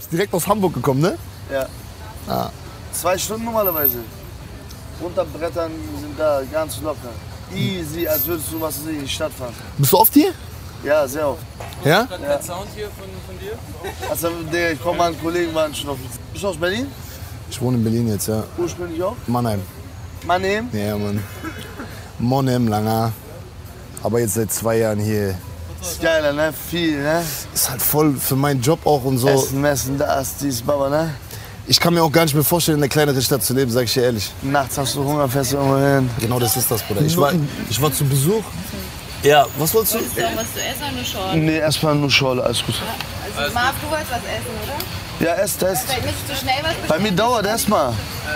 bist direkt aus Hamburg gekommen, ne? Ja. Ah. 2 Stunden normalerweise. Runterbrettern sind da ganz locker. Easy, als würdest du was in die Stadt fahren. Bist du oft hier? Ja, sehr oft. Ja? Kein Sound hier von dir? Also, ich komme an Kollegen waren schon auf. Bist du aus Berlin? Ich wohne in Berlin jetzt, ja. Ursprünglich auch? Mannheim. Mannheim? Ja, Mann. Mannheim, Langer. Aber jetzt seit 2 Jahren hier. Ist geiler, ne? Viel, ne? Ist halt voll für meinen Job auch und so. Essen, Messen, das, dies, Baba, ne? Ich kann mir auch gar nicht mehr vorstellen, in einer kleineren Stadt zu leben, sag ich dir ehrlich. Nachts hast du Hunger, fährst du irgendwo hin. Genau das ist das, Bruder. Ich war zu Besuch. Ja, was wolltest du? Wolltest du auch was zu essen oder nur Schorle? Nee, erstmal nur Schorle, alles gut. Also Marv, du wolltest was essen, oder? Ja, esst. Vielleicht nicht zu schnell was Bei mir dauert erstmal.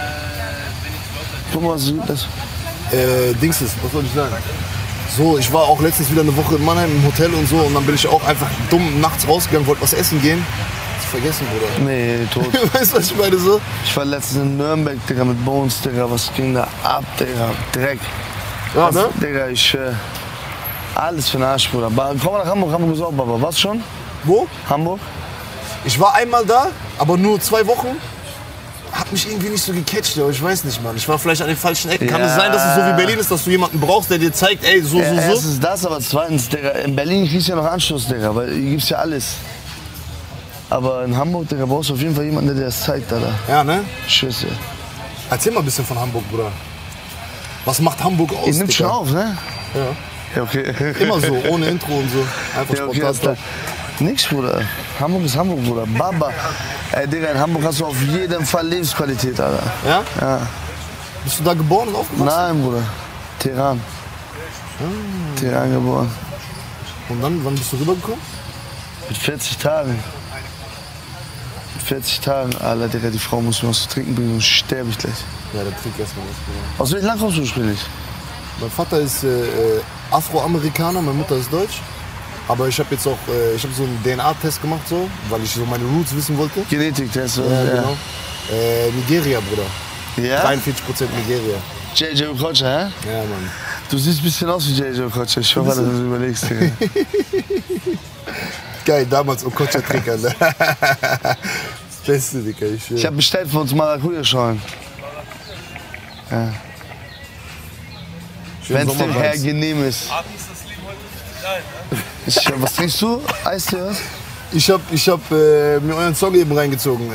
Guck mal, was ist das? Dings ist, was soll ich sagen? So, ich war auch letztens wieder eine Woche in Mannheim im Hotel und so und dann bin ich auch einfach dumm nachts rausgegangen, wollte was essen gehen. Hast du vergessen, Bruder? Nee, tot. Weißt du, was ich meine so? Ich war letztens in Nürnberg, Digga, mit Bones, Digga. Was ging da ab, Digga? Dreck. Ja, ne? Digga, alles für den Arsch, Bruder. Komm mal nach Hamburg, Hamburg ist auch, Baba. Was schon? Wo? Hamburg? Ich war einmal da, aber nur 2 Wochen. Hat mich irgendwie nicht so gecatcht, aber ich weiß nicht, Mann. Ich war vielleicht an den falschen Ecken. Kann Ja. es sein, dass es so wie Berlin ist, dass du jemanden brauchst, der dir zeigt, ey, so. Erstens das, aber zweitens, Digga, in Berlin kriegst du ja noch Anschluss, Digga, weil hier gibt's ja alles. Aber in Hamburg, Digga, brauchst du auf jeden Fall jemanden, der dir das zeigt, Alter. Ja, ne? Tschüss, ey. Erzähl mal ein bisschen von Hamburg, Bruder. Was macht Hamburg aus, Ihr nimmt schon Digga? auf, ne? Ja. Ja, okay. Immer so, ohne Intro und so. Einfach Ja, okay, spontan. alles klar. Nix, Bruder. Hamburg ist Hamburg, Bruder. Baba. Ey, Digga, in Hamburg hast du auf jeden Fall Lebensqualität, Alter. Ja? Ja. Bist du da geboren und aufgewachsen? Nein, Bruder. Teheran. Teheran geboren. Und dann, wann bist du rübergekommen? Mit 40 Tagen. Mit 40 Tagen. Alter, Digga, die Frau muss mir was zu trinken bringen, sonst sterbe ich gleich. Ja, dann trink erstmal was, Bruder. Aus welchem Land kommst du ursprünglich? Mein Vater ist Afroamerikaner, meine Mutter ist deutsch. Aber ich habe jetzt auch ich hab so einen DNA-Test gemacht, so, weil ich so meine Roots wissen wollte. Genetik-Test. Ja, genau. Nigeria, Bruder. Ja? 43% Nigeria. JJ Okocha, hä? Ja, Mann. Du siehst ein bisschen aus wie JJ Okocha. Ich hoffe, dass du das überlegst, Digga. Geil, damals Okocha-Trinker, ne? Beste, Digga, ich Ich habe bestellt für uns Maracuja-Schorlen. Ja. Wenn es dem Herr genehm ist. Was trinkst du? Eistee, was? Ich hab mir euren Song eben reingezogen.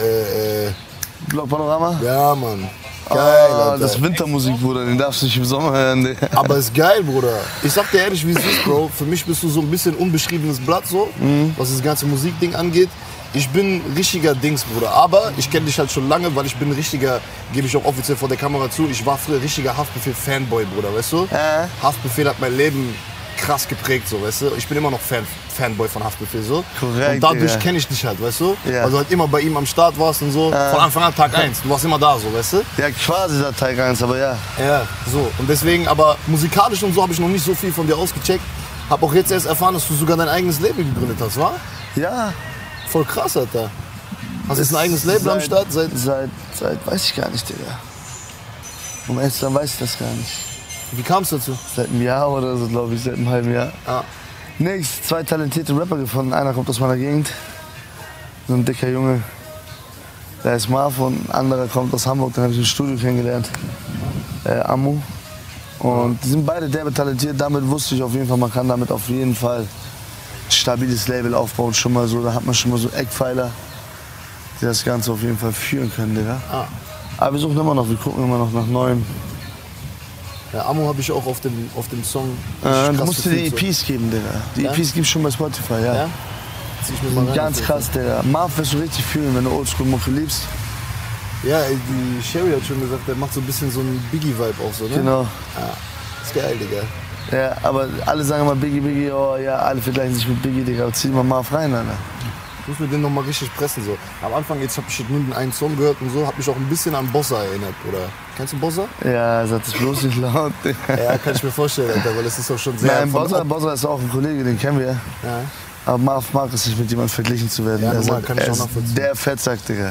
Block Panorama? Ja, Mann. Geil, Ah, Alter. das ist Wintermusik, Bruder. Den darfst du nicht im Sommer hören, Digga. Aber ist geil, Bruder. Ich sag dir ehrlich, wie es ist, Bro. Für mich bist du so ein bisschen unbeschriebenes Blatt, so, was das ganze Musikding angeht. Ich bin richtiger Dings, Bruder. Aber ich kenne dich halt schon lange, weil ich bin richtiger, gebe ich auch offiziell vor der Kamera zu, ich war früher richtiger Haftbefehl-Fanboy, Bruder, weißt du? Haftbefehl hat mein Leben krass geprägt, so, weißt du? Ich bin immer noch Fanboy von Haftbefehl, so. Korrekt, und dadurch Digga. kenne ich dich halt, weißt du? Ja. Weil du halt immer bei ihm am Start warst und so. Von Anfang an, Tag 1. Du warst immer da, so, weißt du? Ja, quasi der Teil 1, aber ja. Ja, so. Und deswegen, aber musikalisch und so habe ich noch nicht so viel von dir ausgecheckt. Hab auch jetzt erst erfahren, dass du sogar dein eigenes Label gegründet hast, wa? Ja. Voll krass, Alter. Hast du jetzt ein eigenes Label am Start? Seit weiß ich gar nicht, Digga. Um ehrlich zu sein, weiß ich das gar nicht. Wie kam es dazu? Seit einem Jahr oder so, glaube ich, seit einem halben Jahr. Ah. Nix, 2 talentierte Rapper gefunden. Einer kommt aus meiner Gegend. So ein dicker Junge. Der ist Marv und ein anderer kommt aus Hamburg. Den habe ich im Studio kennengelernt. Amu. Und die sind beide derbe talentiert. Damit wusste ich auf jeden Fall, man kann damit auf jeden Fall ein stabiles Label aufbauen. Schon mal so, da hat man schon mal so Eckpfeiler, die das Ganze auf jeden Fall führen können, Digga. Ah. Aber wir suchen immer noch, wir gucken immer noch nach Neuem. Ja, Amo habe ich auch auf dem Song. Du krass musst dir die gefühlt, EPs geben, Digga. Die Ja? EPs gibt's schon bei Spotify, ja. Ja? Zieh ich mir Die mal sind rein, ganz auf jeden krass, Digga. Marv wirst du richtig fühlen, wenn du Oldschool-Mucke liebst. Fall. Ja, ey, die Sherry hat schon gesagt, der macht so ein bisschen so einen Biggie-Vibe auch so, ne? Genau. Ja, ist geil, Digga. Ja, aber alle sagen immer Biggie, oh ja, alle vergleichen sich mit Biggie, Digga. Zieh mal Marv rein, Alter. Ich muss mir den noch mal richtig pressen, so. Am Anfang, jetzt habe ich nur den einen Song gehört und so, hat mich auch ein bisschen an Bossa erinnert, oder? Kennst du Bossa? Ja, sag das bloß nicht laut, Digga. Ja, kann ich mir vorstellen, Alter, weil es ist auch schon sehr... Nein, von- Bossa ist auch ein Kollege, den kennen wir. Ja. Aber Marv mag es nicht, mit jemandem verglichen zu werden. Ja, Er normal, sagt, kann ich er auch ist nachvollziehen. der Fettsack, Digga.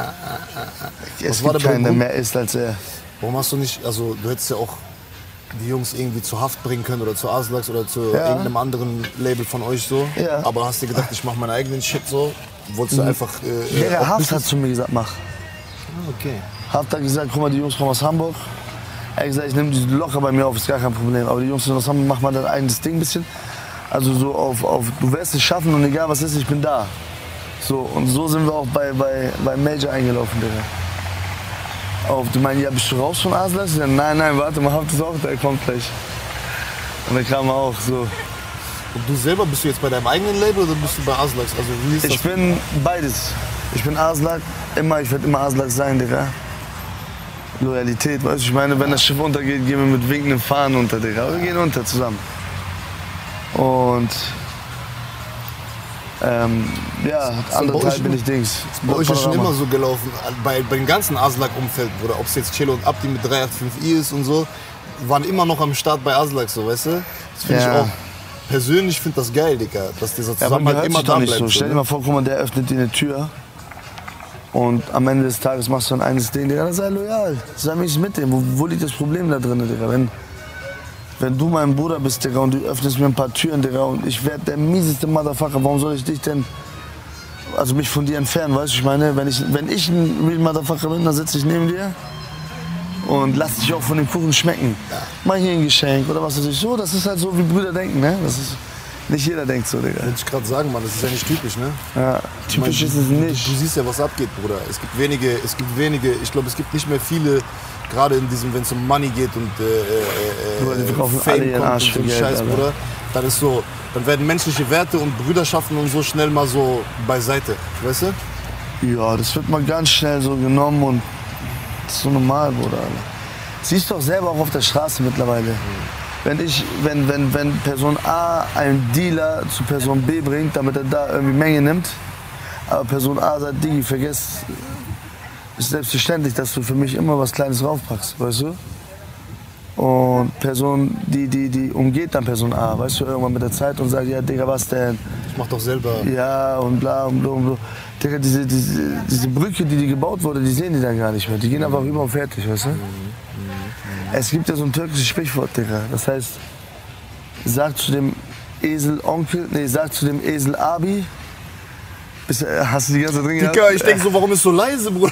Es Was war gibt der keinen, der Grund? mehr isst als er. Warum hast du nicht, also du hättest ja auch die Jungs irgendwie zur Haft bringen können oder zu Aslax oder zu Ja. irgendeinem anderen Label von euch so. Ja. Aber hast dir gedacht, ich mache meinen eigenen Shit so. Wolltest du einfach... Der auch Haft bisschen- hat zu mir gesagt, mach. Okay. Haft hat gesagt, guck mal, die Jungs kommen aus Hamburg. Er hat gesagt, ich nehme die locker bei mir auf, ist gar kein Problem. Aber die Jungs sind aus Hamburg, machen mal dein eigenes Ding ein bisschen. Also so auf, du wirst es schaffen und egal was ist, ich bin da. So, und so sind wir auch bei Major eingelaufen, Digga. Die meinen, ja, bist du raus von Aslak? Ja, nein, warte mal, Haft ist auch, der kommt gleich. Und dann kam er auch so. Und du selber, bist du jetzt bei deinem eigenen Label oder bist du bei Aslaks? Also wie ist das? Ich bin beides. Ich bin Aslak, ich werde immer Aslak sein, Digga. Loyalität, weißt du, ich meine, wenn das Schiff untergeht, gehen wir mit winkenden Fahnen unter, Digga. Wir gehen unter zusammen. Und ja, andere Teil bin ich Dings. Bei euch ist schon immer so gelaufen, bei dem ganzen Aslak-Umfeld, oder ob es jetzt Cello und Abdi mit 385i ist und so, waren immer noch am Start bei Aslak, so, weißt du? Das finde ich auch, persönlich finde das geil, Digga, dass dieser Zusammenhalt immer da bleibt. So. Stell dir mal vor, guck mal, der öffnet dir eine Tür und am Ende des Tages machst du ein eines Ding, Digga, dann sei loyal, sei mich mit dem. Wo liegt das Problem da drin, Digga? Wenn du mein Bruder bist, Digga, und du öffnest mir ein paar Türen, Digga, und ich werde der mieseste Motherfucker, warum soll ich dich denn, also mich von dir entfernen, weißt du, ich meine, wenn ich ein Real Motherfucker bin, dann sitze ich neben dir und lass dich auch von dem Kuchen schmecken. Mal hier ein Geschenk oder was weiß ich, so, das ist halt so, wie Brüder denken, ne, das ist, nicht jeder denkt so, Digga. Wollte ich gerade sagen, Mann, das ist ja nicht typisch, ne? Ja, typisch ist es nicht. Du siehst ja, was abgeht, Bruder. Es gibt wenige, ich glaube, es gibt nicht mehr viele, gerade in diesem, wenn es um Money geht und die verkaufen alle Fame ihren kommt Arsch und für so Geld, Scheiß, Alter. Bruder, dann ist so, dann werden menschliche Werte und Brüderschaften und so schnell mal so beiseite, weißt du? Ja, das wird mal ganz schnell so genommen und das ist so normal, Bruder. Alter. Siehst du doch selber auch auf der Straße mittlerweile. Wenn Person A einen Dealer zu Person B bringt, damit er da irgendwie Menge nimmt, aber Person A sagt, Digi, vergiss, ist selbstverständlich, dass du für mich immer was Kleines raufpackst, weißt du? Und Person, die umgeht dann Person A, weißt du, irgendwann mit der Zeit und sagt, ja, Digga, was denn? Ich mach doch selber. Ja, und bla und bla und bla. Digga, diese Brücke, die gebaut wurde, die sehen die dann gar nicht mehr. Die gehen einfach rüber und fertig, weißt du? Es gibt ja so ein türkisches Sprichwort, Digga. Das heißt, sag zu dem Esel Abi. Hast du die ganze Zeit drin gehabt? Digga, ich denke so, warum ist so leise, Bruder?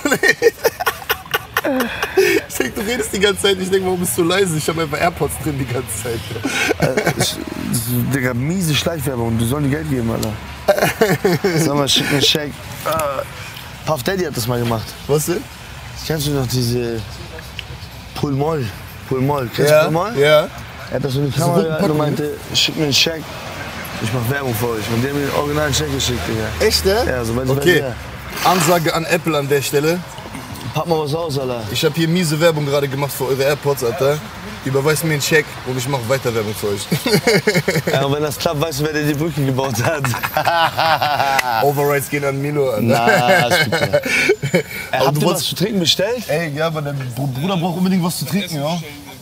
Ich denke, du redest die ganze Zeit. Ich denke, warum bist du so leise? Ich habe einfach AirPods drin die ganze Zeit. Digga, miese Schleichwerbung. Die sollen die Geld geben, Alter. Sag mal, schick mir Shake. Puff Daddy hat das mal gemacht. Was denn? Kennst du noch diese Pulmol? Kennst du Pulmol? Ja. Er hat das so in die Kamera gehalten und meinte, schick mir einen Scheck, ich mach Werbung für euch. Und die haben mir den originalen Scheck geschickt, Digga. Echt, ne? Ja, so weiß Okay. ich. Ansage an Apple an der Stelle. Pack mal was aus, Alter. Ich habe hier miese Werbung gerade gemacht für eure AirPods, Alter. Überweist mir einen Check und ich mache weiter Werbung für euch. Ja, und wenn das klappt, weißt du, wer dir die Brücke gebaut hat. Overrides gehen an Milo, Alter. Na, ist gut. Aber Habt du ihr was wolltest- zu trinken bestellt? Ey, ja, aber der Bruder braucht unbedingt was zu trinken, ja?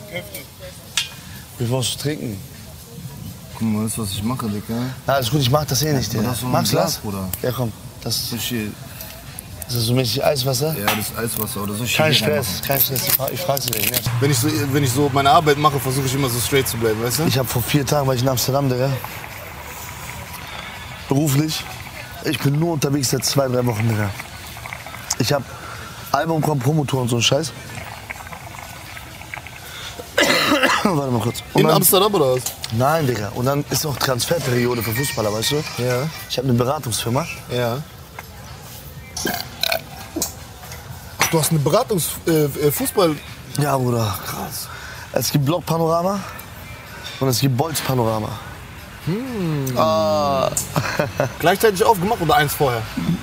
Ich was zu trinken. Guck mal, das ist, was ich mache, Digga. Na, alles gut, ich mag das eh nicht, Digga. Aber das ist so ein Magst du Glas, das? Bruder. Ja, komm. Das So shit. ist so mäßig Eiswasser. Ja, das ist Eiswasser oder so. Kein Stress, kein Stress. Ich frag sie nicht. Wenn ich so meine Arbeit mache, versuche ich immer so straight zu bleiben, weißt du? Ich habe vor 4 Tagen war ich in Amsterdam, Digga. Beruflich. Ich bin nur unterwegs seit 2-3 Wochen, Digga. Ich habe Album, Promotour und so ein Scheiß. Warte mal kurz. Und In dann, Amsterdam oder was? nein, Digga. Und dann ist auch Transferperiode für Fußballer, weißt du? Ja. Ich habe eine Beratungsfirma. Ja. Ach, du hast eine Fußball. Ja, Bruder. Krass. Es gibt Blockpanorama und es gibt Bolzpanorama. Gleichzeitig aufgemacht oder eins vorher?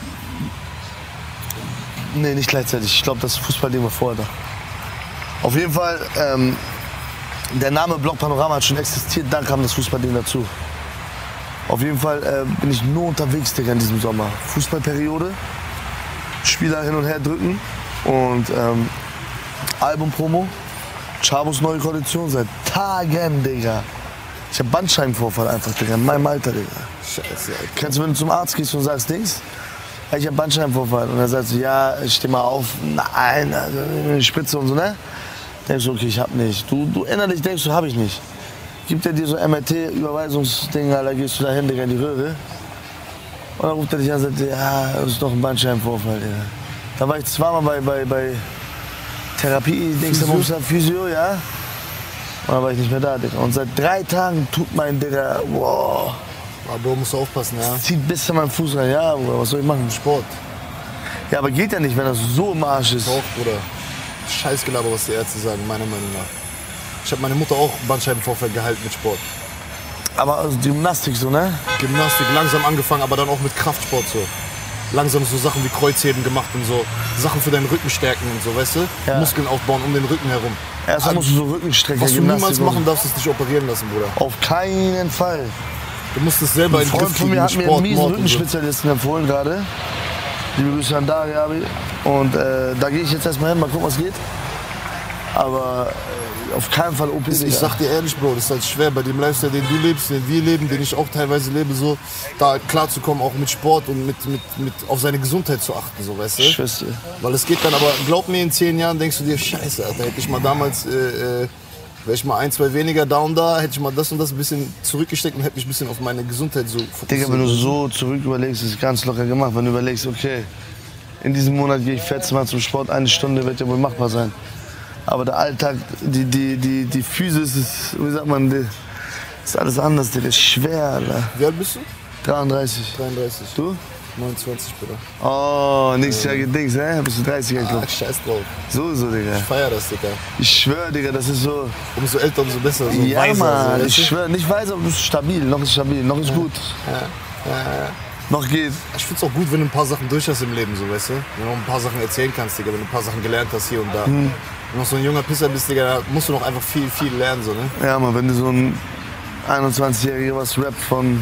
Nee, nicht gleichzeitig. Ich glaube, das Fußballding war vorher da. Auf jeden Fall, der Name Blockpanorama hat schon existiert, dann kam das Fußballding dazu. Auf jeden Fall bin ich nur unterwegs, Digga, in diesem Sommer. Fußballperiode, Spieler hin und her drücken und Albumpromo, Chabos neue Kollektion seit Tagen, Digga. Ich hab Bandscheibenvorfall einfach, Digga, in meinem Alter, Digga. Scheiße, Alter. Kennst du, wenn du zum Arzt gehst und sagst, Dings, ja, ich hab Bandscheibenvorfall. Und er sagt so, ja, steh mal auf, nein, also eine Spritze und so, ne? Denkst du, okay, ich hab nicht. Du innerlich denkst du, hab ich nicht. Gibt er dir so MRT-Überweisungsding, da gehst du da hin, Digga, in die Röhre. Und dann ruft er dich an und sagt, ja, das ist doch ein Bandscheibenvorfall. Ja. Da war ich zweimal bei Therapie, Physio, ja. Und dann war ich nicht mehr da, Digga. Und seit 3 Tagen tut mein Digga, wow. Aber musst du aufpassen, ja. Zieht bis zu meinem Fuß rein, ja, Bruder, was soll ich machen? Sport. Ja, aber geht ja nicht, wenn das so im Arsch ist. Auch, Bruder. Scheißgelaber, was die Ärzte sagen, meiner Meinung nach. Ich habe meine Mutter auch Bandscheibenvorfall geheilt mit Sport. Aber also Gymnastik so, ne? Gymnastik langsam angefangen, aber dann auch mit Kraftsport so. Langsam so Sachen wie Kreuzheben gemacht und so. Sachen für deinen Rücken stärken und so, weißt du? Ja. Muskeln aufbauen um den Rücken herum. Erstmal musst du so Rückenstrecker, Was du Gymnastik niemals machen darfst, ist dich operieren lassen, Bruder. Auf keinen Fall. Du musst es selber in Ein den Griff Freund von kriegen mir mit hat mir Sport, einen miesen Mord und so. Rückenspezialisten empfohlen gerade. Liebe Grüße an Dari. Und da gehe ich jetzt erstmal hin, mal gucken, was geht. Aber auf keinen Fall OP. Ich sag dir ehrlich, Bro, das ist halt schwer bei dem Lifestyle, den du lebst, den wir leben, den ich auch teilweise lebe, so da klarzukommen, auch mit Sport und mit auf seine Gesundheit zu achten, so, weißt du? Schwester. Weil es geht dann, aber glaub mir, in 10 Jahren denkst du dir, scheiße, Alter, hätte ich mal damals, wäre ich mal 1, 2 weniger down da, hätte ich mal das und das ein bisschen zurückgesteckt und hätte mich ein bisschen auf meine Gesundheit so fokussiert. Digga, wenn du so zurück überlegst, ist es ganz locker gemacht. Wenn du überlegst, okay, in diesem Monat gehe ich 14 Mal zum Sport, 1 Stunde wird ja wohl machbar sein. Aber der Alltag, die Physis ist, wie sagt man, ist alles anders, Digga, ist schwer, Alter. Wie alt bist du? 33. 33. Du? 29, Bruder. Oh, nächstes Jahr geht Dings, hä? Bist du 30er, ich glaub. Scheiß drauf. So, Digga. Ich feier das, Digga. Ich schwör, Digga, das ist so. Umso älter, umso besser. So Ja, weiser, Mann, so, ich schwör, nicht weiser, aber du bist stabil, noch ist gut. Noch geht. Ich find's auch gut, wenn du ein paar Sachen durch hast im Leben, so, weißt du? Wenn du noch ein paar Sachen erzählen kannst, Digga, wenn du ein paar Sachen gelernt hast hier und da. Wenn du noch so ein junger Pisser bist, Digga, da musst du noch einfach viel lernen, so, ne? Ja, Mann, wenn du so ein 21-Jähriger was rappt von.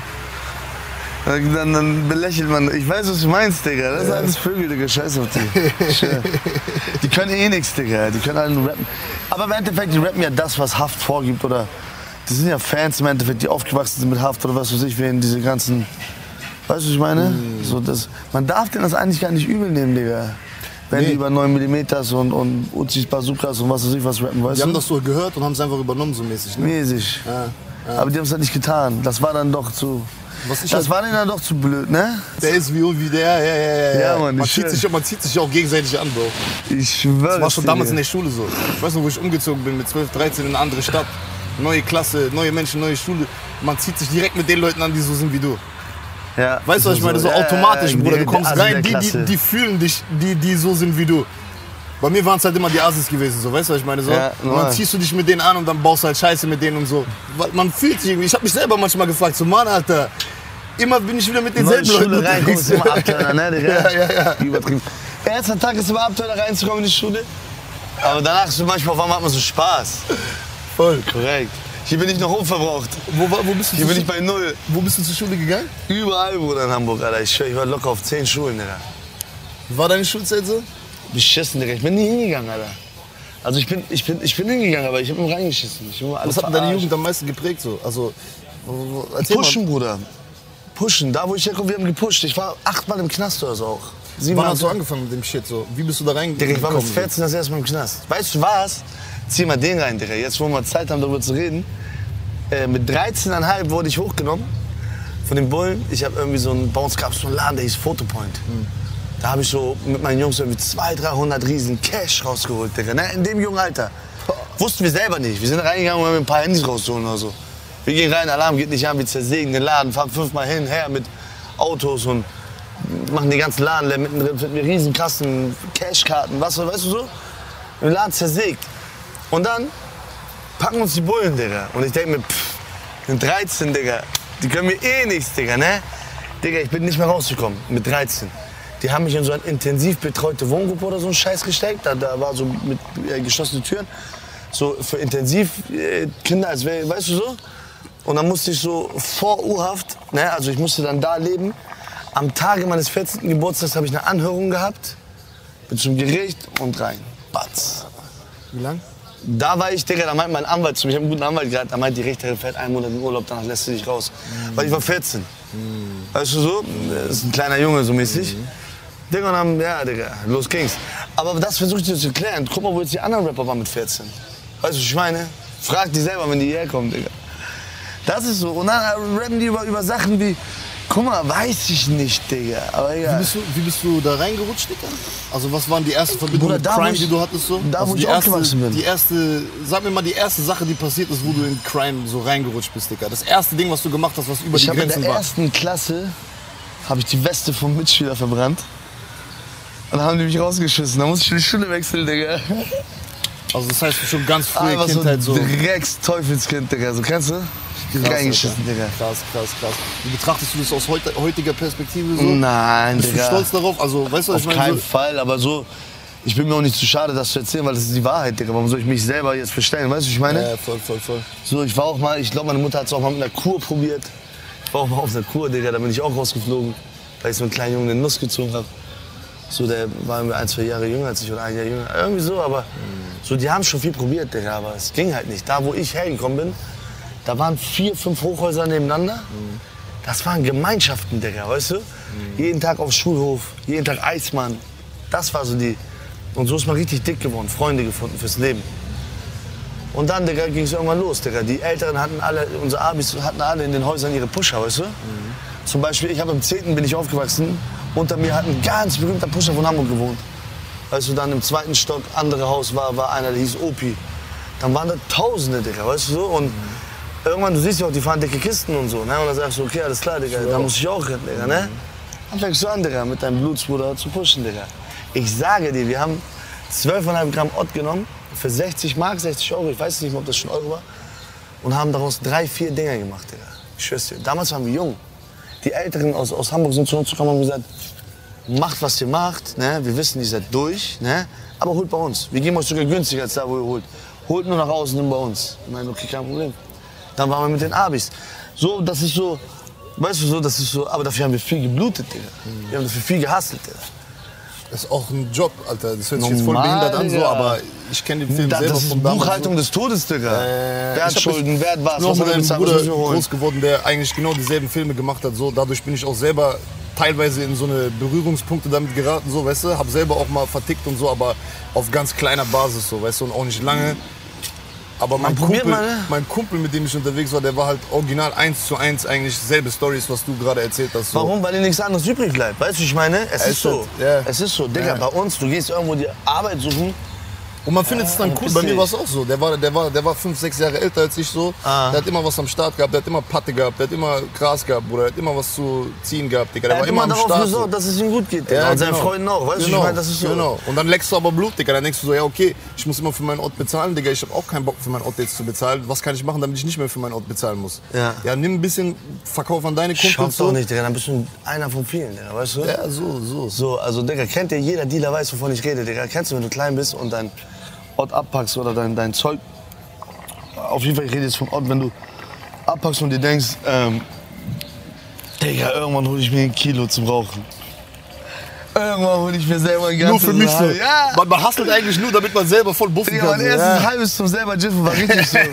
Dann belächelt man. Ich weiß, was du meinst, Digga. Das sind alles Vögel, Digga. Scheiß auf die. Schön. Die können eh nichts, Digga. Die können alle nur rappen. Aber im Endeffekt, die rappen ja das, was Haft vorgibt. Oder die sind ja Fans im Endeffekt, die aufgewachsen sind mit Haft oder was weiß ich, wie in diese ganzen. Weißt du, was ich meine? So, man darf denen das eigentlich gar nicht übel nehmen, Digga. Wenn die über 9 mm und Uzis, Bazookas und was weiß ich was rappen, weißt du? Die haben das so gehört und haben es einfach übernommen, so mäßig, ne? Mäßig. Ja. Aber die haben es halt nicht getan. Das war dann doch zu. Das war denen dann doch zu blöd, ne? Der ist wie der, Ja, Mann, man zieht sich auch gegenseitig an, Bro. Ich schwöre. Das war schon damals in der Schule so. Ich weiß noch, wo ich umgezogen bin mit 12, 13 in eine andere Stadt. Neue Klasse, neue Menschen, neue Schule. Man zieht sich direkt mit den Leuten an, die so sind wie du. Ja, weißt du, was ich meine? So automatisch, Bruder. Du kommst rein, die fühlen dich, die so sind wie du. Bei mir waren es halt immer die Assis gewesen, so, weißt du, was ich meine? So. Ja, und dann ziehst du dich mit denen an und dann baust du halt Scheiße mit denen und so. Man fühlt sich irgendwie, ich hab mich selber manchmal gefragt, so Mann, Alter, immer bin ich wieder mit denselben Leuten Schule rein, kommst immer Abtörner, ne, Digga? Ja. Übertrieben. Erster Tag ist immer Abtörner reinzukommen in die Schule. Aber danach ist manchmal auf einmal hat man so Spaß. Voll. Korrekt. Hier bin ich noch unverbraucht. Wo bist du? Hier bin ich bei 0. Wo bist du zur Schule gegangen? Überall, Bruder, in Hamburg, Alter. Ich schwör, ich war locker auf 10 Schulen, Digga. Wie war deine Schulzeit so? Beschissen, Digga. Ich bin nie hingegangen, Alter. Also ich bin hingegangen, aber ich hab nur reingeschissen. Was hat deine Jugend am meisten geprägt so? Also, erzähl Pushen, mal. Bruder. Pushen. Da, wo ich herkomme, wir haben gepusht. Ich war 8-mal im Knast oder so auch. Wann hast du angefangen mit dem Shit so? Wie bist du da reingekommen? Digga, ich war mit 14 das erste Mal im Knast. Weißt du was? Zieh mal den rein, Digga. Jetzt, wo wir Zeit haben, darüber zu reden. Mit 13,5 wurde ich hochgenommen von den Bullen. Ich habe irgendwie bei uns gab es so einen Laden, der hieß Photopoint. Da habe ich so mit meinen Jungs irgendwie 200-300 Riesen Cash rausgeholt, Digga. Ne? In dem jungen Alter. Wussten wir selber nicht. Wir sind reingegangen und haben ein paar Handys rausgeholt oder so. Wir gehen rein, Alarm geht nicht an, wir zersägen den Laden, fahren 5-mal hin, her mit Autos und machen den ganzen Laden leer. Mittendrin finden wir Riesenkassen, Cashkarten, was, weißt du so? Den Laden zersägt. Und dann packen uns die Bullen, Digga. Und ich denke mir, mit 13, Digga, die können mir eh nichts, Digga, ne? Digga, ich bin nicht mehr rausgekommen, mit 13. Die haben mich in so eine intensiv betreute Wohngruppe oder so einen Scheiß gesteckt. Da war so mit geschlossenen Türen. So für Intensivkinder, als wäre, weißt du so? Und dann musste ich so vor U-Haft, ne? Also ich musste dann da leben. Am Tage meines 14. Geburtstags habe ich eine Anhörung gehabt. Bin zum Gericht und rein. Batz. Wie lang? Da war ich, Digga, da meinte mein Anwalt zu mir, ich habe einen guten Anwalt gehabt, da meinte die Richterin, fährt 1 Monat in Urlaub, danach lässt du dich raus. Weil ich war 14. Weißt du so? Das ist ein kleiner Junge so mäßig. Digga, und dann, ja, Digga, los ging's. Aber das versuche ich dir zu erklären. Guck mal, wo jetzt die anderen Rapper waren mit 14. Weißt du, was ich meine? Frag die selber, wenn die hierher kommen, Digga. Das ist so. Und dann rappen die über Sachen wie, Guck mal, weiß ich nicht, Digga. Aber egal. Wie bist du da reingerutscht, Digga? Also was waren die ersten Verbindungen mit Bruder, Crime, die du hattest so? Da, also wo ich aufgewachsen bin. Die erste, sag mir mal die erste Sache, die passiert ist, wo du in Crime so reingerutscht bist, Digga. Das erste Ding, was du gemacht hast, was über die Grenzen war. In der ersten Klasse habe ich die Weste vom Mitschüler verbrannt. Und dann haben die mich rausgeschissen. Da musste ich die Schule wechseln, Digga. Also das heißt schon ganz frühe Einfach Kindheit so. so. Teuffelskind, Digga. So kennst du? Reingeschissen, Digga. Krass. Wie betrachtest du das aus heutiger Perspektive so? Nein, Bist Digga. du stolz darauf? Also, weißt du, was Auf ich meine? keinen Fall, aber so, ich bin mir auch nicht zu schade, das zu erzählen, weil das ist die Wahrheit, Digga. Warum soll ich mich selber jetzt verstellen, weißt du, was ich meine? Ja, voll. So, ich war auch mal, ich glaube, meine Mutter hat es auch mal mit einer Kur probiert. Ich war auch mal auf einer Kur, Digga, da bin ich auch rausgeflogen, weil ich so einen kleinen Jungen eine Nuss gezogen habe. So, der war irgendwie 1, 2 Jahre jünger als ich oder 1 Jahr jünger, irgendwie so, aber so, die haben schon viel probiert, Digga, aber es ging halt nicht. Da, wo ich hergekommen bin, da waren 4, 5 Hochhäuser nebeneinander. Das waren Gemeinschaften, Digga, weißt du? Jeden Tag auf Schulhof, jeden Tag Eismann. Das war so die. Und so ist man richtig dick geworden, Freunde gefunden fürs Leben. Und dann, Digga, ging es irgendwann los, Digga. Die Älteren hatten alle, unsere Abis hatten alle in den Häusern ihre Pusher, weißt du? Zum Beispiel, ich habe im 10. bin ich aufgewachsen. Unter mir hat ein ganz berühmter Pusher von Hamburg gewohnt. Als du dann im 2. Stock, andere Haus war einer, der hieß Opi. Dann waren da Tausende, Digga, weißt du so? Und irgendwann, du siehst ja auch, die fahren dicke Kisten und so, ne? Und dann sagst du, okay, alles klar, Digga, da muss ich auch rennen, Digga, ne? Dann fängst du an, Digga, mit deinem Blutsbruder zu pushen, Digga. Ich sage dir, wir haben 12,5 Gramm Ott genommen, für 60 Mark, 60 Euro, ich weiß nicht mehr, ob das schon Euro war, und haben daraus 3, 4 Dinger gemacht, Digga. Ich schwör's dir. Damals waren wir jung. Die Älteren aus Hamburg sind zu uns gekommen und haben gesagt, macht, was ihr macht, ne? Wir wissen, ihr seid durch, ne? Aber holt bei uns. Wir geben euch sogar günstiger als da, wo ihr holt. Holt nur nach außen und bei uns. Ich meine, okay, kein Problem. Dann waren wir mit den Abis. So, das ist so, weißt du so, das ist so, aber dafür haben wir viel geblutet, Digga. Wir haben dafür viel gehustelt, Digga. Das ist auch ein Job, Alter. Das hört sich jetzt voll behindert an, so, aber ich kenne den Film selber das ist von damals. Buchhaltung des Todes, Digga. Wer hat Schulden, wer hat was? Ich bin auch Was mit hat er einem bezahlt, Bruder was müssen wir holen? groß geworden, der eigentlich genau dieselben Filme gemacht hat. So. Dadurch bin ich auch selber teilweise in so eine Berührungspunkte damit geraten, so, weißt du. Hab selber auch mal vertickt und so, aber auf ganz kleiner Basis, so, weißt du, und auch nicht lange. Aber mein Kumpel, mit dem ich unterwegs war, der war halt original 1:1 eigentlich selbe Storys, was du gerade erzählt hast. So. Warum? Weil dir nichts anderes übrig bleibt. Weißt du, ich meine? Es ist so. Ja. Es ist so. Digga, Ja. bei uns, du gehst irgendwo die Arbeit suchen. Und man findet es dann cool. Bei mir war es auch so. Der war 5, 6 Jahre älter als ich so. Der hat immer was am Start gehabt, der hat immer Patte gehabt, der hat immer Gras gehabt, Bruder. Der hat immer was zu ziehen gehabt, Digga. Der Er war hat immer immer am darauf Start. gesorgt, dass es ihm gut geht. Digga. Ja, und seinen genau. Freunden auch. Weißt du, ich meine, das ist so. Genau. Und dann leckst du aber Blut, Digga. Dann denkst du so, ja okay, ich muss immer für meinen Ort bezahlen, Digga. Ich habe auch keinen Bock für meinen Ort jetzt zu bezahlen. Was kann ich machen, damit ich nicht mehr für meinen Ort bezahlen muss? Ja, nimm ein bisschen Verkauf an deine Kumpels. Schaut so. doch nicht, Digga. Dann bist du einer von vielen, Digga. Weißt du? Ja, so. So, also, Digga, kennt ihr, jeder Dealer weiß, wovon ich rede, Digga. Kennst du, wenn du klein bist und dein Ort abpackst oder dein Zeug. Auf jeden Fall, ich rede jetzt vom Ort, wenn du abpackst und dir denkst, Digga, irgendwann hole ich mir 1 Kilo zum Rauchen. Irgendwann hole ich mir selber ein ganzes Nur für mich so. Ja. Man hustelt eigentlich nur, damit man selber voll buffen Digga, kann. mein erstes halbes zum selber Jiffen war richtig so.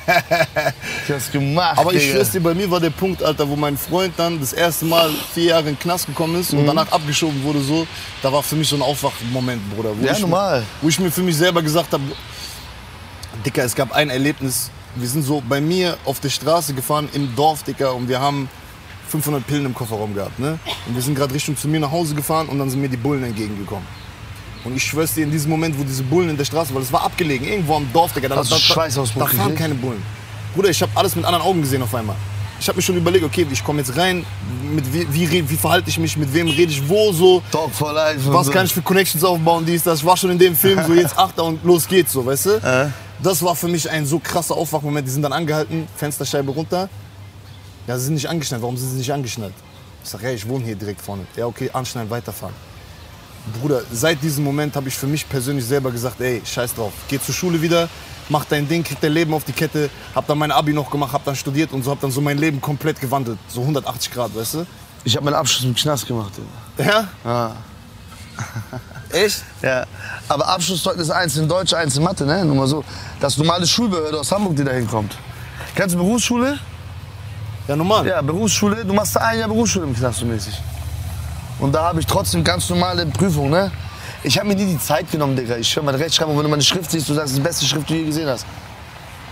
Ich hab's gemacht, Aber ich Digga. schwör's dir, bei mir war der Punkt, Alter, wo mein Freund dann das erste Mal 4 Jahre in den Knast gekommen ist und danach abgeschoben wurde, so, da war für mich so ein Aufwachmoment, Bruder. Ja, normal. Wo ich mir für mich selber gesagt habe, Dicker, es gab ein Erlebnis, wir sind so bei mir auf der Straße gefahren, im Dorf, Dicker, und wir haben 500 Pillen im Kofferraum gehabt, ne? Und wir sind gerade Richtung zu mir nach Hause gefahren und dann sind mir die Bullen entgegengekommen. Und ich schwör's dir, in diesem Moment, wo diese Bullen in der Straße, weil es war abgelegen, irgendwo am Dorf, Digga, da Schweißausbruch fahren gekriegt? keine Bullen. Bruder, ich habe alles mit anderen Augen gesehen auf einmal. Ich habe mir schon überlegt, okay, ich komme jetzt rein, mit wie verhalte ich mich, mit wem rede ich wo, so. Talk for life. Was kann ich für Connections aufbauen, dies, das. Ich war schon in dem Film, so jetzt Achter und los geht's, so, weißt du? Das war für mich ein so krasser Aufwachmoment. Die sind dann angehalten, Fensterscheibe runter. Ja, sie sind nicht angeschnallt. Warum sind sie nicht angeschnallt? Ich sag, ja, ich wohne hier direkt vorne. Ja, okay, anschnallen, weiterfahren. Bruder, seit diesem Moment habe ich für mich persönlich selber gesagt, ey, scheiß drauf. Geh zur Schule wieder, mach dein Ding, krieg dein Leben auf die Kette. Hab dann mein Abi noch gemacht, hab dann studiert und so, hab dann so mein Leben komplett gewandelt. So 180 Grad, weißt du? Ich habe meinen Abschluss im Knast gemacht, Digga. Ja? Ah. Echt? Ja, aber Abschlusszeugnis 1 in Deutsch, 1 in Mathe, ne? Nur mal so. Das ist normale Schulbehörde aus Hamburg, die da hinkommt. Kennst du Berufsschule? Ja, normal. Ja, Berufsschule. Du machst da 1 Jahr Berufsschule im Knast so mäßig. Und da habe ich trotzdem ganz normale Prüfungen, ne? Ich habe mir nie die Zeit genommen, Digga. Ich schwör, meine Rechtschreibung, wenn du meine Schrift siehst, du sagst, das ist die beste Schrift, die du je gesehen hast.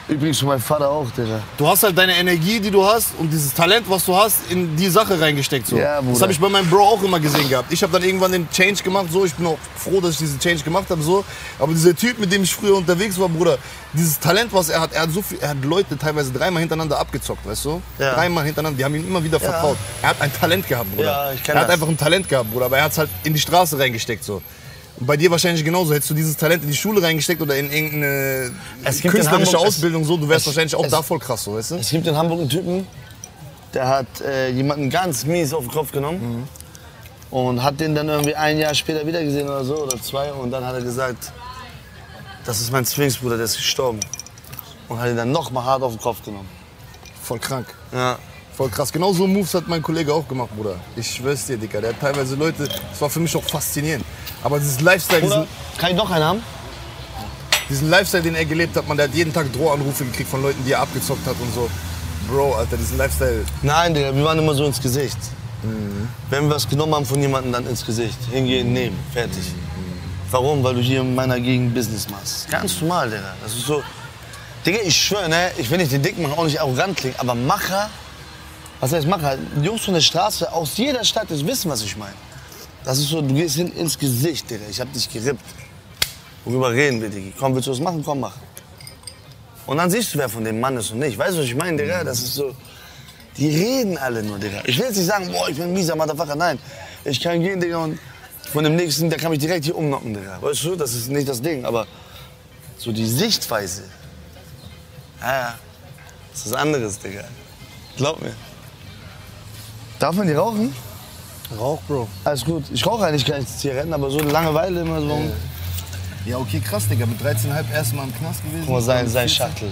Übrigens für meinen Vater auch, Digga. Du hast halt deine Energie, die du hast und dieses Talent, was du hast, in die Sache reingesteckt. So. Ja, Bruder. Das habe ich bei meinem Bro auch immer gesehen gehabt. Ich habe dann irgendwann den Change gemacht, so. Ich bin auch froh, dass ich diesen Change gemacht habe, so. Aber dieser Typ, mit dem ich früher unterwegs war, Bruder, dieses Talent, was er hat so viel, er hat Leute teilweise 3-mal hintereinander abgezockt, weißt du? Ja. 3-mal hintereinander, die haben ihm immer wieder vertraut. Er hat ein Talent gehabt, Bruder. Ja, ich kenn er hat das. einfach ein Talent gehabt, Bruder, aber er hat es halt in die Straße reingesteckt, so. Und bei dir wahrscheinlich genauso. Hättest du dieses Talent in die Schule reingesteckt oder in irgendeine Es gibt in künstlerische Hamburg- Ausbildung, so, du wärst es- wahrscheinlich auch es- da voll krass, so, weißt du? Es gibt in Hamburg einen Typen, der hat jemanden ganz mies auf den Kopf genommen und hat den dann irgendwie ein Jahr später wieder gesehen oder so, oder 2. Und dann hat er gesagt, das ist mein Zwillingsbruder, der ist gestorben. Und hat ihn dann noch mal hart auf den Kopf genommen. Voll krank. Ja. Voll krass. Genau so Moves hat mein Kollege auch gemacht, Bruder. Ich schwör's dir, Dicker. Der hat teilweise Leute, das war für mich auch faszinierend. Aber dieses Lifestyle, Oder kann ich noch einen haben? diesen Lifestyle, den er gelebt hat, man, der hat jeden Tag Drohanrufe gekriegt von Leuten, die er abgezockt hat und so. Bro, Alter, diesen Lifestyle. Nein, Digga, wir waren immer so ins Gesicht. Wenn wir was genommen haben von jemandem, dann ins Gesicht. Hingehen, nehmen, fertig. Warum? Weil du hier in meiner Gegend Business machst. Ganz normal, Digga. Das ist so. Digga, ich schwöre, ne, ich will nicht den Dick machen, auch nicht arrogant klingen, aber Macher, was heißt Macher? Jungs von der Straße aus jeder Stadt, die wissen, was ich meine. Das ist so, du gehst hin ins Gesicht, Digga. Ich hab dich gerippt. Worüber reden wir, Digga? Komm, willst du was machen? Komm, mach. Und dann siehst du, wer von dem Mann ist und nicht. Weißt du, was ich meine, Digga? Das ist so. Die reden alle nur, Digga. Ich will jetzt nicht sagen, boah, ich bin ein mieser Motherfucker. Nein. Ich kann gehen, Digga, und von dem nächsten, der kann mich direkt hier umknocken, Digga. Weißt du, das ist nicht das Ding. Aber so die Sichtweise. Ja, das ist was anderes, Digga. Glaub mir. Darf man die rauchen? Rauch, Bro. Alles gut. Ich rauche eigentlich gar nicht Zigaretten, aber so eine Langeweile immer so. Ja, okay, krass, Digga. Mit 13,5 erstmal im Knast gewesen. Guck mal, sein 14 Schachtel.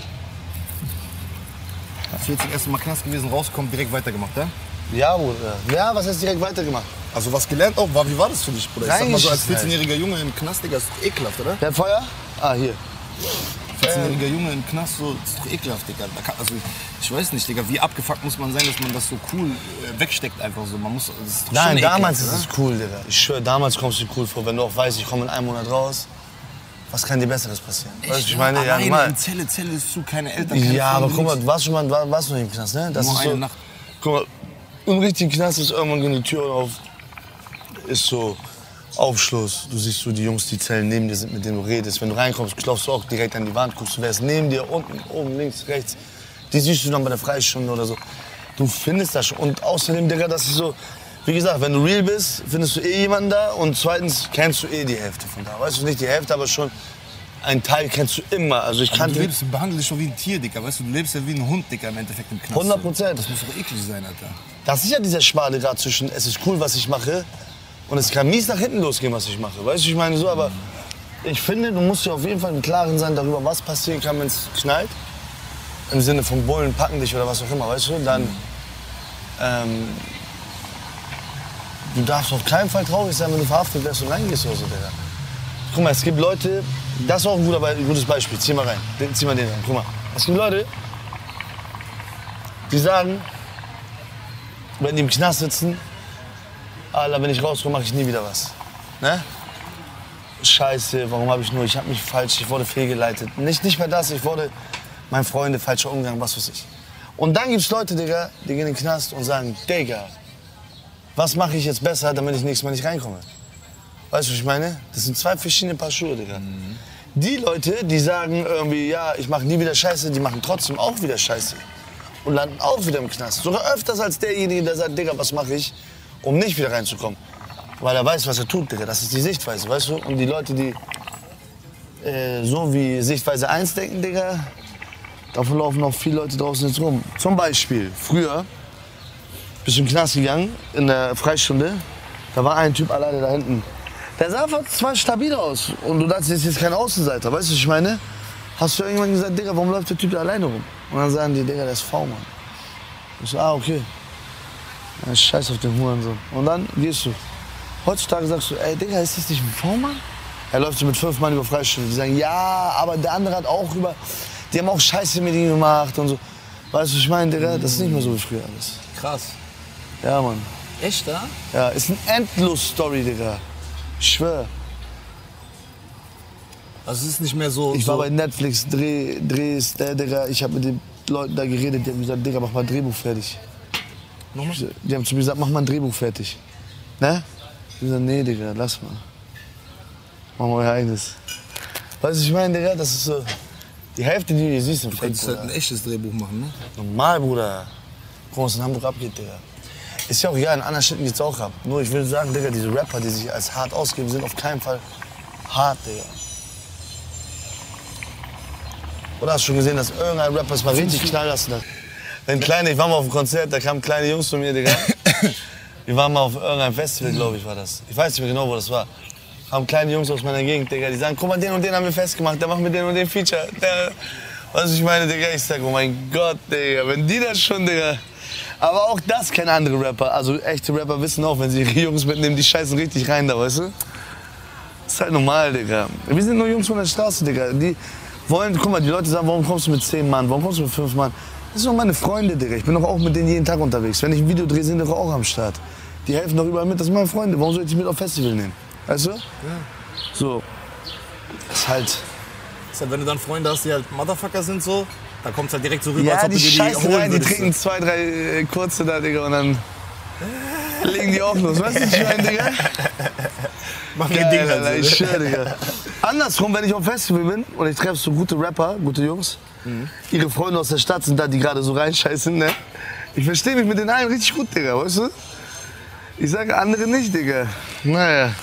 14 erstmal Knast gewesen, rauskommt, direkt weitergemacht, ja? Ja, Bruder. Ja, was hast du direkt weitergemacht? Also was gelernt auch, wie war das für dich, Bruder? Ich sag mal so, als Reingeschissen, 14-jähriger Junge im Knast, Digga, ist doch ekelhaft, oder? Der hat Feuer? Ah, hier. 14-jähriger Junge im Knast, so, das ist doch ekelhaft, Digga. Also, ich weiß nicht, Digga, wie abgefuckt muss man sein, dass man das so cool wegsteckt einfach so. Man muss, das ist doch Nein, schon damals ekelhaft, ist es cool, Digga. Ich schwöre, damals kommst du dir cool vor, wenn du auch weißt, ich komme in einem Monat raus. Was kann dir Besseres passieren? Weißt du, ich meine, ja, alleine normal. in Zelle ist zu, keine Eltern, keine Ja, aber Freunde, guck mal, nichts. du warst schon mal, warst du nicht im Knast, ne? Das Nur ist eine so, Nacht. guck mal, im richtigen Knast ist irgendwann gehen die Türen auf, ist so Aufschluss. Du siehst so die Jungs, die Zellen neben dir sind, mit denen du redest. Wenn du reinkommst, klopfst du auch direkt an die Wand, guckst du, wer ist neben dir, unten, oben, links, rechts. Die siehst du dann bei der Freistunde oder so. Du findest das schon. Und außerdem, Digga, das ist so, wie gesagt, wenn du real bist, findest du eh jemanden da und zweitens kennst du eh die Hälfte von da. Weißt du, nicht die Hälfte, aber schon ein Teil kennst du immer. Also ich Aber kannte du lebst, behandle dich schon wie ein Tier, Digga, weißt du, du lebst ja wie ein Hund, Digga, im Endeffekt im Knast. 100%. Das muss doch eklig sein, Alter. Das ist ja dieser schmale Grad zwischen, es ist cool, was ich mache, und es kann mies nach hinten losgehen, was ich mache. Weißt du, ich meine so, aber ich finde, du musst dir auf jeden Fall im Klaren sein darüber, was passieren kann, wenn es knallt. Im Sinne von Bullen packen dich oder was auch immer, weißt du? Dann, du darfst auf keinen Fall traurig sein, wenn du verhaftet wirst und reingehst oder so, Digga. Guck mal, es gibt Leute, das ist auch ein gutes Beispiel, zieh mal rein, zieh mal den rein, guck mal. Es gibt Leute, die sagen, wenn die im Knast sitzen, Alter, wenn ich rauskomme, mache ich nie wieder was. Ne? Scheiße, warum habe ich mich falsch, ich wurde fehlgeleitet. Nicht mehr das, ich wurde, mein Freunde, falscher Umgang, was weiß ich. Und dann gibt's Leute, Digga, die gehen in den Knast und sagen, Digga, was mache ich jetzt besser, damit ich nächstes Mal nicht reinkomme? Weißt du, was ich meine? Das sind zwei verschiedene Paar Schuhe, Digga. Die Leute, die sagen irgendwie, ja, ich mache nie wieder Scheiße, die machen trotzdem auch wieder Scheiße. Und landen auch wieder im Knast. Sogar öfters als derjenige, der sagt, Digga, was mache ich, um nicht wieder reinzukommen. Weil er weiß, was er tut, Digga. Das ist die Sichtweise, weißt du? Und die Leute, die so wie Sichtweise 1 denken, Digga, davon laufen auch viele Leute draußen jetzt rum. Zum Beispiel, früher bist du in den Knast gegangen, in der Freistunde, da war ein Typ alleine da hinten. Der sah zwar stabil aus und du dachtest, das ist jetzt kein Außenseiter, weißt du, was ich meine? Hast du irgendwann gesagt, Digga, warum läuft der Typ da alleine rum? Und dann sagen die, Digga, der ist V-Mann. Ich so, okay. Ja, scheiß auf den Hurensohn. Und dann gehst du. Heutzutage sagst du, ey, Digga, ist das nicht ein V-Mann? Er läuft so mit 5 Mann über Freistunde. Die sagen, ja, aber der andere hat auch die haben auch Scheiße mit ihm gemacht und so. Weißt du, was ich meine, Digga, das ist nicht mehr so wie früher alles. Krass. Ja, Mann. Echt, da? Ja, ist eine Endlos-Story, Digga. Ich schwör. Also es ist nicht mehr so... Ich war bei Netflix, Drehs, Digga, ich habe mit den Leuten da geredet, die haben gesagt, Digga, mach mal ein Drehbuch fertig. Nochmal? Die haben zu mir gesagt, mach mal ein Drehbuch fertig. Ne? Ich gesagt, nee, Digga, lass mal. Mach mal euer eigenes. Weißt du, ich meine, Digga, das ist so... Die Hälfte, die du hier siehst im Du Fake, könntest halt ein echtes Drehbuch machen, ne? Normal, Bruder. Guck mal, was in Hamburg abgeht, Digga. Ist ja auch, ja, in anderen Städten geht's auch ab. Nur ich will sagen, Digga, diese Rapper, die sich als hart ausgeben, sind auf keinen Fall hart, Digga. Oder hast du schon gesehen, dass irgendein Rapper es mal richtig knallen lassen hat? Ich war mal auf einem Konzert, da kamen kleine Jungs von mir, Digga. Wir waren mal auf irgendeinem Festival, glaube ich, war das. Ich weiß nicht mehr genau, wo das war. Haben kleine Jungs aus meiner Gegend, Digga, die sagen, guck mal, den und den haben wir festgemacht, der macht mit den und den Feature. Was ich meine, Digga, ich sag, oh mein Gott, Digga, wenn die das schon, Digga. Aber auch das kennen andere Rapper. Also echte Rapper wissen auch, wenn sie ihre Jungs mitnehmen, die scheißen richtig rein da, weißt du? Das ist halt normal, Digga. Wir sind nur Jungs von der Straße, Digga. Die wollen, guck mal, die Leute sagen, warum kommst du mit 10 Mann, warum kommst du mit 5 Mann? Das sind doch meine Freunde, Digga. Ich bin doch auch mit denen jeden Tag unterwegs. Wenn ich ein Video drehe, sind die doch auch am Start. Die helfen doch überall mit, das sind meine Freunde. Warum soll ich die mit auf Festival nehmen? Weißt du? Ja. So. Das ist halt... Wenn du dann Freunde hast, die halt Motherfucker sind so, da kommt es halt direkt so rüber, ja, als ob die du dir die scheißen holen rein, die würdest. trinken 2, 3 kurze da, Digga, und dann legen die auch los. Weißt du, was ich meine, Digga? Machen ihr Ding Alter, halt ich so. schwör, Digga. Andersrum, wenn ich auf Festival bin und ich treffe so gute Rapper, gute Jungs, ihre Freunde aus der Stadt sind da, die gerade so reinscheißen, ne? Ich verstehe mich mit den einen richtig gut, Digga, weißt du? Ich sage andere nicht, Digga. Naja.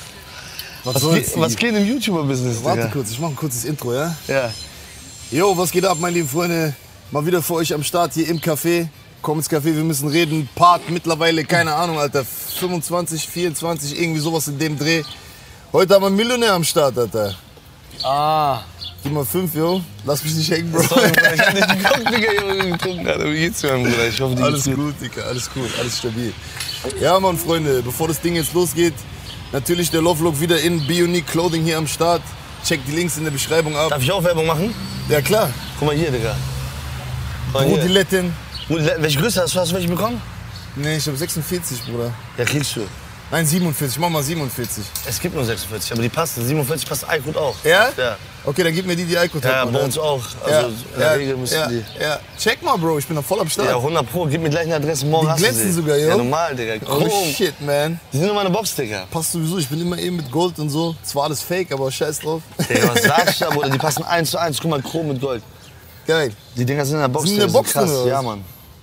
Was geht im YouTuber-Business, Digga? Warte kurz, ich mach ein kurzes Intro, ja? Ja. Jo, was geht ab, meine lieben Freunde? Mal wieder für euch am Start hier im Café. Komm ins Café, wir müssen reden. Part mittlerweile, keine Ahnung, Alter, 25, 24, irgendwie sowas in dem Dreh. Heute haben wir einen Millionär am Start, Alter. Ah. Gib mal 5, jo. Lass mich nicht hängen, Bro. Sorry, Bruder, ich hab nicht geguckt, Digga, ich hab getrunken gerade. Wie geht's dir, mein Bruder? Ich hoffe, dir Alles geht's gut, Digga, alles gut, alles stabil. Ja, Mann, Freunde, bevor das Ding jetzt losgeht, natürlich der Lovelock wieder in Bionic Clothing hier am Start. Checkt die Links in der Beschreibung ab. Darf ich auch Werbung machen? Ja, klar. Guck mal hier, Digga. Guck mal hier. Brodiletten. Welche Größe hast du? Hast du welche bekommen? Nee, ich hab 46, Bruder. Ja, kriegst du. Nein, 47, mach mal 47. Es gibt nur 46, aber die passen. 47 passt Eikut auch. Ja? Ja. Okay, dann gib mir die Eikut Ja, hat, bei oder? uns auch. Also in der Regel müssen ja, die. ja. Check mal, Bro, ich bin da voll am Start. Ja, 100 Pro. Gib mir gleich eine Adresse. Morgen Die hast du glänzen sie. sogar, jo. Ja, normal, Digga. Chrom. Oh shit, man. Die sind nur meine Box, Digga. Passt sowieso, ich bin immer eben mit Gold und so. Zwar alles fake, aber scheiß drauf. Digga, was sagst du da, Bruder? Die passen 1:1. Guck mal, Chrom mit Gold. Geil. Die Dinger sind in der Box. Sind in der Digga, Box krass. drin, oder Ja, was? Mann.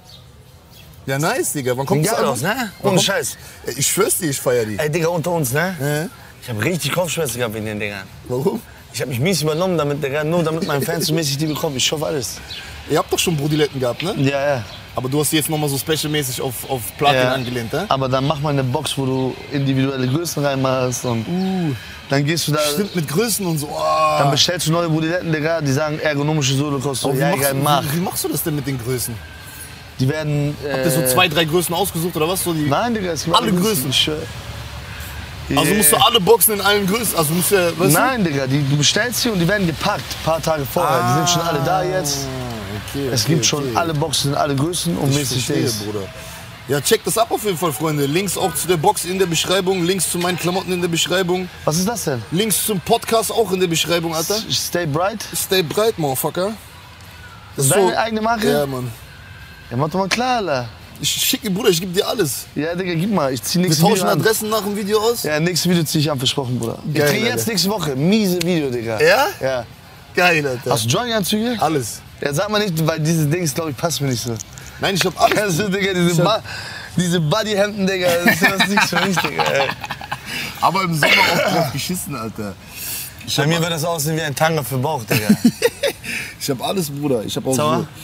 Ja, nice, Digga. Wann Sieht kommt das geil an? aus, ne? Warum? Ohne Scheiß. Ich schwör's dir, ich feier die. Ey, Digga, unter uns, ne? Ja. Ich hab richtig Kopfschmerzen gehabt wegen den Dingern. Warum? Ich hab mich mies übernommen damit, Digga. Nur damit meine Fans so mäßig die bekommen. Ich hoffe alles. Ihr habt doch schon Brodiletten gehabt, ne? Ja, ja. Aber du hast die jetzt nochmal so specialmäßig auf Platin Ja. angelehnt, ne? Aber dann mach mal eine Box, wo du individuelle Größen reinmachst und dann gehst du da, Stimmt, mit Größen und so. dann bestellst du neue Brodiletten, Digga, die sagen ergonomische Sohle kostet. Aber Ja, egal, mach. wie machst du das denn mit den Größen? Die werden. Habt ihr so 2, 3 Größen ausgesucht oder was? So die Nein, Digga, es gibt Alle Größen? Ich schwör. Also musst du alle Boxen in allen Größen, also musst du ja, weißt Nein, Digga, du bestellst sie und die werden gepackt, ein paar Tage vorher. Die sind schon alle da jetzt. Okay, Es gibt schon alle Boxen in alle Größen und Ich mäßig verstehe, Dings. Bruder. Ja, checkt das ab auf jeden Fall, Freunde. Links auch zu der Box in der Beschreibung, Links zu meinen Klamotten in der Beschreibung, Was ist das denn? Links zum Podcast auch in der Beschreibung, Alter. Stay Bright? Stay bright, Motherfucker. Das ist Deine eigene Marke? Ja, Mann. Ja, mach doch mal klar, Alter. Ich schicke, Bruder, ich gebe dir alles. Ja, Digga, gib mal. Ich zieh Wir nächstes tauschen Video an. Adressen nach dem Video aus. Ja, nächstes Video zieh ich an, versprochen, Bruder. Ich Geil, krieg jetzt Alter. nächste Woche. Miese Video, Digga. Ja? Ja. Geil, Alter. Hast du Johnny-Anzüge? Alles. Ja, sag mal nicht, weil diese Dings, glaube ich, passt mir nicht so. Nein, ich hab alles. Kennst du, Digga, diese Bodyhemden, Digga, das ist das nicht für mich, Digga. Ey. Aber im Sommer auch drauf geschissen, Alter. Bei mir wird das aussehen wie ein Tanga für Bauch, Digga. Ich hab alles, Bruder. Ich hab auch Schau mal.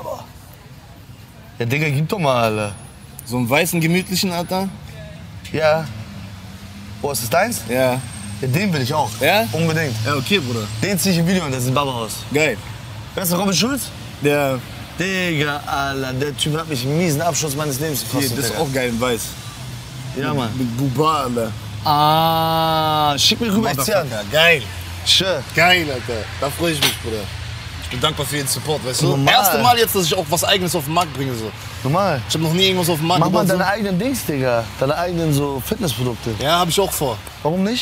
Ja, Digga, gib doch mal, Alter. so einen weißen, gemütlichen, Alter. Ja. Oh, ist das deins? Ja. Ja, den will ich auch. Ja? Unbedingt. Ja, okay, Bruder. Den zieh ich im Video an, das ist ein Babahaus. Geil. Wer ist der Robin Schulz? Der Digga, Alter, der Typ hat mich einen miesen Abschluss meines Lebens hier, gekostet, das ist Digga. auch geil in weiß. Ja, Mann. Mit Buba, Alter. Ah, schick mir rüber, ich zieh an. Geil. Sure. Geil, Alter. Da freue ich mich, Bruder. Ich bin dankbar für den Support, weißt du? Normal. Erste Mal jetzt, dass ich auch was Eigenes auf den Markt bringe. So. Normal. Ich habe noch nie irgendwas auf den Markt Mach mal gebracht. deine eigenen Dings, Digga. Deine eigenen so Fitnessprodukte. So. Ja, habe ich auch vor. Warum nicht?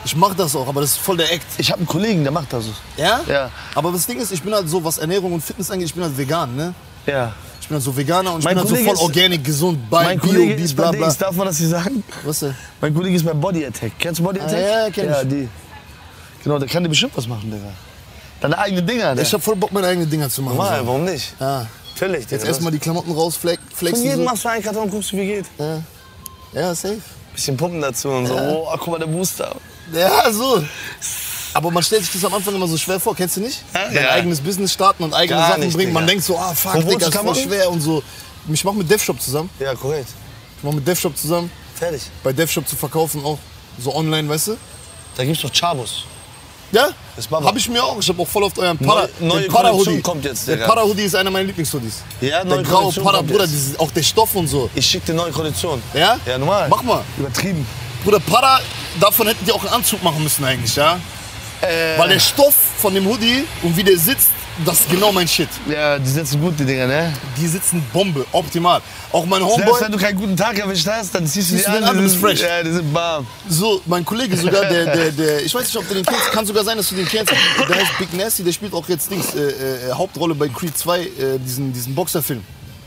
Ich mach das auch, aber das ist voll der Act. Ich habe einen Kollegen, der macht das. Ja? Ja. Aber das Ding ist, ich bin halt so, was Ernährung und Fitness angeht, ich bin halt vegan, ne? Ja. Ich bin halt so Veganer und ich Mein bin halt so Kollege voll ist- organic, gesund, Mein Bio, Kollege ist bei bla bla. Dings, darf man das nicht sagen? Was denn? Mein Kollege ist bei Body Attack. Kennst du Body Attack? ja, kenn Ja, ich. die. Genau, der kann dir bestimmt was machen, Digga. Deine eigenen Dinger, der. Ich hab voll Bock, meine eigenen Dinger zu machen. Normal, So. warum nicht? Ja. Natürlich, Digga. Jetzt erstmal die Klamotten raus, Von flexen jedem so. machst du einen Karton, guckst du, wie geht. Ja, safe. Bisschen Pumpen dazu und so. Oh, guck mal, der Booster. Ja, so. Aber man stellt sich das am Anfang immer so schwer vor, kennst du nicht? Ja. Dein eigenes Business starten und eigene Gar Sachen nicht, bringen. Man Digga. denkt so, ah fuck, Wo wohnst Digga, du, ist voll Kamerun? schwer und so. Ich mach mit DevShop zusammen. Ja, korrekt. Ich mach mit DevShop zusammen. Fertig. Bei DevShop zu verkaufen auch. So online, weißt du? Da gibt's doch Chabos. Ja, Das Baba. hab ich mir auch. Ich hab auch voll oft euren Para. Neue den Para-Hoodie. Kollektion kommt jetzt, Der Digga. Para-Hoodie ist einer meiner Lieblingshoodies. Ja, Der neue graue Kollektion Para, kommt Bruder, jetzt. auch der Stoff und so. Ich schick dir neue Kollektion. Ja? Ja, normal. Mach mal. Übertrieben. Bruder, Para, davon hätten die auch einen Anzug machen müssen eigentlich, ja? Weil der Stoff von dem Hoodie und wie der sitzt, das ist genau mein Shit. Ja, die sitzen gut, die Dinger, ne? Die sitzen Bombe, optimal. Auch mein Selbst Homeboy, wenn du keinen guten Tag erwischt hast, dann ziehst du Ziehst die du den an. an, du bist fresh. Ja, die sind warm. so, mein Kollege sogar, der, ich weiß nicht, ob du den kennst, kann sogar sein, dass du den kennst. Der heißt Big Nasty, der spielt auch jetzt Dings, Hauptrolle bei Creed 2, diesen Boxerfilm.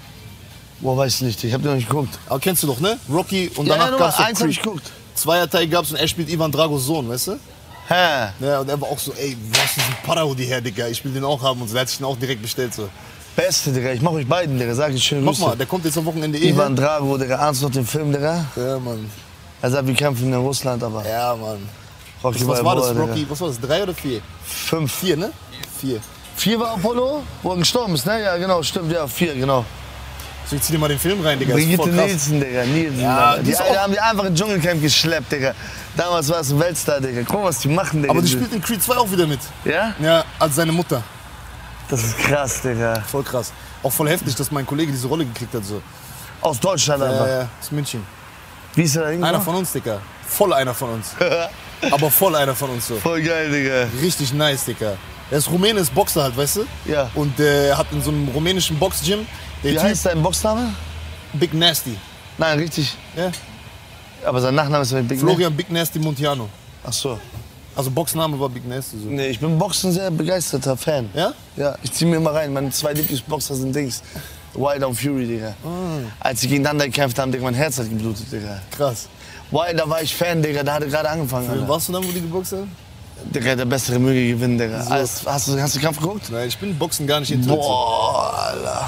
Boah, weiß ich nicht, ich hab den noch nicht geguckt. Aber kennst du doch, ne? Rocky und Ja, danach Nummer gab's doch 1 hab ich Creed. geguckt. Zweierteil gab's und er spielt Ivan Dragos Sohn, weißt du? Hä? Ja, und er war auch so, ey, wo hast du diesen Para-Hoodie her, Digga? Ich will den auch haben und so. Der hat sich den auch direkt bestellt, so. Beste, Digga, ich mach euch beiden, Digga, sag ich schön Mach Grüße. mal, der kommt jetzt am Wochenende eh Ivan her. Drago, Digga, ahnst du noch den Film, Digga? Ja, Mann. Er sagt, wir kämpfen in Russland, aber Ja, Mann. Rocky Was war das, Balboa, Rocky? Was war das, 3 oder 4? 5. 4, ne? 4. 4 war Apollo, wo er gestorben ist, ne? Ja, genau, stimmt, ja, 4, genau. So, ich zieh dir mal den Film rein, Digga. Das ist Brigitte voll krass. Nielsen, Digga, Nielsen. Ja, Digga. die Die ist Alte auch- haben die einfach ins Dschungelcamp geschleppt, Digga. Damals war es ein Weltstar, Digga. Guck mal, was die machen, Digga. Aber die spielt in Creed 2 auch wieder mit. Ja? Ja, als seine Mutter. Das ist krass, Digga. Voll krass. Auch voll heftig, dass mein Kollege diese Rolle gekriegt hat. So. Aus Deutschland einfach. Aus München. Wie ist er da Einer hingekommen? von uns, Digga. Voll einer von uns. Aber voll einer von uns so. Voll geil, Digga. Richtig nice, Digga. Er ist Rumäne, ist Boxer halt, weißt du? Ja. Und hat in so einem rumänischen Boxgym, der Wie Typ, heißt dein Boxname? Big Nasty. Nein, richtig. Ja? Aber sein Nachname ist Big Florian Big Nasty Montiano. Ach so. Also Boxname war Big Nasty. So. Nee, ich bin Boxen sehr begeisterter Fan. Ja? Ja, ich zieh mir immer rein. Meine 2 Lieblingsboxer sind Dings. Wilder und Fury, Digga. Als sie gegeneinander gekämpft haben, Digga, mein Herz hat geblutet, Digga. Krass. Wilder war ich Fan, Digga, da hat er gerade angefangen, Wen Alter. warst du dann, wo die geboxt haben? Digga, der bessere möge gewinnen, Digga. Hast du den Kampf geguckt? Nein, ich bin Boxen gar nicht interessiert. Boah, Alter.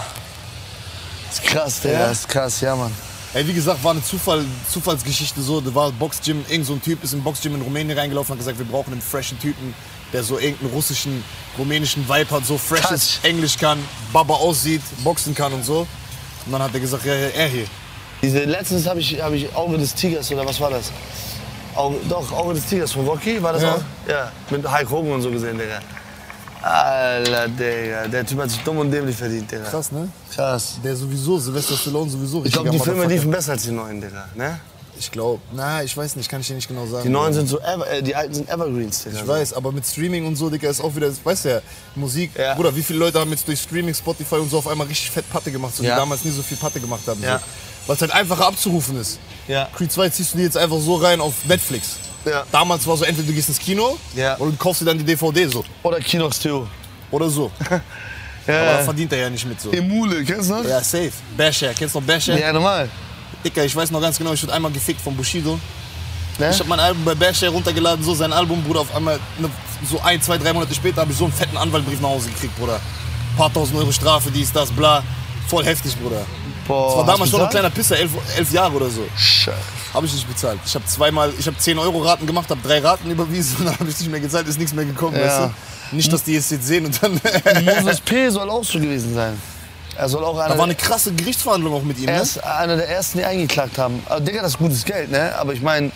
Ist krass, Digga, Ja? ist krass, ja, Mann. Ey, wie gesagt, war eine Zufallsgeschichte so. Da war Boxgym, irgend so ein Typ ist im Boxgym in Rumänien reingelaufen und hat gesagt, wir brauchen einen freshen Typen, der so irgendeinen russischen, rumänischen Vibe hat, so freshes Touch. Englisch kann, Baba aussieht, boxen kann und so. Und dann hat er gesagt, ja, er hier. Letztens hab ich Auge des Tigers, oder was war das? Auge des Tigers von Rocky, war das Ja. auch? Ja, mit Hulk Hogan und so gesehen, Digga. Alter, Digga, der Typ hat sich dumm und dämlich verdient, Digga. Krass, ne? Krass. Der sowieso, Sylvester Stallone sowieso Ich richtig. glaube, die Filme liefen besser als die neuen, Digga, ne? Ich glaube, na, ich weiß nicht, kann ich dir nicht genau sagen. Die neuen sind so, die alten sind Evergreens, Digga. Ich weiß, aber mit Streaming und so, Digga, ist auch wieder, weißt du ja, Musik. Ja. Bruder, wie viele Leute haben jetzt durch Streaming, Spotify und so auf einmal richtig fett Patte gemacht, so, die Ja. damals nie so viel Patte gemacht haben. Ja. So. Weil es halt einfacher abzurufen ist. Ja. Creed 2 ziehst du dir jetzt einfach so rein auf Netflix. Ja. Damals war so, entweder du gehst ins Kino Ja. oder du kaufst dir dann die DVD so. Oder Kinox Theo. Oder so. Aber da verdient er ja nicht mit so. Emule, kennst du das? Ja, safe. Basher, kennst du noch Basher? Ja, normal. Dicker, ich weiß noch ganz genau, ich wurde einmal gefickt von Bushido. Ne? Ich habe mein Album bei Basher runtergeladen, so sein Album, Bruder, auf einmal, so 1, 2, 3 Monate später habe ich so einen fetten Anwaltbrief nach Hause gekriegt, Bruder. Paar tausend Euro Strafe, dies, das, bla. Voll heftig, Bruder. Boah, Das war damals schon ein bezahlt? kleiner Pisser, 11 Jahre oder so. Scheiße. Habe ich nicht bezahlt. Ich habe 10 Euro Raten gemacht, habe 3 Raten überwiesen und dann habe ich nicht mehr gezahlt, ist nichts mehr gekommen, Ja. weißt du? Nicht, dass die es jetzt sehen und dann... Moses P. soll auch so gewesen sein. Er soll auch Da war eine krasse Gerichtsverhandlung auch mit ihm, er ne? ist einer der ersten, die eingeklagt haben. Aber Digga, das ist gutes Geld, ne? Aber ich meine,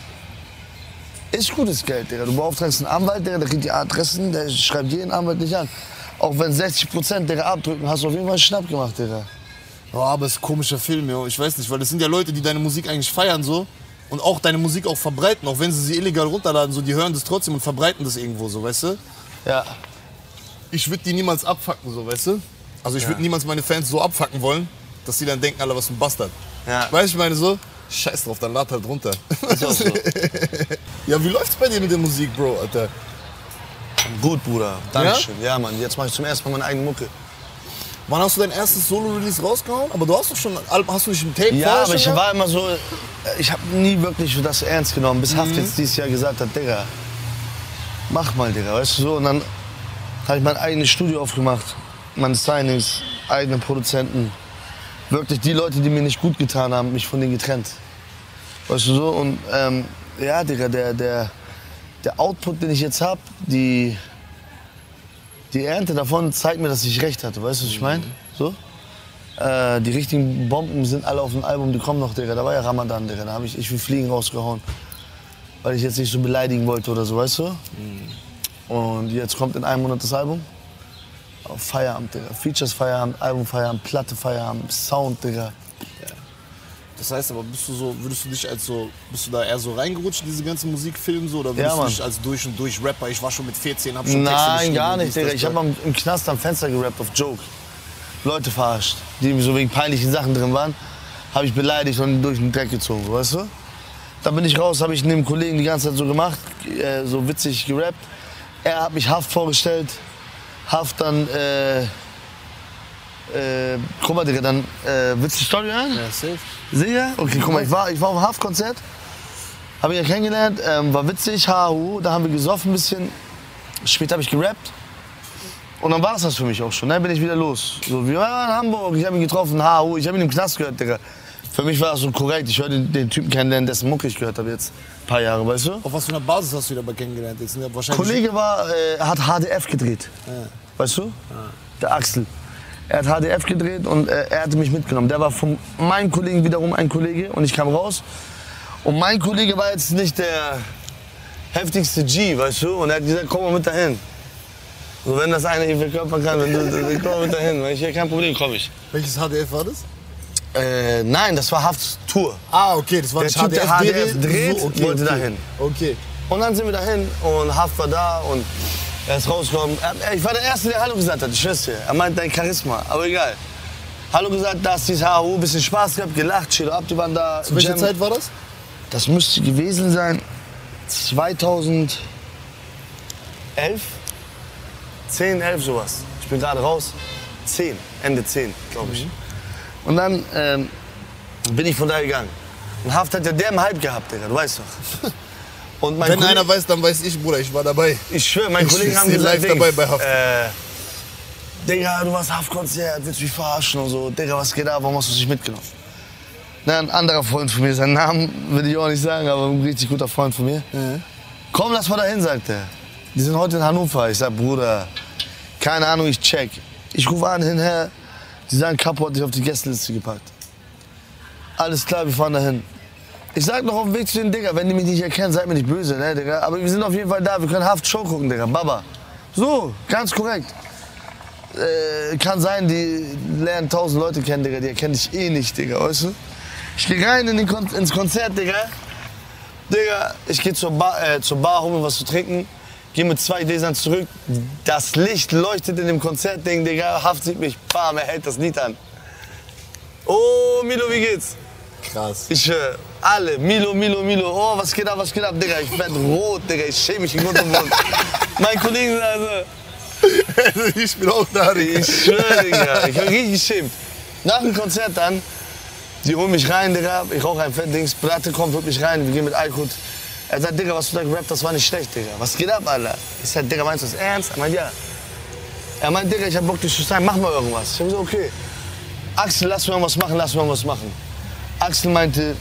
ist gutes Geld, Digga. Du beauftragst einen Anwalt, Digga, der kriegt die Adressen, der schreibt jeden Anwalt nicht an. Auch wenn 60% Digga abdrücken, hast du auf jeden Fall einen Schnapp gemacht, Digga. Oh, aber es ist ein komischer Film, jo. Ich weiß nicht, weil das sind ja Leute, die deine Musik eigentlich feiern so und auch deine Musik auch verbreiten, auch wenn sie sie illegal runterladen, so die hören das trotzdem und verbreiten das irgendwo so, weißt du? Ja. Ich würde die niemals abfacken, so, weißt du? Also ich würde niemals meine Fans so abfacken wollen, dass sie dann denken, Alter, was für ein Bastard. Ja. Weißt du, ich meine so? Scheiß drauf, dann lad halt runter. Ist auch so. Ja, wie läuft's bei dir mit der Musik, Bro, Alter? Gut, Bruder. Dankeschön. Ja, Mann. Jetzt mache ich zum ersten Mal meine eigene Mucke. Wann hast du dein erstes Solo-Release rausgehauen? Aber du hast doch schon, hast du nicht ein Tape Ja, vorher aber schon ich gehabt? war immer so, ich habe nie wirklich das ernst genommen, bis Haft jetzt dieses Jahr gesagt hat, Digga, mach mal, Digga, weißt du so. Und dann habe ich mein eigenes Studio aufgemacht, meine Signings, eigene Produzenten. Wirklich die Leute, die mir nicht gut getan haben, mich von denen getrennt. Weißt du so. Und ja, Digga, der Output, den ich jetzt habe, die Ernte davon zeigt mir, dass ich recht hatte. Weißt du, was ich meine? So? Die richtigen Bomben sind alle auf dem Album, die kommen noch, Digga. Da war ja Ramadan, Digga. Da habe ich will Fliegen rausgehauen. Weil ich jetzt nicht so beleidigen wollte oder so, weißt du? Und jetzt kommt in einem Monat das Album. Auf Feierabend, Digga. Features Feierabend, Album Feierabend, Platte Feierabend, Sound, Digga. Das heißt aber, bist du da eher so reingerutscht in diese ganze Musikfilme so? Oder würdest Ja, du Mann. dich als durch und durch Rapper, ich war schon mit 14, hab schon Texte geschrieben? Nein, gar und nicht, dies, Digga. das, Ich das. habe im Knast am Fenster gerappt auf Joke. Leute verarscht, die so wegen peinlichen Sachen drin waren, habe ich beleidigt und durch den Dreck gezogen, so, weißt du? Da bin ich raus, habe ich neben Kollegen die ganze Zeit so gemacht, so witzig gerappt. Er hat mich Haft vorgestellt, Haft dann, guck mal, Digga, dann, willst du die Story hören? Ja, safe. Sicher? Okay, guck mal, ich war auf dem Haft-Konzert, habe ihn ja kennengelernt, war witzig, HU, da haben wir gesoffen ein bisschen, später habe ich gerappt. Und dann war es das für mich auch schon, dann bin ich wieder los. So, wir waren in Hamburg, ich habe ihn getroffen, HU, ich habe ihn im Knast gehört, Digga. Für mich war das so korrekt, ich höre den Typen kennenlernen, dessen Mucke ich gehört habe jetzt ein paar Jahre, weißt du? Auf was für einer Basis hast du ihn aber kennengelernt? Jetzt sind ja wahrscheinlich Kollege hat HDF gedreht, weißt du? Der Axel. Er hat HDF gedreht und er hatte mich mitgenommen. Der war von meinem Kollegen wiederum ein Kollege und ich kam raus. Und mein Kollege war jetzt nicht der heftigste G, weißt du? Und er hat gesagt, komm mal mit dahin. So, wenn das einer hier verkörpern kann, dann komm mal mit dahin. Wenn ich hier kein Problem, komm ich. Welches HDF war das? Nein, das war Hafts Tour. Ah, okay, das war Der nicht Typ, der HDF dreht, so, okay, wollte okay. dahin. Okay. Und dann sind wir dahin und Haft war da und er ist rausgekommen. Ich war der Erste, der Hallo gesagt hat, ich schwör's dir. Er meint dein Charisma, aber egal. Hallo gesagt, da ist dieses HU, bisschen Spaß gehabt, gelacht, chill ab, die waren da. Zu welcher Jam. Zeit war das? Das müsste gewesen sein 2011, 10, 11 sowas. Ich bin gerade raus, 10, Ende 10, glaube ich. Und dann bin ich von da gegangen. Und Haft hat ja der im Hype gehabt, Digga, du weißt doch. Und mein Wenn Kollege- einer weiß, dann weiß ich, Bruder, ich war dabei. Ich schwöre, meine Kollegen haben bin gesagt, live dabei bei Haft. Digga, du warst Haftkonzert, willst du mich verarschen und so. Digga, was geht ab, warum hast du dich mitgenommen? Na, ein anderer Freund von mir, seinen Namen will ich auch nicht sagen, aber ein richtig guter Freund von mir. Komm, lass mal dahin, sagt er. Die sind heute in Hannover. Ich sag, Bruder, keine Ahnung, ich check. Ich rufe an, hinher, die sagen, Capo hat dich auf die Gästeliste gepackt. Alles klar, wir fahren dahin. Ich sag noch auf dem Weg zu den Digga, wenn die mich nicht erkennen, seid mir nicht böse, ne, Digga. Aber wir sind auf jeden Fall da, wir können Haft-Show gucken, Digga, Baba. So, ganz korrekt. Kann sein, die lernen 1000 Leute kennen, Digga, die erkennen dich eh nicht, Digga, weißt du? Ich geh rein ins Konzert, Digga. Digga, ich geh zur Bar, hol mir was zu trinken, geh mit 2 Gläsern zurück. Das Licht leuchtet in dem Konzertding, Digga. Haft sieht mich, bam, er hält das Lied an. Oh, Milo, wie geht's? Krass. Ich höre alle, Milo, oh, was geht ab, Digga, ich werd rot, Digga, ich schäme mich in Grund und Boden. Mein Kollege, also, Ich bin auch da, Digga. ich schwöre, Digga, ich bin richtig geschämt. Nach dem Konzert dann, die holen mich rein, Digga, ich rauche ein Fettdings, Platte kommt, holt mich rein, wir gehen mit Alkut. Er sagt, Digga, was du da gerappt, das war nicht schlecht, Digga. Was geht ab, Alter? Ich sag, Digga, meinst du das ernst? Er meint, ja. Er meint, Digga, ich hab Bock, dich zu sagen, mach mal irgendwas. Ich hab gesagt, okay. Axel, lass mal was machen. Axel meinte,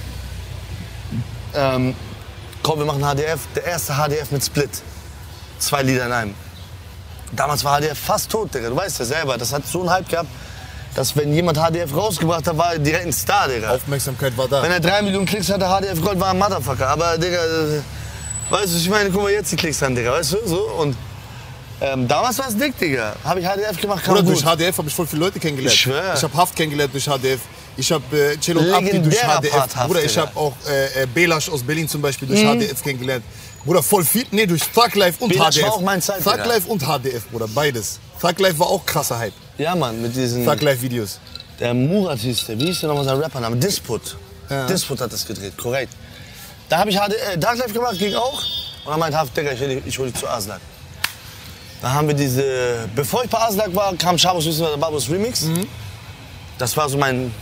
komm, wir machen HDF, der erste HDF mit Split. 2 Lieder in einem. Damals war HDF fast tot, Digga, du weißt ja selber. Das hat so einen Hype gehabt, dass wenn jemand HDF rausgebracht hat, war er direkt ein Star, Digga. Aufmerksamkeit war da. Wenn er 3 Millionen Klicks hatte, HDF Gold war ein Motherfucker. Aber, Digga, weißt du, ich meine, guck mal jetzt die Klicks an, Digga, weißt du, so. Und damals war es dick, Digga. Hab ich HDF gemacht, kam Bruder, gut. durch HDF habe ich voll viele Leute kennengelernt. Ich schwör. Ich habe Haft kennengelernt durch HDF. Ich habe Cello und Abdi durch Legendärer HDF. Part Haft, Bruder, ich Digga. habe auch Belasch aus Berlin zum Beispiel durch HDF kennengelernt. Bruder, voll viel. Nee, durch Thug Life und Belasch HDF. war auch meine Zeit, Thug Digga. Life und HDF, Bruder, beides. Thug Life war auch krasser Hype. Ja, Mann, mit diesen... Thug Life Videos. Der Murat hieß der, wie hieß der nochmal sein Rappername? Disput. Ja. Disfut hat das gedreht, korrekt. Da habe ich Dark Life gemacht, ging auch. Und dann meinte Haft, Digga, ich hol dich zu Aslak. Da haben wir bevor ich bei Aslak war, kam Chabos Wissen der Babos Remix. Das war so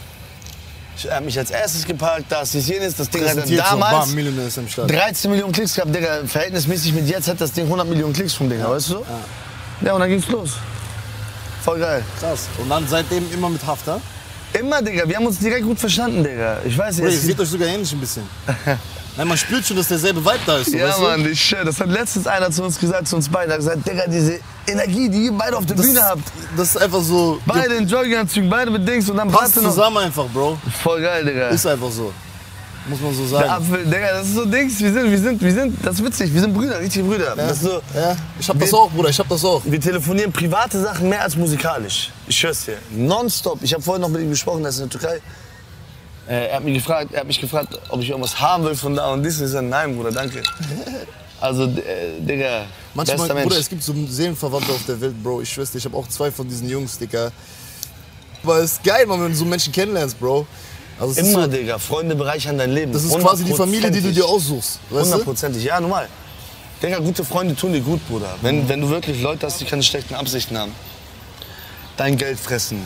er hat mich als erstes gepackt, das jenes, das Ding hatte damals 13 Millionen Klicks gehabt, Digga. Verhältnismäßig mit jetzt hat das Ding 100 Millionen Klicks vom Ding, weißt du? Ja, und dann ging's los. Voll geil. Krass. Und dann seitdem immer mit Hafter? Immer, Digga. Wir haben uns direkt gut verstanden, Digga. Ich weiß Ihr nicht. seht euch sogar ähnlich ein bisschen. Nein, man spürt schon, dass derselbe Vibe da ist. So, Ja, weißt Mann, das hat letztens einer zu uns gesagt, zu uns beiden. Er hat gesagt, Digga, diese Energie, die ihr beide auf der Bühne habt. Das ist einfach so. Beide in Jogginganzügen, beide mit Dings und dann passt noch. zusammen einfach, Bro. Voll geil, Digga. Ist einfach so. Muss man so Der sagen. Apfel, Digga, das ist so Dings. Wir sind, das ist witzig, wir sind Brüder, richtige Brüder. Ja. Das ist so, Ja, ich hab das auch, Bruder, ich hab das auch. wir telefonieren private Sachen mehr als musikalisch. Ich schwör's dir. Nonstop. Ich habe vorhin noch mit ihm gesprochen, der ist in der Türkei. Er hat mich gefragt, ob ich irgendwas haben will von da und dies. Ich sag, nein, Bruder, danke. Also, Digga, Manchmal, bester Mensch. Bruder, es gibt so Seelenverwandte auf der Welt, Bro. Ich schwör's dir, ich hab auch 2 von diesen Jungs, Digga. Aber es ist geil, man, wenn du so Menschen kennenlernst, Bro. Also es ist Immer, so, Digga. Freunde bereichern dein Leben. das ist quasi die Familie, die du dir aussuchst. Weißt du? 100%. Ja, normal. Digga, gute Freunde tun dir gut, Bruder. Wenn du wirklich Leute hast, die keine schlechten Absichten haben, dein Geld fressen,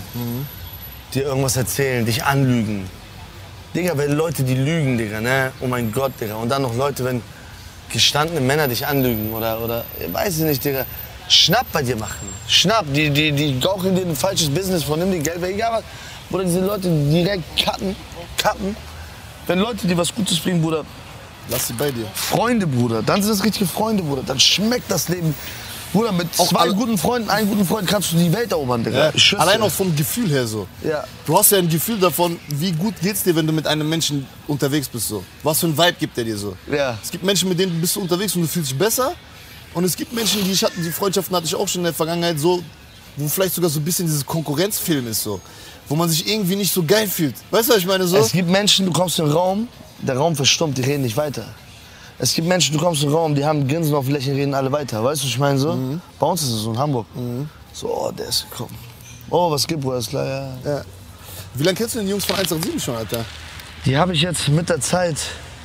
dir irgendwas erzählen, dich anlügen. Digga, wenn Leute, die lügen, Digga, ne? Oh mein Gott, Digga. Und dann noch Leute, wenn gestandene Männer dich anlügen oder weiß ich nicht, Digga. Schnapp bei dir machen. Schnapp. Die gaukeln dir ein falsches Business von, nimm dir Geld, egal was. Bruder, diese Leute direkt cutten. Wenn Leute dir was Gutes bringen, Bruder, Lass sie bei dir. Freunde, Bruder. Dann sind das richtige Freunde, Bruder. Dann schmeckt das Leben. Bruder, mit Auch zwei alle- guten Freunden, einem guten Freund kannst du die Welt erobern, Digga. Ja. Ich schwör's Allein dir. auch vom Gefühl her so. Ja. Du hast ja ein Gefühl davon, wie gut geht's dir, wenn du mit einem Menschen unterwegs bist. So. Was für ein Vibe gibt der dir so? Ja. Es gibt Menschen, mit denen bist du unterwegs und du fühlst dich besser. Und es gibt Menschen, die Freundschaften hatte ich auch schon in der Vergangenheit so, wo vielleicht sogar so ein bisschen dieses Konkurrenzfilm ist so. Wo man sich irgendwie nicht so geil fühlt. Weißt du, was ich meine so? Es gibt Menschen, du kommst in den Raum, der Raum verstummt, die reden nicht weiter. Es gibt Menschen, du kommst in den Raum, die haben Grinsen auf den Lächeln, reden alle weiter. Weißt du, was ich meine so? Bei uns ist es so in Hamburg. So, oh, der ist gekommen. Oh, was gibt, Bruder? Ist klar, ja. Ja. Wie lange kennst du den Jungs von 187 schon, Alter? Die habe ich jetzt mit der Zeit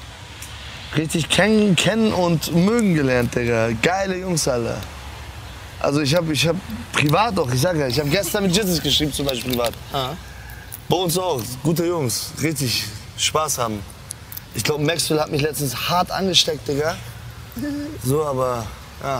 richtig kennen und mögen gelernt, Digga. Geile Jungs, Alter. Also ich hab privat auch, ich sag ja, ich habe gestern mit Jizzes geschrieben, zum Beispiel privat. Bei uns auch, gute Jungs, richtig Spaß haben. Ich glaube, Maxwell hat mich letztens hart angesteckt, Digga. So, aber ja.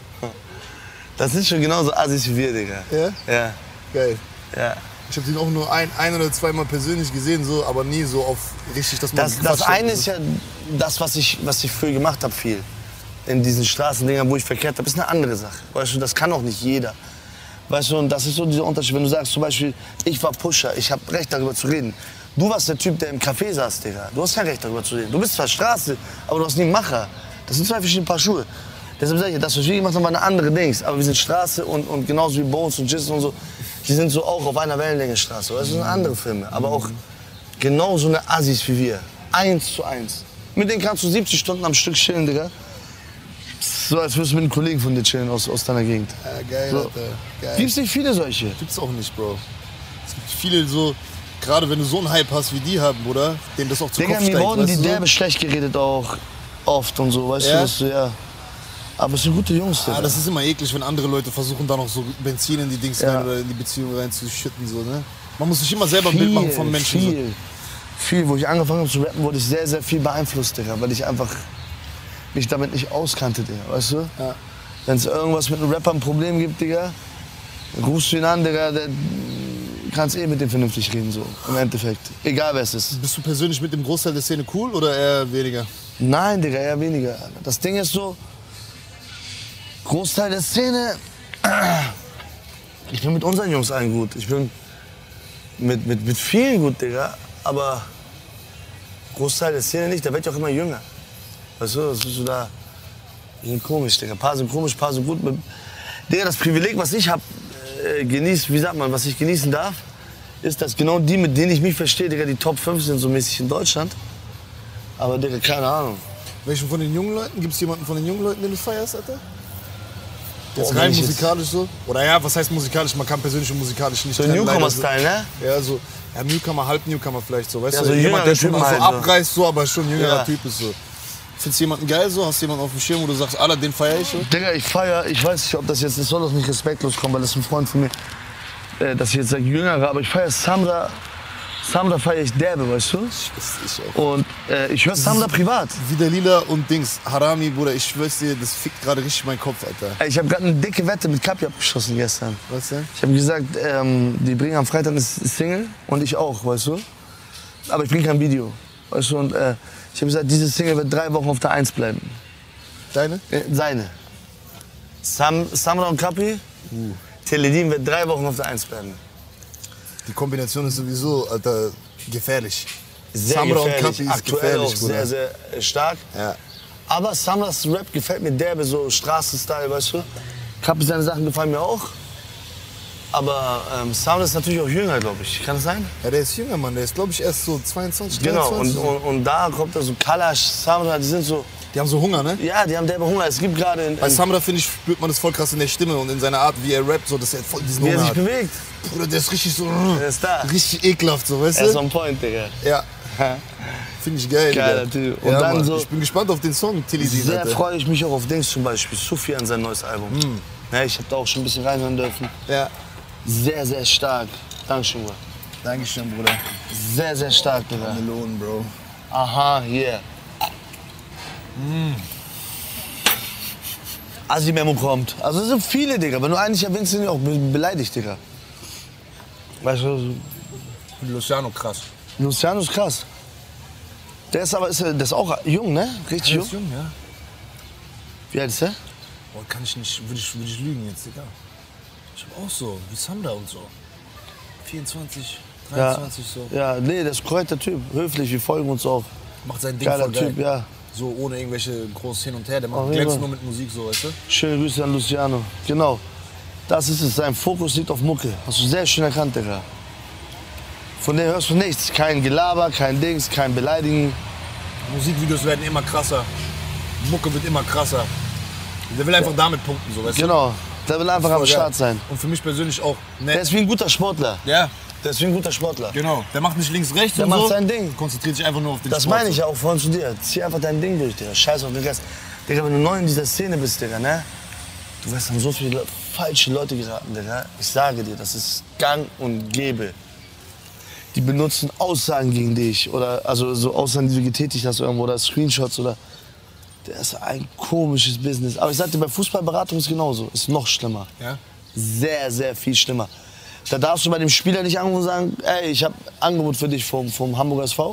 Das sind schon genauso Assis wie wir, Digga. Ja? Ja, Geil. ja. Ich habe den auch nur ein oder zweimal persönlich gesehen, so, aber nie so auf richtig, dass man Das gequatscht hat eine und ist so. ja das, was ich früher gemacht habe, viel. In diesen Straßendingern, wo ich verkehrt habe, ist eine andere Sache. Weißt du, das kann auch nicht jeder. Weißt du, und das ist so dieser Unterschied. Wenn du sagst, zum Beispiel, ich war Pusher, ich habe Recht darüber zu reden. Du warst der Typ, der im Café saß, Digga. Du hast kein Recht darüber zu reden. Du bist zwar Straße, aber du hast nie einen Macher. Das sind zwei verschiedene Paar Schuhe. Deshalb sage ich, das, was wir gemacht haben, war eine andere Dings. Aber wir sind Straße und genauso wie Bones und Jizz und so, die sind so auch auf einer Wellenlänge Straße. Das sind andere Filme, aber auch genauso eine Assis wie wir. 1:1. Mit denen kannst du 70 Stunden am Stück chillen, Digga. So als würdest du mit einem Kollegen von dir chillen aus deiner Gegend. Ja, geil, So. Alter. Geil. Gibt's nicht viele solche? Gibt's auch nicht, Bro. Es gibt viele so, gerade wenn du so einen Hype hast wie die haben, Bruder, denen das auch zu Digga, Kopf mir steigt, wurden die weißt du? derbe schlecht geredet auch oft und so, weißt Ja? du, dass du, ja. Aber es sind gute Jungs, Digga. Ja, das ist immer eklig, wenn andere Leute versuchen, da noch so Benzin in die Dings Ja. rein oder in die Beziehung reinzuschütten, so, ne? Man muss sich immer selber ein Bild machen vom Menschen. So. Viel. Wo ich angefangen habe zu rappen, wurde ich sehr, sehr viel beeinflusst, Digga, weil ich einfach mich damit nicht auskannte, Digga, weißt du? Ja. Wenn es irgendwas mit einem Rapper ein Problem gibt, Digga, dann rufst du ihn an, Digga, der kannst eh mit dem vernünftig reden, so, im Endeffekt. Egal, wer es ist. Bist du persönlich mit dem Großteil der Szene cool oder eher weniger? Nein, Digga, eher weniger. Das Ding ist so, Großteil der Szene, ich bin mit unseren Jungs allen gut. Ich bin mit vielen gut, Digga, aber Großteil der Szene nicht, der wird ja auch immer jünger. Weißt du, das ist so da, die sind komisch, Digga. Ein paar sind komisch, ein paar sind gut. Digga, das Privileg, was ich hab, genießt, wie sagt man, was ich genießen darf, ist, dass genau die, mit denen ich mich verstehe, Digga, die Top 5 sind so mäßig in Deutschland. Aber, Digga, keine Ahnung. Welchen von den jungen Leuten? Gibt es jemanden von den jungen Leuten, den du feierst, Alter? Jetzt rein musikalisch so? Oder ja, was heißt musikalisch? Man kann persönlich und musikalisch nicht So trennen, leider Newcomer-Style, ne? Ja, so ja, Newcomer, halb Newcomer vielleicht so, weißt Ja, du? so Jemand, der jüngerer schon Typ so halt, abreißt, so, aber schon jüngerer Ja. Typ ist so. Findest du jemanden geil so? Hast du jemanden auf dem Schirm, wo du sagst, Alter, den feier ich so? Digga, ich weiß nicht, ob das jetzt, das soll doch nicht respektlos kommen, weil das ist ein Freund von mir, dass ich jetzt sage Jüngerer, aber ich feiere Samra feiere ich derbe, weißt du? Ich auch. Und ich höre Samra privat. Wieder Lila und Dings, Harami, Bruder, ich schwör's dir, das fickt gerade richtig meinen Kopf, Alter. Ich habe gerade eine dicke Wette mit Kapi abgeschossen gestern. Was denn? Ich habe gesagt, die bringen am Freitag eine Single und ich auch, weißt du? Aber ich bringe kein Video, weißt du? Und ich habe gesagt, diese Single wird 3 Wochen auf der 1 bleiben. Deine? Seine. Samra und Kapi, Teledin wird 3 Wochen auf der 1 bleiben. Die Kombination ist sowieso, Alter, gefährlich. Sehr Samra und gefährlich, Kapi ist aktuell gefährlich, auch Bruder. sehr, sehr stark. Ja. Aber Samras Rap gefällt mir derbe, so Straßenstyle, weißt du? Kapi seine Sachen gefallen mir auch. Aber Samra ist natürlich auch jünger, glaube ich. Kann das sein? Ja, der ist jünger, Mann, der ist, glaube ich, erst so 22, Genau, 23. und da kommt da so Kalash, Samra, die sind so, Die haben so Hunger, ne? ja, die haben derbe Hunger. Es gibt gerade Bei Samra, finde ich, spürt man das voll krass in der Stimme und in seiner Art, wie er rappt, so, dass er voll diesen wie er Hunger sich hat. bewegt. Bruder, der ist richtig so, Er ist da. richtig ekelhaft, so, weißt Er ist du? on point, Digga. Ja, finde ich geil, Geiler Digga. Typ. Und Ja, dann Mann, so- ich bin gespannt auf den Song, Tilly Dean, Sehr Alter. freue ich mich auch auf Dings zum Beispiel, Sufjan, sein neues Album. Ja, ich habe da auch schon ein bisschen reinhören dürfen. Ja, Sehr, sehr stark. Dankeschön, Bro. Dankeschön, Bruder. Sehr, sehr stark, Digga. Melonen, Bro. Aha, yeah. Assi-Memo kommt. Also es sind viele, Digga. Wenn du eigentlich erwähnst, sind die auch beleidigt, Digga. Weißt du, Luciano, krass. Luciano ist krass. Der ist aber der ist auch jung, ne? Richtig Der jung. ist jung, ja. Wie alt ist der? Boah, kann ich nicht, würde ich lügen jetzt, Digga. Ich hab auch so, wie Samra und so. 24, 23 so. Ja, nee, der ist ein korrekter Typ. Höflich, wir folgen uns auch. Macht sein Ding Geiler voll geil. Typ, ja. So ohne irgendwelche groß hin und her. Der macht Auf jeden glänzt Fall. nur mit Musik, so, weißt du? Schöne Grüße an Luciano. Genau. Das ist es. Sein Fokus liegt auf Mucke. Hast du sehr schön erkannt, Digga. Von dem hörst du nichts. Kein Gelaber, kein Dings, kein Beleidigen. Musikvideos werden immer krasser. Mucke wird immer krasser. Der will einfach damit punkten, so, weißt du? Genau. Der will einfach am Voll geil. Start sein. Und für mich persönlich auch Der nett. ist wie ein guter Sportler. Ja, Der ist wie ein guter Sportler. genau. Der macht nicht links, rechts Der und macht so. sein Ding. Konzentriert sich einfach nur auf den Das Sport. meine ich ja auch vorhin zu dir. Zieh einfach dein Ding durch, Digga. Scheiß auf den Rest. Digga, wenn du neu in dieser Szene bist, Digga, ne? Du wirst an so viele falsche Leute geraten, Digga. Ich sage dir, das ist gang und gäbe. Die benutzen Aussagen gegen dich. Oder also so Aussagen, die du getätigt hast irgendwo. Oder Screenshots oder... Das ist ein komisches Business. Aber ich sag dir, bei Fußballberatung ist es genauso. Ist noch schlimmer. Ja? Sehr, sehr viel schlimmer. Da darfst du bei dem Spieler nicht anrufen und sagen, ey, ich habe Angebot für dich vom Hamburger SV.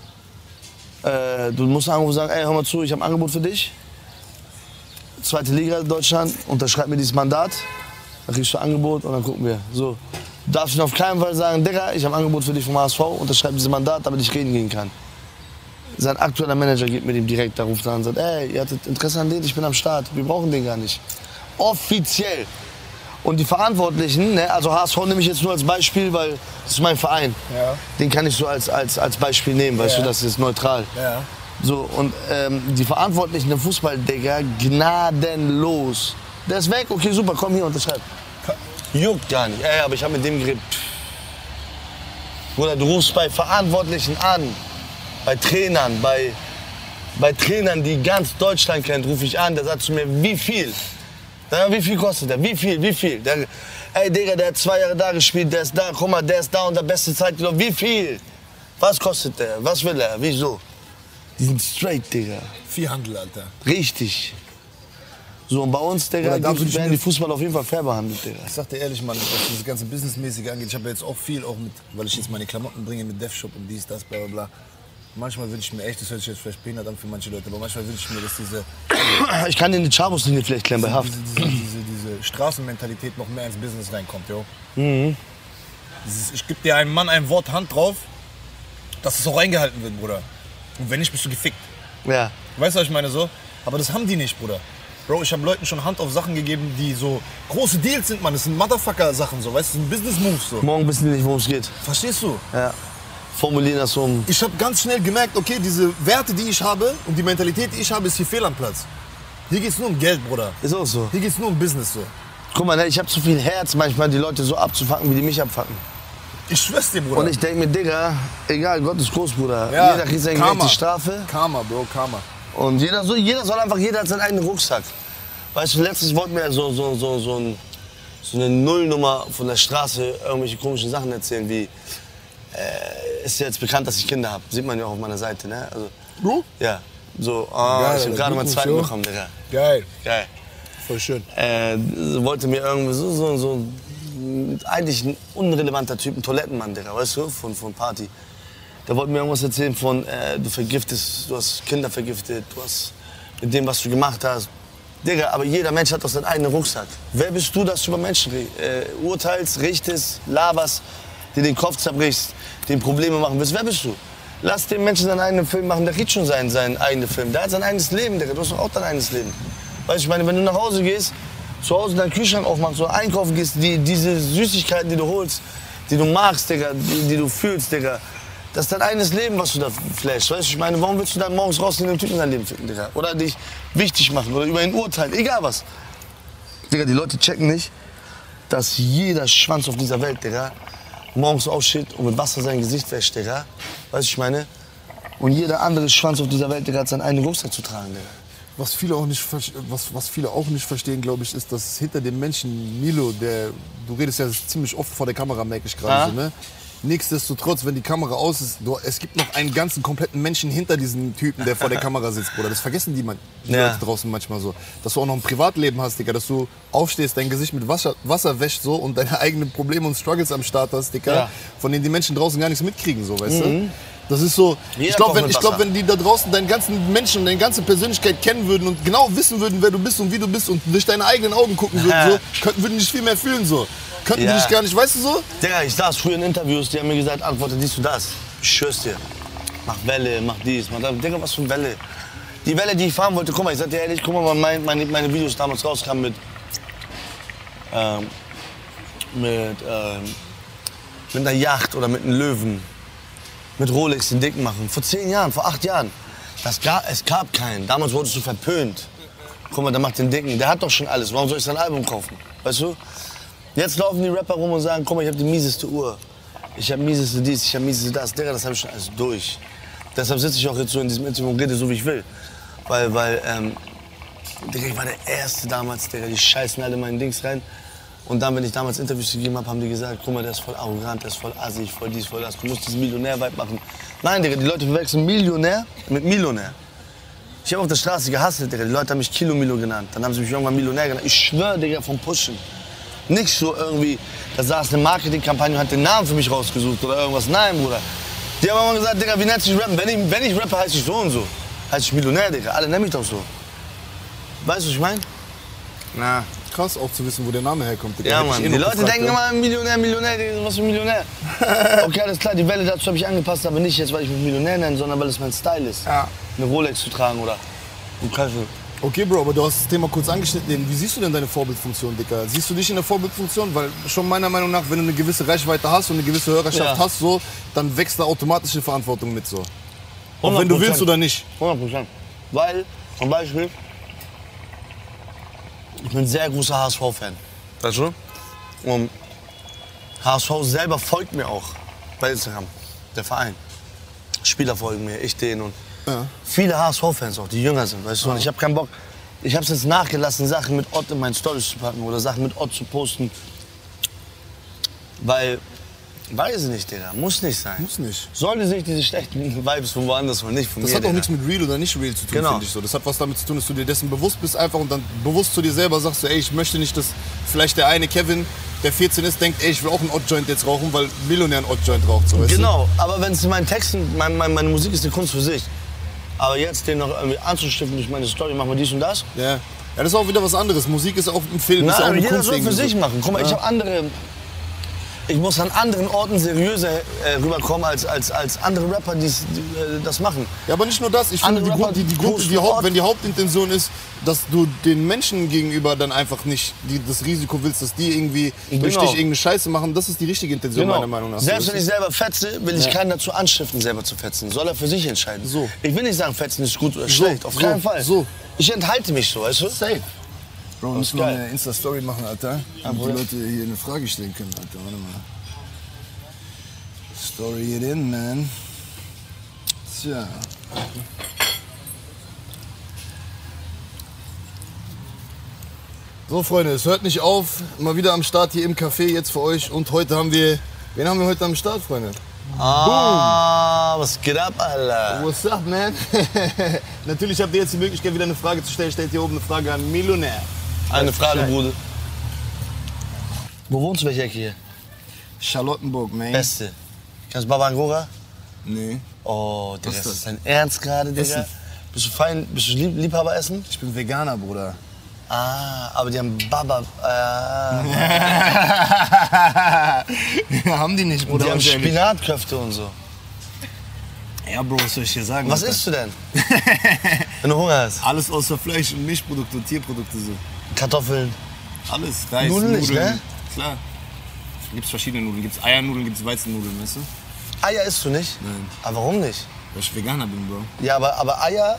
Du musst anrufen und sagen, ey, hör mal zu, ich habe ein Angebot für dich. 2. Liga Deutschland, unterschreib mir dieses Mandat. Dann kriegst du ein Angebot und dann gucken wir. So. Du darfst ihn auf keinen Fall sagen, Digga, ich habe ein Angebot für dich vom HSV, unterschreib dieses Mandat, damit ich reden gehen kann. Sein aktueller Manager geht mit ihm direkt, da ruft er an und sagt, ey, ihr hattet Interesse an den, ich bin am Start, wir brauchen den gar nicht. Offiziell. Und die Verantwortlichen, ne, also HSV nehme ich jetzt nur als Beispiel, weil das ist mein Verein. Ja. Den kann ich so als Beispiel nehmen, weißt Ja. du, das ist neutral. Ja. So, und die Verantwortlichen im Fußball, Digga, gnadenlos. Der ist weg, okay, super, komm hier, unterschreib. Juckt gar nicht. Ey, aber ich habe mit dem geredet. Bruder, du rufst bei Verantwortlichen an, bei Trainern, bei Trainern, die ganz Deutschland kennt, rufe ich an, der sagt zu mir, wie viel? Ja, wie viel kostet der? Wie viel? Der, ey, Digga, der hat 2 Jahre da gespielt, der ist da, guck mal, der ist da und der beste Zeit gelaufen. Wie viel? Was kostet der? Was will er? Wieso? Die sind straight, Digga. Viehhandel, Alter. Richtig. So, und bei uns, Digga, Oder da würde ich werden mir- die Fußballer auf jeden Fall fair behandelt, Digga. Ich sag dir ehrlich, Mann, was dieses ganze Businessmäßige angeht, ich habe jetzt auch viel, auch mit, weil ich jetzt meine Klamotten bringe mit Dev-Shop und dies, das, bla bla bla. Manchmal wünsche ich mir echt, das hört sich jetzt vielleicht behindert an für manche Leute, aber manchmal wünsche ich mir, dass Ich kann dir eine Chabos-Linie vielleicht klären bei Haft. diese Straßenmentalität noch mehr ins Business reinkommt, jo. Ich gebe dir einem Mann ein Wort Hand drauf, dass es auch eingehalten wird, Bruder. Und wenn nicht, bist du gefickt. Ja. Weißt du, was ich meine so? Aber das haben die nicht, Bruder. Bro, ich habe Leuten schon Hand auf Sachen gegeben, die so große Deals sind, Mann. Das sind Motherfucker-Sachen, so, weißt du, das sind Business-Moves, so. Morgen wissen die nicht, worum es geht. Verstehst du? Ja. Formulieren das um. Ich habe ganz schnell gemerkt, okay, diese Werte, die ich habe und die Mentalität, die ich habe, ist hier fehl am Platz. Hier geht's nur um Geld, Bruder. Ist auch so. Hier geht's nur um Business, so. Guck mal, ne, ich hab zu viel Herz, manchmal die Leute so abzufacken, wie die mich abfacken. Ich schwör's dir, Bruder. Und ich denk mir, Digga, egal, Gott ist groß, Bruder. Ja, Jeder kriegt seine Karma. gerechte Strafe. Karma, Bro, Karma. Und jeder hat seinen eigenen Rucksack. Weißt du, letztens wollten wir so eine Nullnummer von der Straße irgendwelche komischen Sachen erzählen, wie ist jetzt bekannt, dass ich Kinder habe. Sieht man ja auch auf meiner Seite, ne? Also, Du? ja, so, Geil, ich habe gerade meinen zweiten Show. bekommen, Digga. Geil. Geil. Voll schön. Wollte mir irgendwie so eigentlich ein unrelevanter Typ, ein Toilettenmann, Digga, weißt du, von Party. Der wollte mir irgendwas erzählen von, du hast Kinder vergiftet, du hast mit dem, was du gemacht hast. Digga, aber jeder Mensch hat doch seinen eigenen Rucksack. Wer bist du, dass du über Menschen urteilst, richtest, laberst, dir den Kopf zerbrichst, den Probleme machen willst? Wer bist du? Lass den Menschen seinen eigenen Film machen, der kriegt schon seinen eigenen Film. Der hat sein eigenes Leben, Digga, du hast doch auch dein eigenes Leben. Weißt du, ich meine, wenn du nach Hause gehst, zu Hause deinen Kühlschrank aufmachst, so einkaufen gehst, diese Süßigkeiten, die du holst, die du magst, Digga, die du fühlst, Digga, das ist dein eigenes Leben, was du da flashst. Weißt du, ich meine, warum willst du dann morgens rausgehen und den Typen dein Leben ficken, Digga? Oder dich wichtig machen oder über ihn urteilen, egal was. Digga, die Leute checken nicht, dass jeder Schwanz auf dieser Welt, Digga, morgens aufsteht und mit Wasser sein Gesicht wäscht, Digga. Weißt du, ich meine? Und jeder andere Schwanz auf dieser Welt, Digga, hat seinen eigenen Rucksack zu tragen, Digga. Was viele auch nicht verstehen, glaube ich, ist, dass hinter dem Menschen Milo, du redest ja ziemlich oft vor der Kamera, merke ich gerade, so, ne? Nichtsdestotrotz, wenn die Kamera aus ist, es gibt noch einen ganzen kompletten Menschen hinter diesem Typen, der vor der Kamera sitzt, Bruder. Das vergessen die Leute draußen manchmal so. Dass du auch noch ein Privatleben hast, Digga, dass du aufstehst, dein Gesicht mit Wasser wäscht so und deine eigenen Probleme und Struggles am Start hast, Digga, von denen die Menschen draußen gar nichts mitkriegen, so, weißt du? Das ist so, ich glaube, wenn die da draußen deinen ganzen Menschen und deine ganze Persönlichkeit kennen würden und genau wissen würden, wer du bist und wie du bist und durch deine eigenen Augen gucken würden, so, würden die dich viel mehr fühlen, so. Könnten die dich gar nicht, weißt du so? Digga, ich saß früher in Interviews, die haben mir gesagt, antworte dies und das. Ich schwör's dir. Mach Welle, mach dies, mach das. Digga, was für eine Welle. Die Welle, die ich fahren wollte, guck mal, ich sag dir ehrlich, guck mal, meine Videos damals rauskamen mit einer Yacht oder mit einem Löwen. Mit Rolex den Dicken machen. Vor 10 Jahren, vor 8 Jahren. Es gab keinen. Damals wurdest du verpönt. Guck mal, der macht den Dicken. Der hat doch schon alles. Warum soll ich sein Album kaufen? Weißt du? Jetzt laufen die Rapper rum und sagen, guck mal, ich habe die mieseste Uhr. Ich habe mieseste dies, ich habe mieseste das. Digga, das habe ich schon alles durch. Deshalb sitze ich auch jetzt so in diesem Interview und rede so, wie ich will. Weil Digga, ich war der Erste damals, Digga. Die scheißen alle meine Dings rein. Und dann, wenn ich damals Interviews gegeben habe, haben die gesagt, guck mal, der ist voll arrogant, der ist voll assig, voll dies, voll das. Du musst diesen Millionär-Vibe machen. Nein, Digga, die Leute verwechseln Millionär mit Millionär. Ich habe auf der Straße gehasselt, Digga. Die Leute haben mich Kilomilo genannt. Dann haben sie mich irgendwann Millionär genannt. Ich schwöre, Digga, vom Pushen. Nicht so irgendwie, da saß eine Marketingkampagne und hat den Namen für mich rausgesucht oder irgendwas. Nein, Bruder. Die haben immer gesagt, Digga, wie nennt sich rappen? Wenn ich rappe, heiße ich so und so. Heiße ich Millionär, Digga. Alle nennen mich doch so. Weißt du, was ich meine? Na. Krass auch zu wissen, wo der Name herkommt. Digga. Ja, Mann. Die Leute gefragt, denken immer, Millionär, Digga, was für ein Millionär. Okay, alles klar, die Welle dazu habe ich angepasst, aber nicht jetzt, weil ich mich Millionär nenne, sondern weil es mein Style ist. Ja. Eine Rolex zu tragen oder ein Kaffee. Okay, Bro, aber du hast das Thema kurz angeschnitten. Wie siehst du denn deine Vorbildfunktion, Dicker? Siehst du dich in der Vorbildfunktion? Weil schon meiner Meinung nach, wenn du eine gewisse Reichweite hast und eine gewisse Hörerschaft hast, so, dann wächst da automatische Verantwortung mit, so. Auch wenn du willst oder nicht. 100%. Weil, zum Beispiel, ich bin ein sehr großer HSV-Fan. Weißt du? Und HSV selber folgt mir auch bei Instagram, der Verein. Spieler folgen mir, ich denen und viele HSV-Fans auch, die jünger sind, weißt du. Und ich habe keinen Bock, ich habe es jetzt nachgelassen, Sachen mit Ott in meinen Storys zu packen oder Sachen mit Ott zu posten. Weil, weiß ich nicht, Digga, muss nicht sein. Muss nicht. Sollte sich diese schlechten Vibes von woanders holen, nicht von mir, Das hat auch Digga. nichts mit real oder nicht real zu tun, Genau. finde ich so. Das hat was damit zu tun, dass du dir dessen bewusst bist einfach und dann bewusst zu dir selber sagst, so, ey, ich möchte nicht, dass vielleicht der eine Kevin, der 14 ist, denkt, ey, ich will auch einen Odd-Joint jetzt rauchen, weil Millionär einen Odd-Joint raucht, so, weißt Genau, aber wenn es in meinen Texten, meine Musik ist eine Kunst für sich. Aber jetzt den noch irgendwie anzustiften durch meine Story, machen wir dies und das. du? Ja, das ist auch wieder was anderes. Musik ist auch ein Film, ist ja auch Nein, eine jeder Kunst soll für irgendwie sich so. machen. Guck mal, ich habe andere. Ich muss an anderen Orten seriöser rüberkommen als andere Rapper, die das machen. Ja, aber nicht nur das. Ich finde, wenn die Hauptintention ist, dass du den Menschen gegenüber dann einfach nicht das Risiko willst, dass die irgendwie durch dich irgendeine Scheiße machen, das ist die richtige Intention meiner Meinung nach. Selbst wenn ich selber fetze, will ich keinen dazu anstiften, selber zu fetzen. Soll er für sich entscheiden. So. Ich will nicht sagen, fetzen ist gut oder schlecht. Auf keinen Fall. So. Ich enthalte mich so, weißt du? Safe. Bro, wir müssen noch eine Insta-Story machen, Alter. Damit die Leute hier eine Frage stellen können, Alter. Warte mal. Story it in, man. Tja. So, Freunde, es hört nicht auf. Mal wieder am Start hier im Café jetzt für euch. Und heute haben wir... Wen haben wir heute am Start, Freunde? Was geht ab, Alter? What's up, man? Natürlich habt ihr jetzt die Möglichkeit, wieder eine Frage zu stellen. Stellt hier oben eine Frage an Millionär. Eine Frage, Bruder. Wo wohnst du, welche Ecke hier? Charlottenburg, man. Beste. Kannst du Baba Angora? Nee. Oh, Digga, ist das das? ist dein Ernst gerade, Digga? Essen. Bist du fein, bist du Liebhaber essen? Ich bin Veganer, Bruder. Ah, aber die haben Baba... Haben die nicht, Bruder? die haben Spinatköfte und so. Ja, Bro, was soll ich dir sagen? Was Alter? isst du denn? Wenn du Hunger hast? Alles außer Fleisch und Milchprodukte und Tierprodukte so. Kartoffeln. Alles. Reis, Nudeln nicht, ne? Klar. Gibt's verschiedene Nudeln. Gibt's Eiernudeln, gibt's Weizennudeln, weißt du? Eier isst du nicht? Nein. Aber warum nicht? Weil ich Veganer bin, Bro. Ja, aber Eier...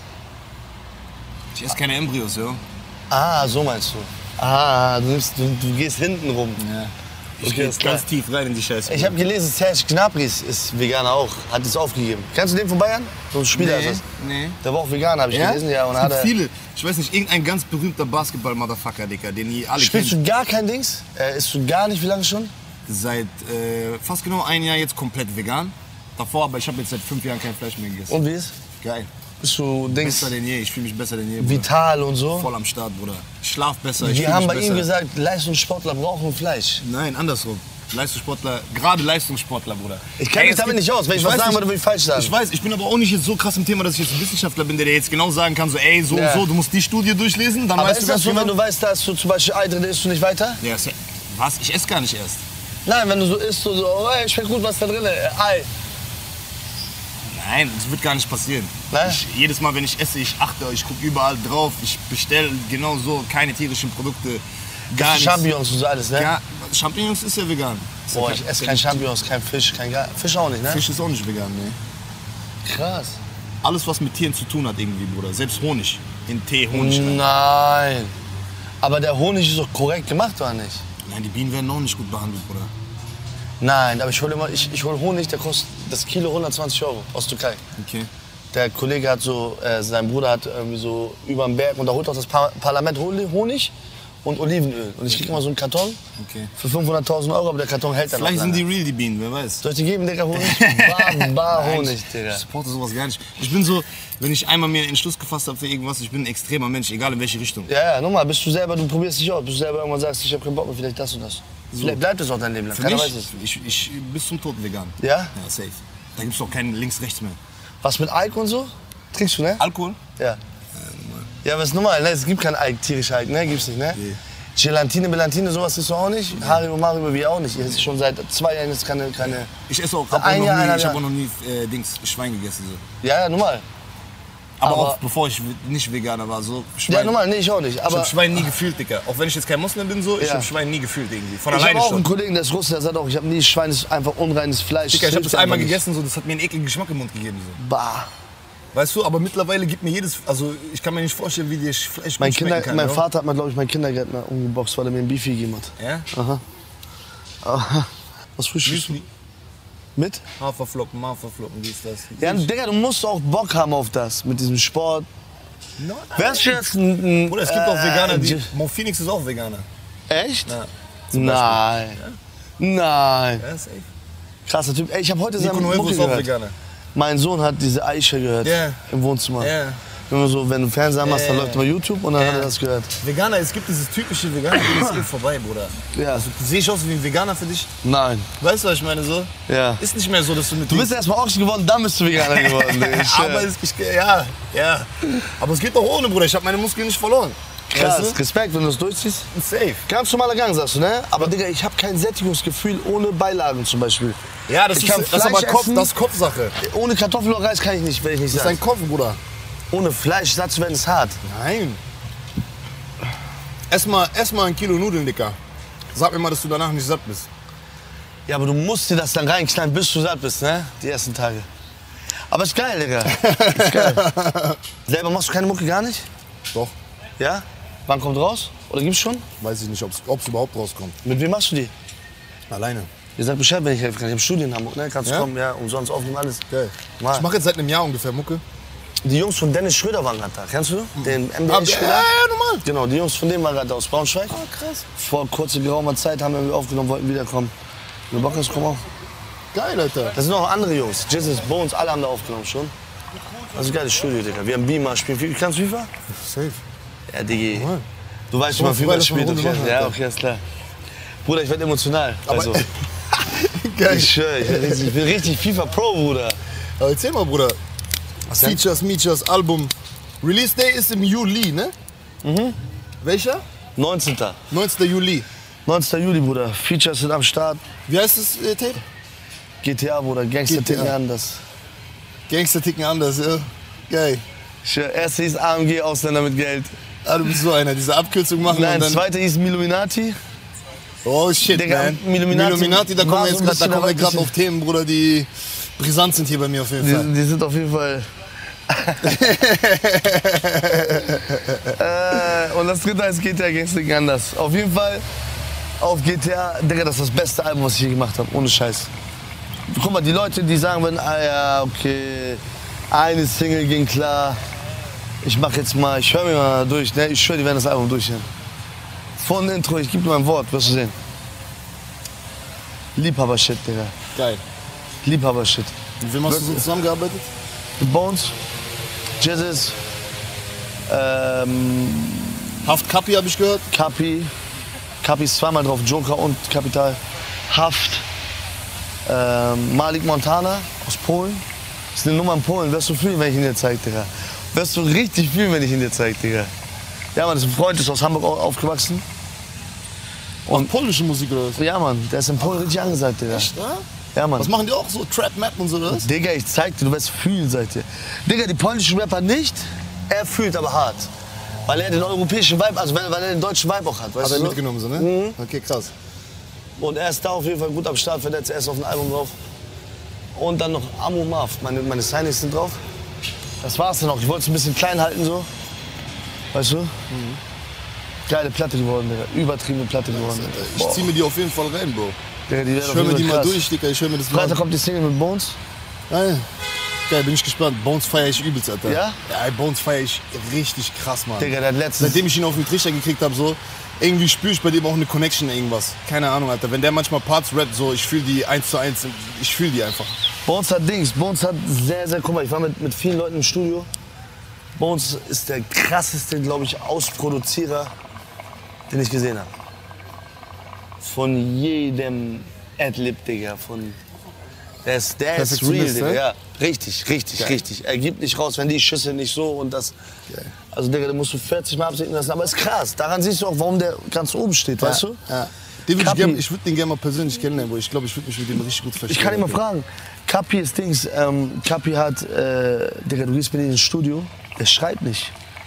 Ich esse keine Embryos, jo. Ah, so meinst du. Ah, du gehst hinten rum. Ja. Ich Okay, gehe ist klar. ganz tief rein in die Scheiße. Ich habe gelesen, Serge Gnabry ist Veganer auch. Hat es aufgegeben. Kennst du den von Bayern? So ein Spieler ist das. Nee. Der war auch Veganer, habe ich gelesen. Ja, und es hat gibt er... viele. Ich weiß nicht, irgendein ganz berühmter Basketball-Motherfucker, Digga, den ihr alle Spielst kennt. du gar kein Dings? Isst du gar nicht? Wie lange schon? Seit fast genau ein Jahr jetzt komplett vegan. Davor, aber ich habe jetzt seit 5 Jahren kein Fleisch mehr gegessen. Und wie ist? Geil. Bist du Dings Besser denn je. Ich fühle mich besser denn je, Bruder. vital und so? Voll am Start, Bruder. Ich schlaf besser. Ich Die fühl haben mich bei ihm besser. gesagt, Leistungssportler brauchen Fleisch. Nein, andersrum. Leistungssportler, gerade Leistungssportler, Bruder. Ich kenne mich damit nicht aus. Wenn ich was weiß sagen nicht- würde, würde ich falsch sagen. Ich weiß, ich bin aber auch nicht jetzt so krass im Thema, dass ich jetzt ein Wissenschaftler bin, der dir jetzt genau sagen kann, so ey, so Ja. und so, du musst die Studie durchlesen, dann Aber weißt ist du das ganz so, genau. wenn du weißt, dass du zum Beispiel Ei drin isst du nicht weiter? Ja, was? Ich esse gar nicht erst. Nein, wenn du so isst, so, oh, ey, schmeckt gut, was da drin ist. Ei. Nein, das wird gar nicht passieren. Nein? Jedes Mal, wenn ich esse, ich achte, ich gucke überall drauf, ich bestelle genau so, keine tierischen Produkte, gar nichts. Champignons und so alles, ne? Ja, Champignons ist ja vegan. Ist ja Boah, ich esse kein Champignons, kein Fisch, Fisch auch nicht, ne? Fisch ist auch nicht vegan, ne? Krass. Alles, was mit Tieren zu tun hat irgendwie, Bruder. Selbst Honig. In Tee, Honig. Nein. Aber der Honig ist doch korrekt gemacht, oder nicht? Nein, die Bienen werden auch nicht gut behandelt, Bruder. Nein, aber ich hol Honig, der kostet das Kilo 120 € aus Türkei. Okay. Der Kollege hat so, sein Bruder hat irgendwie so über den Berg und da holt auch das Parlament Honig und Olivenöl. Und ich krieg immer so einen Karton Okay. für 500.000 €, aber der Karton hält dann noch Vielleicht sind lange. die real, die Bienen, wer weiß. Soll ich dir geben, Digga, Honig? Bar Honig, Digga. Ich supporte sowas gar nicht. Ich bin so, wenn ich einmal mir einen Entschluss gefasst habe für irgendwas, ich bin ein extremer Mensch, egal in welche Richtung. Ja, nochmal, bist du selber, du probierst dich aus, bis du selber irgendwann sagst, ich hab keinen Bock mehr, vielleicht das und das. Vielleicht bleibt es auch dein Leben lang, Für keiner mich, weiß es. ich bis zum Tod vegan. Ja? Ja, safe. Da gibt's doch keinen links-rechts mehr. Was mit Alk und so? Trinkst du, ne? Alkohol? Ja. Ja, aber ist normal, ne? Es gibt kein Alk, tierische Alk, ne? Gibt's nicht, ne? Nee. Gelatine, Melantine, sowas ist auch nicht. Haribo, Maribo, wie auch nicht. Jetzt schon seit 2 Jahren ist keine... Ich esse auch, Seit ein Jahr, ich eineinhalb habe auch noch nie Schwein gegessen. So. Ja, normal. Aber, Aber- auch bevor ich nicht Veganer war, so Schwein. Ja, normal, nee, ich auch nicht. Ich Aber hab Schwein nie gefühlt, Digga. Auch wenn ich jetzt kein Muslim bin, so, ich Ja. hab Schwein nie gefühlt irgendwie. Von ich alleine habe auch einen schon. Kollegen, der ist Russe, der sagt auch, ich habe nie Schwein, ist einfach unreines Fleisch. Digga, ich habe hilft das einmal einfach nicht. gegessen, so, das hat mir einen ekligen Geschmack im Mund gegeben. So. Bah. Weißt du, aber mittlerweile gibt mir jedes, also ich kann mir nicht vorstellen, wie dir Fleisch gut schmecken kann. Mein ja? Vater hat mal, glaube ich, meinen Kindergärtner umgeboxt, weil er mir ein Beefy gegeben hat. Ja? Aha. Was frühstückst du? Müsli, Mit? Haferflocken, wie ist das? Ja, Digga, du musst auch Bock haben auf das, mit diesem Sport. No, Wärst du jetzt ein... Bruder, es gibt auch Veganer, Mo Phoenix ist auch Veganer. Echt? Ja. Nein. Nein. Ja, safe. Krasser Typ. Ey, ich habe heute Nico seine Nuevo Mucke ist auch gehört. Veganer. Mein Sohn hat diese Aisha gehört Ja. im Wohnzimmer. Ja. Immer so, wenn du Fernseher machst, dann Ja. läuft immer YouTube und dann hat er das gehört. Veganer, es gibt dieses typische Veganer-Ding, ist eh vorbei, Bruder. Ja. Sehe ich aus wie ein Veganer für dich? Nein. Weißt du, was ich meine so? Ja. Ist nicht mehr so, dass du mit Du bist erstmal Ochsen geworden, dann bist du Veganer geworden. Aber ja. Aber es geht auch ohne, Bruder. Ich habe meine Muskeln nicht verloren. Krass, Weißt du? Respekt, wenn du das durchziehst. Safe. Ganz normaler Gang, sagst du, ne? Aber Digga, ich habe kein Sättigungsgefühl ohne Beilagen zum Beispiel. Ja, das Ich ist, kann das ist aber Fleisch Kopf, essen. das ist Kopfsache. Ohne Kartoffel oder Reis kann ich nicht, wenn ich nicht Das ist dein sage. Kopf, Bruder. Ohne Fleisch satt zu werden ist hart. Nein. Ess mal 1 Kilo Nudeln, Dicker. Sag mir mal, dass du danach nicht satt bist. Ja, aber du musst dir das dann reinknallen, bis du satt bist, ne? Die ersten Tage. Aber ist geil, Digga. Ist geil. Selber machst du keine Mucke gar nicht? Doch. Ja? Wann kommt raus? Oder gibt's schon? Weiß ich nicht, ob es überhaupt rauskommt. Mit wem machst du die? Alleine. Ihr sagt Bescheid, wenn ich helfen kann. Ich habe Studien in Hamburg, ne? Kannst du Ja? kommen, ja, umsonst aufnehmen, alles. Geil. Mal. Ich mache jetzt seit einem Jahr ungefähr Mucke. Die Jungs von Dennis Schröder waren gerade da. Kennst du? Den Ah, MBA ja, Schröder? ja, normal. Genau, die Jungs von dem waren gerade aus Braunschweig. Ah, krass. Vor kurzer geraumer Zeit haben wir irgendwie aufgenommen, wollten wiederkommen. Wenn du Bock hast, komm auch. Geil, Alter. Das sind noch andere Jungs. Jesus, Bones, alle haben da aufgenommen schon. Das ist ein geiles Studio, Digga. Wir haben Beamer, spielen FIFA. Kannst du FIFA? Safe. Ja, Digi. Normal. Du weißt schon Komm mal, mal FIFA vorbei, lass mal spielt. eine Runde Okay. machen, Ja, Alter. okay, ist klar. Bruder, ich werde emotional. Also, Geil. ich schwöre, ich bin richtig FIFA Pro, Bruder. Aber erzähl mal, Bruder. Features, Album. Release Day ist im Juli, ne? Welcher? 19. 19. Juli. 19. Juli, Bruder. Features sind am Start. Wie heißt das Tape? GTA, Bruder. Gangster GTA. ticken anders. Gangster ticken anders, ja. Geil. Ich schwör, erste hieß AMG, Ausländer mit Geld. Ah, du bist so einer, diese Abkürzung machen Nein, und dann... zweite hieß Illuminati. Oh shit, Digga, man. Illuminati Da kommen wir war so ein jetzt bisschen gerade aber auf Themen, Bruder, die brisant sind hier bei mir auf jeden Fall. Die sind auf jeden Fall. Und das dritte heißt GTA Gangster ticken anders. Auf jeden Fall auf GTA, Digga, das ist das beste Album, was ich je gemacht habe, ohne Scheiß. Guck mal, die Leute, die sagen würden, ah ja, okay, eine Single ging klar, ich mach jetzt mal, ich höre mir mal durch, ne? Ich schwöre, die werden das Album durchhören. Von Intro, ich gebe dir mein Wort, wirst du sehen. Liebhaber-Shit, Digga. Geil. Liebhaber-Shit. Mit wem hast du so zusammengearbeitet? The Bones, Jesus, Haft Kapi habe ich gehört. Kapi. Kapi ist zweimal drauf, Joker und Kapital. Haft. Malik Montana aus Polen. Das ist eine Nummer in Polen. Wirst du fühlen, wenn ich ihn dir zeige, Digga. Wirst du richtig fühlen, wenn ich ihn dir zeige, Digga. Ja, Mann, das ist ein Freund, ist aus Hamburg aufgewachsen. Und polnische Musik oder was? Ja, Mann, der ist in Polen richtig angesagt, Digga. Echt, ja? Ja, Mann. Was machen die auch so? Trap, Map und so, oder was? Digga, ich zeig dir, du wirst fühlen, seid ihr. Digga, die polnischen Rapper nicht, er fühlt aber hart. Weil er den europäischen Vibe, also weil er den deutschen Vibe auch hat, weißt Hat du er so? mitgenommen, so, ne? Okay, krass. Und er ist da auf jeden Fall gut am Start, vernetzt, er ist auf dem Album drauf. Und dann noch Amo Marv, meine Signings sind drauf. Das war's dann auch, ich wollte es ein bisschen klein halten so. Weißt du? Geile Platte geworden, Digga. Übertriebene Platte geworden. Ich zieh mir die auf jeden Fall rein, Bro. Digga, die Ich höre mir die mal durch, Digga. Ich höre mir das mal Freitag kommt die Single mit Bones. Geil. Geil, bin ich gespannt. Bones feiere ich übelst, Alter. Ja? Ja, Bones feiere ich richtig krass, Mann. Digga, der hat letztens... Seitdem ich ihn auf den Trichter gekriegt habe, so, irgendwie spüre ich bei dem auch eine Connection, irgendwas. Keine Ahnung, Alter. Wenn der manchmal Parts rappt, so, ich fühle die 1:1, ich fühle die einfach. Bones hat Dings. Bones hat sehr, guck mal, ich war mit vielen Leuten im Studio. Bones ist der krasseste, glaube ich, Ausproduzierer, den ich gesehen habe. Von jedem Adlib, Digga. Der ist real, Perfektionist, Digga. ne? Ja, richtig. Er gibt nicht raus, wenn die Schüsse nicht so und das. Geil. Also, Digga, da musst du 40 Mal absegnen lassen. Aber ist krass. Daran siehst du auch, warum der ganz oben steht, weißt du? Ja. Den würd Kapi. ich würde den gerne mal persönlich kennenlernen, Bro. Ich glaube, ich würde mich mit dem richtig gut verstehen. Ich kann ihn mal fragen. Kapi ist Dings. Kapi hat, Digga, du gehst mit ihm ins Studio, der schreibt nicht.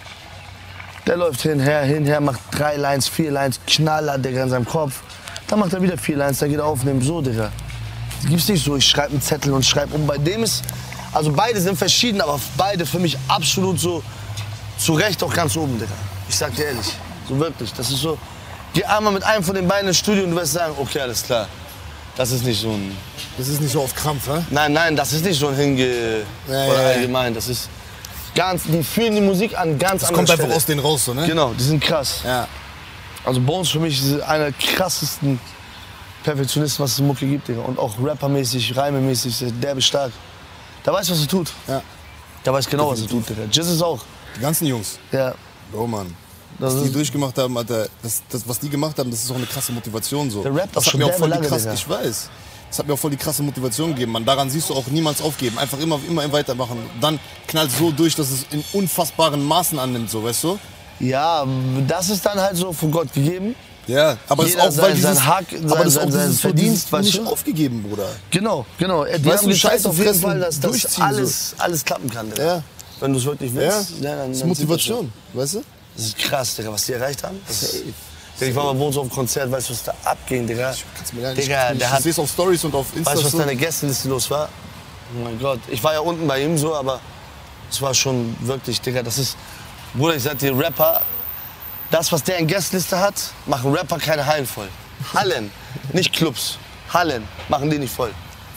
Der läuft hinher, macht 3 Lines, 4 Lines, Knaller, Digga, in seinem Kopf. Dann macht er wieder 4 Lines, dann geht er aufnehmen, so, Digga. Das gibt's nicht so, ich schreibe einen Zettel und schreibe um. Bei dem ist, also beide sind verschieden, aber beide für mich absolut so, zu Recht auch ganz oben, Digga. Ich sag dir ehrlich, so wirklich, das ist so, geh einmal mit einem von den beiden ins Studio und du wirst sagen, okay, alles klar. Das ist nicht so ein... Das ist nicht so auf Krampf, hä? Nein, das ist nicht so ein oder allgemein. Das ist ganz, die fühlen die Musik an ganz Das anderen kommt einfach Stelle. aus denen raus, so, ne? Genau, die sind krass. Ja. Also Bones für mich ist einer der krassesten Perfektionisten, was es in Mucke gibt, Digga. Und auch rappermäßig, reimemäßig, der ist stark. Der weiß, was er tut. Ja. Der weiß genau, was er tut, Digga. Jizz ist auch. Die ganzen Jungs. Ja. Bro, Mann. Das Was die ist, durchgemacht haben, Alter, das, was die gemacht haben, das ist auch eine krasse Motivation, so. Der rappt das auch hat schon mir auch derbe voll die lange, krasse, Digga. ich weiß. Das hat mir auch voll die krasse Motivation gegeben, Mann. Daran siehst du auch niemals aufgeben. Einfach immer weitermachen. Dann knallt so durch, dass es in unfassbaren Maßen annimmt, so, weißt du? Ja, das ist dann halt so von Gott gegeben. Ja, aber das ist Jeder auch, weil sein dieses, Hack, aber das ist sein auch dieses Verdienst, weißt nicht du? aufgegeben, Bruder. Genau. Die Weißt haben du, gezeigt Scheiße auf jeden fressen, Fall, dass das durchziehen, alles klappen kann. Digga. Ja. Wenn du es wirklich Ja, willst, das dann ist sieht Motivation, weißt du? Das ist krass, Digga, was die erreicht haben. Ich war mal bei uns auf dem Konzert, weißt du, was da abging, Digga? Kannst mir gar nicht, Digga, ich der hat, sehe es auf Stories und auf Insta. weißt du, was so. deine Gästeliste los war? Oh mein Gott, ich war ja unten bei ihm so, aber es war schon wirklich, Digga, das ist, Bruder, ich sag dir, Rapper, das, was der in Gästeliste hat, machen Rapper keine Hallen voll. Hallen, nicht Clubs. Hallen machen die nicht voll.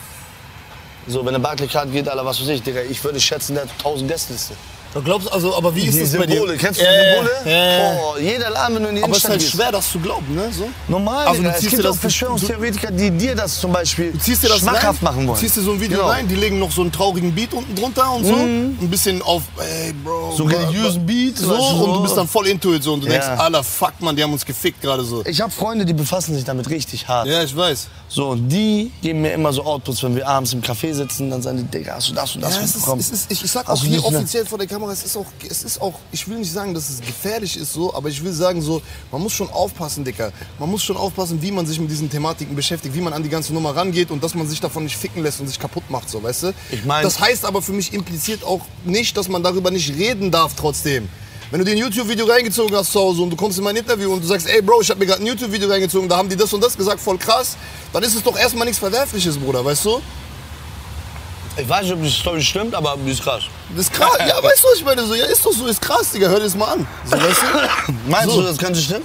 So, wenn der Barclaycard geht, Alter, was weiß ich, Digga, ich würde schätzen, der hat 1000 Gästeliste. Du glaubst also, aber wie ist Die das bei dir? Symbole, kennst du die Symbole? Boah, jeder Laden, wenn du in die Aber es ist Innenstadt halt gehst. schwer, das zu glauben, ne? So. Normal, Also, Digga. du Es ziehst gibt dir auch das- Verschwörungstheoretiker, die dir das zum Beispiel Du ziehst dir das schmackhaft rein, machen wollen. ziehst dir so ein Video Genau. rein, die legen noch so einen traurigen Beat unten drunter und so. Ein bisschen auf, ey, Bro. So religiösen Beat, So, weißt du, und du bist dann voll into it so. Und du Ja. denkst, Alter, fuck, man, die haben uns gefickt gerade so. Ich habe Freunde, die befassen sich damit richtig hart. Ja, ich weiß. So, und die geben mir immer so Outputs, wenn wir abends im Café sitzen, dann sagen die, Digga, hast du das und das Ja, mitbekommen? ich sag auch Hast du hier nicht, ne? offiziell vor der Kamera, es ist auch, ich will nicht sagen, dass es gefährlich ist so, aber ich will sagen so, man muss schon aufpassen, Dicker. Man muss schon aufpassen, wie man sich mit diesen Thematiken beschäftigt, wie man an die ganze Nummer rangeht und dass man sich davon nicht ficken lässt und sich kaputt macht, so, weißt du? Ich mein- das heißt aber für mich impliziert auch nicht, dass man darüber nicht reden darf trotzdem. Wenn du dir ein YouTube-Video reingezogen hast zu Hause und du kommst in mein Interview und du sagst, ey Bro, ich hab mir gerade ein YouTube-Video reingezogen, da haben die das und das gesagt, voll krass, dann ist es doch erstmal nichts Verwerfliches, Bruder, weißt du? Ich weiß nicht, ob die Story stimmt, aber die ist krass. Das ist krass, ja, weißt du, was ich meine? So, ja, ist doch so, ist krass, Digga, hör dir das mal an. So, weißt du? Meinst So. du, das könnte stimmen?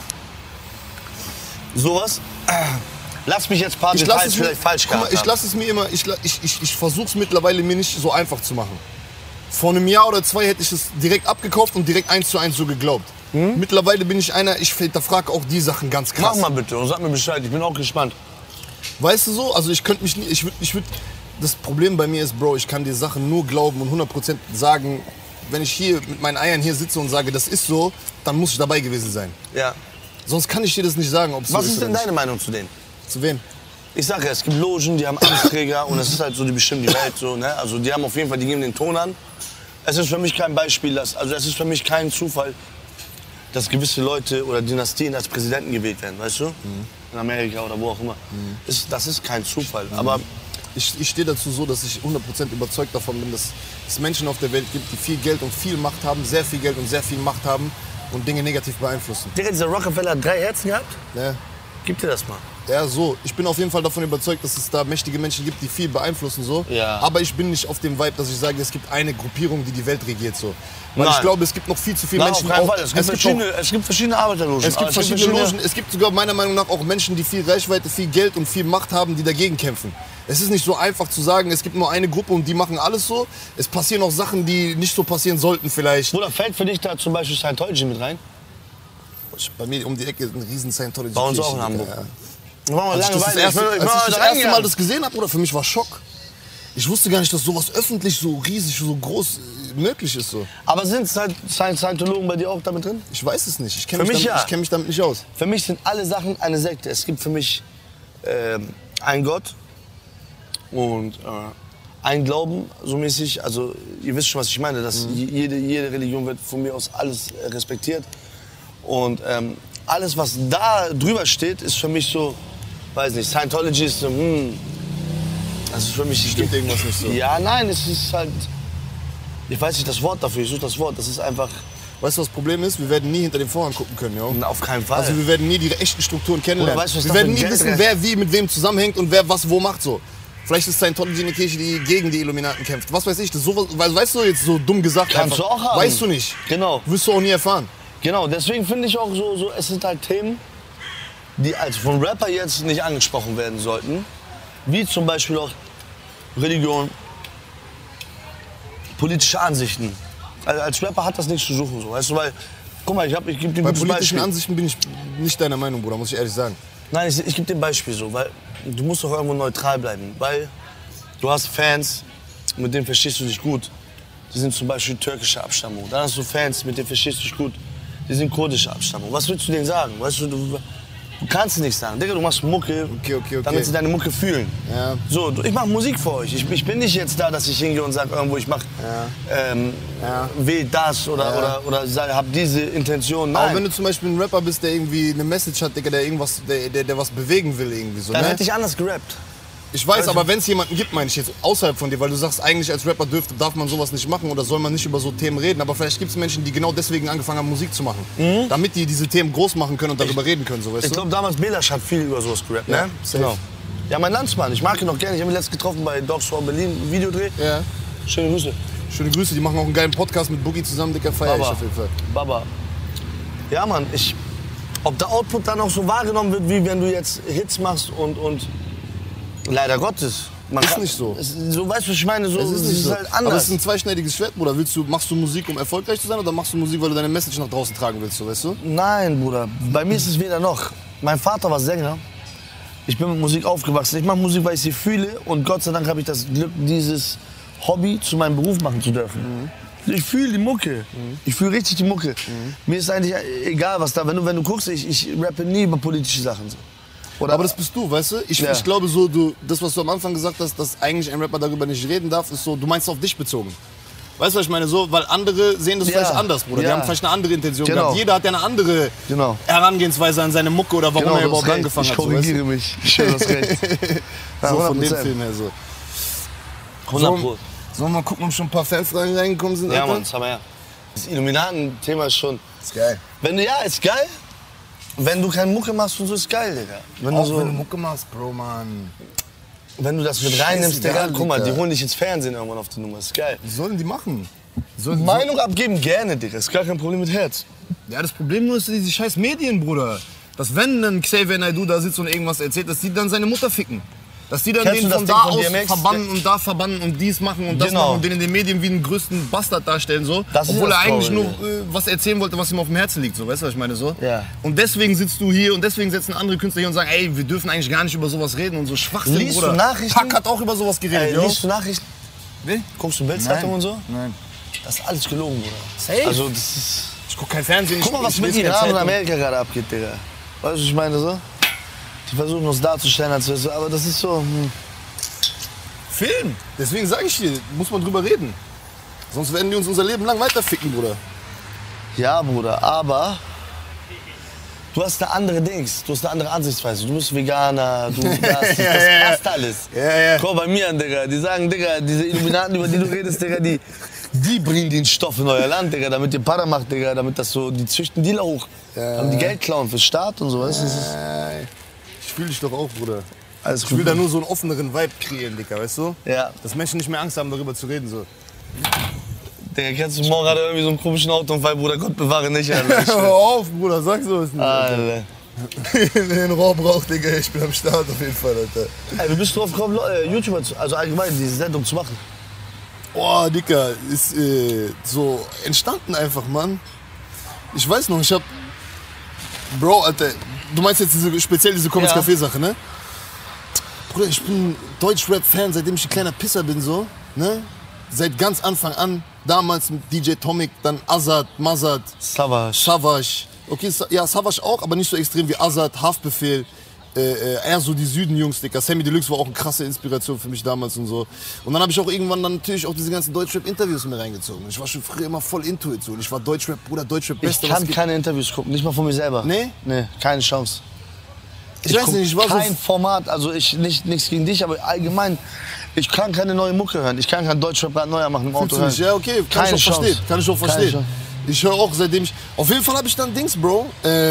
Sowas? Lass mich jetzt ein paar Ich Details lasse es mir, vielleicht falsch guck mal, gehabt ich haben. lasse es mir immer, ich versuche es mittlerweile mir nicht so einfach zu machen. Vor einem Jahr oder zwei hätte ich es direkt abgekauft und direkt 1:1 so geglaubt. Mittlerweile bin ich einer, ich hinterfrage auch die Sachen ganz krass. Mach mal bitte und sag mir Bescheid, ich bin auch gespannt. Weißt du so, also ich könnte mich nie, ich würd, das Problem bei mir ist, Bro, ich kann dir Sachen nur glauben und 100% sagen, wenn ich hier mit meinen Eiern hier sitze und sage, das ist so, dann muss ich dabei gewesen sein. Ja. Sonst kann ich dir das nicht sagen, ob es so Was ist ist oder denn nicht. deine Meinung zu denen? Zu wem? Ich sage ja, es gibt Logen, die haben Amtsträger und es ist halt so, die bestimmen die Welt so, ne? Also die haben auf jeden Fall, die geben den Ton an. Es ist für mich kein Beispiel, also es ist für mich kein Zufall, dass gewisse Leute oder Dynastien als Präsidenten gewählt werden, weißt du? In Amerika oder wo auch immer. Das ist kein Zufall, aber Ich stehe dazu so, dass ich 100% überzeugt davon bin, dass es Menschen auf der Welt gibt, die viel Geld und viel Macht haben, sehr viel Geld und sehr viel Macht haben und Dinge negativ beeinflussen. Digga, dieser Rockefeller hat 3 Herzen gehabt? Ja, Gib dir das mal. ja, so. Ich bin auf jeden Fall davon überzeugt, dass es da mächtige Menschen gibt, die viel beeinflussen, so. Ja. Aber ich bin nicht auf dem Vibe, dass ich sage, es gibt eine Gruppierung, die die Welt regiert, so. Weil Nein. ich glaube, es gibt noch viel zu viele Nein, Menschen. auf keinen auch- Fall. Es gibt verschiedene Arbeiterlogen. Es gibt verschiedene Logen. Es gibt sogar meiner Meinung nach auch Menschen, die viel Reichweite, viel Geld und viel Macht haben, die dagegen kämpfen. Es ist nicht so einfach zu sagen, es gibt nur eine Gruppe und die machen alles so. Es passieren auch Sachen, die nicht so passieren sollten vielleicht. Bruder, fällt für dich da zum Beispiel Scientology mit rein? Bei mir um die Ecke ist ein riesen Scientology. Bei uns auch in Kirche, Hamburg. Digga, ja. Machen wir Als ich das, Langeweile. erste, Ich als will ich das da erste Mal reingehen. das gesehen habe, Bruder, für mich war Schock. Ich wusste gar nicht, dass sowas öffentlich so riesig, so groß möglich ist. So. Aber sind Scientologen bei dir auch damit drin? Ich weiß es nicht. Ich Für kenne mich mich, ja. kenn mich damit nicht aus. Für mich sind alle Sachen eine Sekte. Es gibt für mich einen Gott und ein Glauben, so mäßig. Also ihr wisst schon, was ich meine. Dass jede Religion wird von mir aus alles respektiert. Und alles, was da drüber steht, ist für mich so, weiß nicht, Scientology ist so, das ist für mich... Stimmt irgendwas nicht so. Ja, nein, es ist halt... Ich weiß nicht das Wort dafür, ich suche das Wort. Das ist einfach... Weißt du, was das Problem ist? Wir werden nie hinter den Vorhang gucken können. Ja? Auf keinen Fall. Also wir werden nie die echten Strukturen kennenlernen. Oder weißt du, was wir da werden für nie Geld wissen, rein- wer wie mit wem zusammenhängt und wer was wo macht so. Vielleicht ist Scientology eine Kirche, die gegen die Illuminaten kämpft. Was weiß ich, das sowas, weißt du, jetzt so dumm gesagt Kannst einfach. du auch haben. Weißt du nicht. Genau. Wirst du auch nie erfahren. Genau, deswegen finde ich auch so, es sind halt Themen, die als von Rapper jetzt nicht angesprochen werden sollten. Wie zum Beispiel auch Religion, politische Ansichten. Also als Rapper hat das nichts zu suchen, so, weißt du, weil, guck mal, ich gebe dir ein Bei gutes politischen Beispiel. Ansichten bin ich nicht deiner Meinung, Bruder, muss ich ehrlich sagen. Nein, ich gebe dir ein Beispiel so, weil du musst doch irgendwo neutral bleiben, weil du hast Fans, mit denen verstehst du dich gut. Die sind zum Beispiel türkischer Abstammung. Dann hast du Fans, mit denen verstehst du dich gut. Die sind kurdischer Abstammung. Was willst du denen sagen? Weißt du, du Du kannst nicht sagen, Digga, du machst Mucke, Okay. damit sie deine Mucke fühlen. Ja. So, ich mache Musik für euch. Ich bin nicht jetzt da, dass ich hingehe und sage irgendwo, ich mache wähl das oder hab diese Intention. Nein. Aber wenn du zum Beispiel ein Rapper bist, der irgendwie eine Message hat, Digga, der was bewegen will irgendwie so, dann ne? hätte ich anders gerappt. Ich weiß, aber wenn es jemanden gibt, meine ich jetzt, außerhalb von dir, weil du sagst, eigentlich als Rapper darf man sowas nicht machen oder soll man nicht über so Themen reden, aber vielleicht gibt es Menschen, die genau deswegen angefangen haben, Musik zu machen. Damit die diese Themen groß machen können und darüber reden können, so, weißt Ich du? glaube, damals Belasch hat viel über sowas gerappt, Ja, ne? safe. Ja, mein Landsmann, ich mag ihn noch gerne. Ich habe ihn letztens getroffen bei Dogs for Berlin, Videodreh. Ja. Schöne Grüße. Schöne Grüße, die machen auch einen geilen Podcast mit Boogie zusammen, Dicker, feier ich Baba. auf jeden Fall. Baba. Ja, Mann, ob der Output dann auch so wahrgenommen wird, wie wenn du jetzt Hits machst und leider Gottes. Ist nicht so. So, weißt du, was ich meine? So, Es ist nicht so. halt Aber es anders. ist ein zweischneidiges Schwert, Bruder. Machst du Musik, um erfolgreich zu sein, oder machst du Musik, weil du deine Message nach draußen tragen willst, so, weißt du? Nein, Bruder. Bei mir ist es weder noch. Mein Vater war Sänger. Ich bin mit Musik aufgewachsen. Ich mache Musik, weil ich sie fühle. Und Gott sei Dank habe ich das Glück, dieses Hobby zu meinem Beruf machen zu dürfen. Ich fühle die Mucke. Ich fühle richtig die Mucke. Mir ist eigentlich egal, was da. Wenn du guckst, ich rappe nie über politische Sachen. So. Oder Aber das bist du, weißt du? Ich glaube so, das, was du am Anfang gesagt hast, dass eigentlich ein Rapper darüber nicht reden darf, ist so, du meinst auf dich bezogen. Weißt du, was ich meine? So, weil andere sehen das vielleicht anders, Bruder. Die Ja. haben vielleicht eine andere Intention Genau. gehabt. Jeder hat ja eine andere Genau. Herangehensweise an seine Mucke oder warum er du überhaupt hast recht. angefangen Ich hat. So, weißt korrigiere mich. Ich schwöre, das recht. du? Ja, So von dem 100%. Film her so. 100 Pro. Sollen wir mal gucken, ob schon ein paar Fanfragen reingekommen sind? Ja, Alter? Mann, das haben wir ja. Das Illuminaten-Thema ist schon. Ist geil. Ist geil. Wenn du keine Mucke machst und so, ist geil, Digga. Wenn Auch du, so, wenn du Mucke machst, Bro, Mann. wenn du das mit reinnimmst, Digga, Scheißegal, guck mal, die Digga. holen dich ins Fernsehen irgendwann auf die Nummer. Ist geil. Was sollen die machen? Sollen Meinung abgeben gerne, Digga. Ist gar kein Problem mit Herz. Ja, das Problem nur ist diese scheiß Medien, Bruder. Dass wenn ein Xavier Naidoo da sitzt und irgendwas erzählt, dass die dann seine Mutter ficken. Dass die dann Kennst den du das von Ding da von aus DMX? verbannen und da verbannen und dies machen und das Genau. machen und den in den Medien wie den größten Bastard darstellen, so. Das ist Obwohl er das eigentlich nur Traurige. was erzählen wollte, was ihm auf dem Herzen liegt, so. Weißt du, was ich meine, so? Ja. Und deswegen sitzt du hier und deswegen sitzen andere Künstler hier und sagen, ey, wir dürfen eigentlich gar nicht über sowas reden und so Schwachsinn, Liest Bruder. du Nachrichten? Pack hat auch über sowas geredet, Ey, jo. liest du Nachrichten? Nee? Guckst du Bildzeitung und so? Nein. Das ist alles gelogen, Bruder. Safe? Also, das ist. Ich guck kein Fernsehen. Guck mal, was ich mit lese keine Iran und Zeitung. Amerika gerade abgeht, Digga. Weißt du, was ich meine so? Die versuchen uns darzustellen, als wäre es so, aber das ist so. Film. Deswegen sage ich dir, muss man drüber reden. Sonst werden die uns unser Leben lang weiterficken, Bruder. Ja, Bruder, aber du hast eine andere Dings, du hast eine andere Ansichtsweise. Du bist Veganer, das passt alles. Ja. Komm bei mir an, Digga. Die sagen, Digga, diese Illuminaten, über die du redest, Digga, die bringen den Stoff in euer Land, Digga, damit ihr Para macht, Digga, damit das so, die züchten Dealer hoch. Haben die Geld klauen für Staat und so, weißt du? Das ist Ich fühle dich doch auch, Bruder. alles Ich gut. will da nur so einen offeneren Vibe kreieren, Dicker, weißt du? Ja. Dass Menschen nicht mehr Angst haben, darüber zu reden, so. Digga, kennst du morgen gerade irgendwie so einen komischen Autounfall, Bruder, Gott bewahre nicht, Alter. Hör auf, Bruder, sag sowas nicht. Alter. Wenn ihr einen Rohr braucht, Digga, ich bin am Start auf jeden Fall, Alter. Ey, wie bist du drauf gekommen, YouTuber, also allgemein diese Sendung zu machen? Boah, Dicker, ist so entstanden einfach, Mann. Ich weiß noch, ich hab... Bro, Alter, du meinst jetzt speziell diese Comics Ja. Café-Sache, ne? Bruder, ich bin Deutschrap-Fan, seitdem ich ein kleiner Pisser bin, so, ne? Seit ganz Anfang an, damals mit DJ Tomic, dann Azad, Mazad, Savage. Savage. Okay, ja, Savage auch, aber nicht so extrem wie Azad, Haftbefehl. Eher so die Süden-Jungs, Dicker. Sammy Deluxe war auch eine krasse Inspiration für mich damals und so. Und dann habe ich auch irgendwann dann natürlich auch diese ganzen Deutschrap-Interviews mir reingezogen. Ich war schon früher immer voll into it so. Und ich war Deutschrap, Bruder, Deutschrap Ich Beste. kann keine Interviews gucken, nicht mal von mir selber. Nee? Nee, keine Chance. Ich weiß guck nicht, ich war kein so... Format, also nichts gegen dich, aber allgemein, ich kann keine neue Mucke hören. Ich kann kein Deutschrap gerade neuer machen im Auto hören. Fühlst du nicht? Ja, okay, kann Keine ich auch Chance. verstehen. Kann ich auch Keine verstehen. Chance. Ich höre auch seitdem ich... Auf jeden Fall habe ich dann Dings, Bro.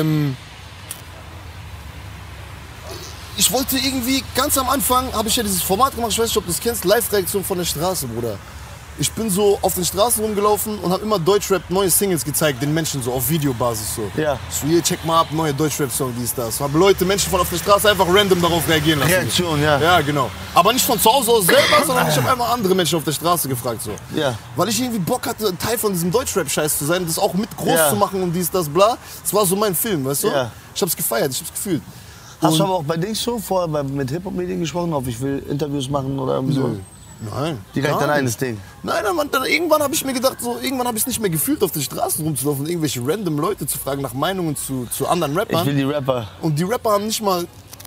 Ich wollte irgendwie, ganz am Anfang habe ich ja dieses Format gemacht, ich weiß nicht, ob du das kennst, Live-Reaktion von der Straße, Bruder. Ich bin so auf den Straßen rumgelaufen und habe immer Deutschrap neue Singles gezeigt, den Menschen so auf Videobasis so. Ja. So, hier, check mal ab, neue Deutschrap-Song, dies, das. Habe Leute, Menschen von auf der Straße einfach random darauf reagieren lassen. Reaktion, ja. Ja, genau. Aber nicht von zu Hause aus selber, sondern ich habe einfach andere Menschen auf der Straße gefragt so. Ja. Weil ich irgendwie Bock hatte, ein Teil von diesem Deutschrap-Scheiß zu sein, das auch mit groß Ja. zu machen und dies, das, bla. Das war so mein Film, weißt du? Ja. Ich hab's gefeiert, ich hab's gefühlt. Hast du Und- aber auch bei Dings so vorher mit Hip-Hop-Medien gesprochen, ob ich will Interviews machen oder irgendwie so? Nein. Direkt gar dein nicht. eigenes Ding. Nein, Mann, dann irgendwann habe ich mir gedacht, so, irgendwann habe ich es nicht mehr gefühlt, auf den Straßen rumzulaufen und irgendwelche random Leute zu fragen nach Meinungen zu anderen Ich Rappern. will die Rapper. Und die Rapper haben nicht mal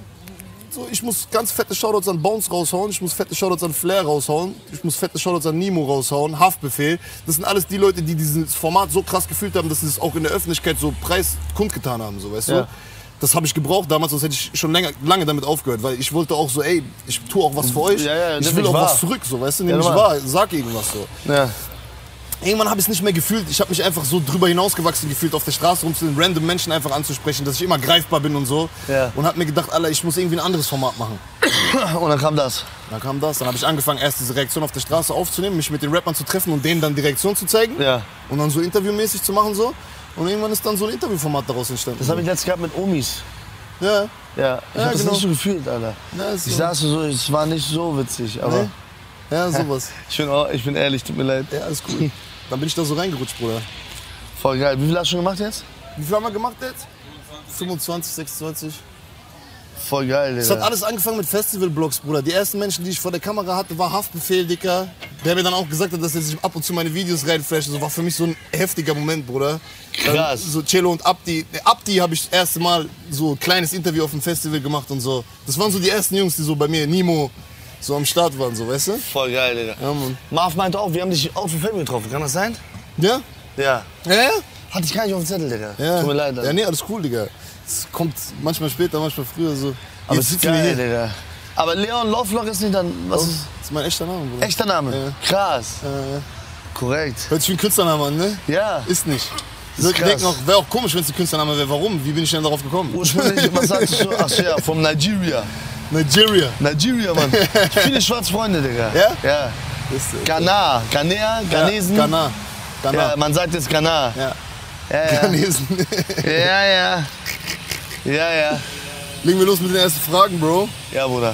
so, ich muss ganz fette Shoutouts an Bounce raushauen, ich muss fette Shoutouts an Flair raushauen, ich muss fette Shoutouts an Nemo raushauen, Haftbefehl. Das sind alles die Leute, die dieses Format so krass gefühlt haben, dass sie es auch in der Öffentlichkeit so kundgetan haben, so, weißt Ja. du? Das habe ich gebraucht damals, sonst hätte ich schon lange damit aufgehört, weil ich wollte auch so, ey, ich tue auch was für euch, Ja, ich will nicht auch wahr. was zurück, so, weißt du, nämlich wahr. wahr, sag irgendwas so. Ja. Irgendwann habe ich es nicht mehr gefühlt. Ich habe mich einfach so drüber hinausgewachsen gefühlt, auf der Straße rumzulaufen, random Menschen einfach anzusprechen, dass ich immer greifbar bin und so. Ja. Und habe mir gedacht, Alter, ich muss irgendwie ein anderes Format machen. Und dann kam das. Dann kam das. Dann habe ich angefangen, erst diese Reaktion auf der Straße aufzunehmen, mich mit den Rappern zu treffen und denen dann die Reaktion zu zeigen. Ja. Und dann so interviewmäßig zu machen so. Und irgendwann ist dann so ein Interviewformat daraus entstanden. Das habe ich letztens gehabt mit Omis. Ja. Ja, ich habe das genau. nicht so gefühlt, Alter. Ja, ist Ich so. saß so, es war nicht so witzig, aber Nee? Ja, sowas. ich bin ehrlich, tut mir leid. Ja, alles cool. Dann bin ich da so reingerutscht, Bruder. Voll geil. Wie viel hast du schon gemacht jetzt? Wie viel haben wir gemacht jetzt? 25, 26. Voll geil, Es hat Digga. alles angefangen mit Festivalblogs, Bruder. Die ersten Menschen, die ich vor der Kamera hatte, war Haftbefehl, Dicker. Der mir dann auch gesagt hat, dass er sich ab und zu meine Videos reinflasht. Das war für mich so ein heftiger Moment, Bruder. Krass. Dann so Cello und Abdi. Abdi habe ich das erste Mal so ein kleines Interview auf dem Festival gemacht und so. Das waren so die ersten Jungs, die so bei mir, Nemo, so am Start waren, so, weißt du? Voll geil, Digga. Ja, Mann. Marv meinte auch, wir haben dich auf dem Film getroffen. Kann das sein? Ja? Ja. Ja? Hatte ich gar nicht auf dem Zettel, Digga. Ja. Tut mir leid, Alter. Ja, nee, alles cool, Digga. Es kommt manchmal später, manchmal früher so. Aber Jetzt es ist sitzen wir geil, hier. Digga. Aber Leon Lovelock ist nicht dann, was ist Das ist mein echter Name, Bruder. echter Name? Ja. Krass. Ja. Korrekt. Hört sich wie ein Künstlername an, ne? Ja. Ist nicht. ist Leute krass. denken auch, wäre auch komisch, wenn es ein Künstlername wäre. Warum? Wie bin ich denn darauf gekommen? Ursprünglich, was sagst du? Ach so, ja, vom Nigeria. Nigeria. Nigeria, Mann. Viele schwarze Freunde, Digga. Ja? Ja. Ghana. Ghanäer, Ghanesen. Ghana. Ghana. Ja, man sagt jetzt Ghana. Ja. Ja, ja. Ghanesen. Ja, ja. Ja, ja. Legen wir los mit den ersten Fragen, Bro. Ja, Bruder.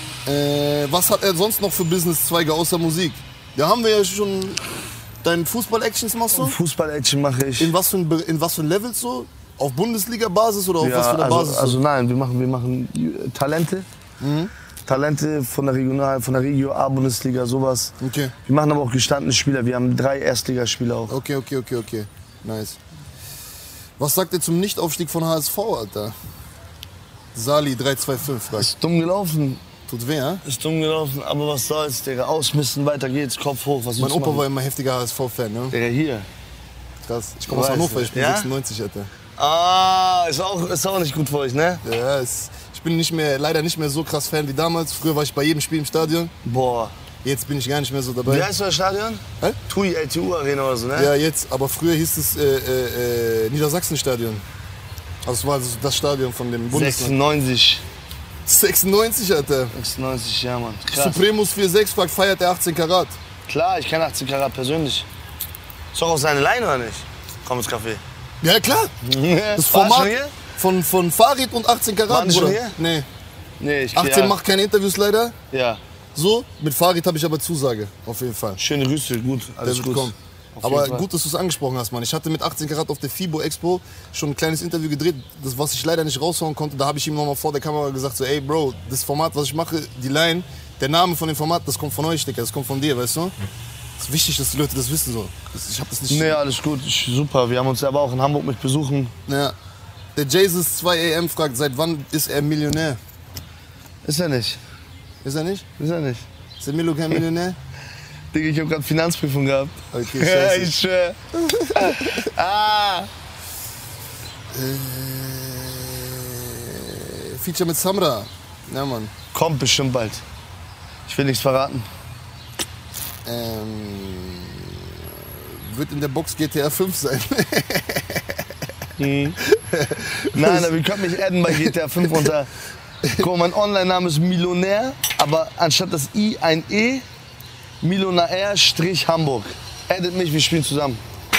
Was hat er sonst noch für Businesszweige außer Musik? Da haben wir ja schon. Deine Fußball-Actions machst du? Fußball-Action mache ich. In was für ein Level so? Auf Bundesliga-Basis oder auf was für eine Basis? also nein, wir machen Talente. Talente von der Regio A-Bundesliga, sowas. Okay. Wir machen aber auch gestandene Spieler. Wir haben 3 Erstligaspieler auch. Okay. Nice. Was sagt ihr zum Nichtaufstieg von HSV, Alter? Sali 325 fragt. Ist dumm gelaufen. Tut weh, ja? Ist dumm gelaufen, aber was soll's, Digga. Ausmisten, weiter geht's, Kopf hoch. Was Mein willst du Opa war machen? immer heftiger HSV-Fan, ne? Digga, hier. Krass. Ich komme aus Weiß Hannover, ich bin ja? 96, Alter. Ah, ist auch nicht gut für euch, ne? Ja, ich bin leider nicht mehr so krass Fan wie damals. Früher war ich bei jedem Spiel im Stadion. Boah. Jetzt bin ich gar nicht mehr so Wie dabei. heißt euer Stadion? Hä? TUI, LTU Arena oder so, ne? Ja, jetzt. Aber früher hieß es Niedersachsen-Stadion. Also es war das Stadion von dem Bundesland. 96. 96, Alter. 96, ja, Mann. Krass. Supremus 46 fragt, feiert er 18 Karat? Klar, ich kenne 18 Karat persönlich. Ist doch auch seine Leine, oder nicht? Komm ins Café. Ja, klar. Das War Format schon hier? von Farid und 18 Karat, Waren die schon Bruder. hier? Nee. Nee, ich 18 ja. macht keine Interviews leider. Ja. So, mit Farid habe ich aber Zusage, auf jeden Fall. Schöne Grüße, gut. Der Alles wird gut. kommen. Auf Aber jeden Fall. gut, dass du es angesprochen hast, Mann. Ich hatte mit 18 Karat auf der FIBO Expo schon ein kleines Interview gedreht, das, was ich leider nicht raushauen konnte. Da habe ich ihm nochmal vor der Kamera gesagt, so, ey Bro, das Format, was ich mache, die Line, der Name von dem Format, das kommt von euch, Digga, das kommt von dir, weißt du? Es ist wichtig, dass die Leute das wissen, so. Ich hab das nicht... Nee, alles gut. Super. Wir haben uns aber auch in Hamburg mit besuchen. Ja. Der Jesus 2AM fragt, seit wann ist er Millionär? Ist er nicht. Ist er nicht? Ist er nicht. Ist der Milo kein Millionär? Digga, ich habe gerade Finanzprüfung gehabt. Okay, Ja, scheiße. ich schwör. Ah. Feature mit Samra. Ja, Mann. Kommt bestimmt bald. Ich will nichts verraten. Wird in der Box GTA 5 sein. Nein, aber ihr könnt mich adden bei GTA 5 unter. Guck mal, mein Online-Name ist Millionär, aber anstatt das I ein E, Millionär-Hamburg. Addet mich, wir spielen zusammen.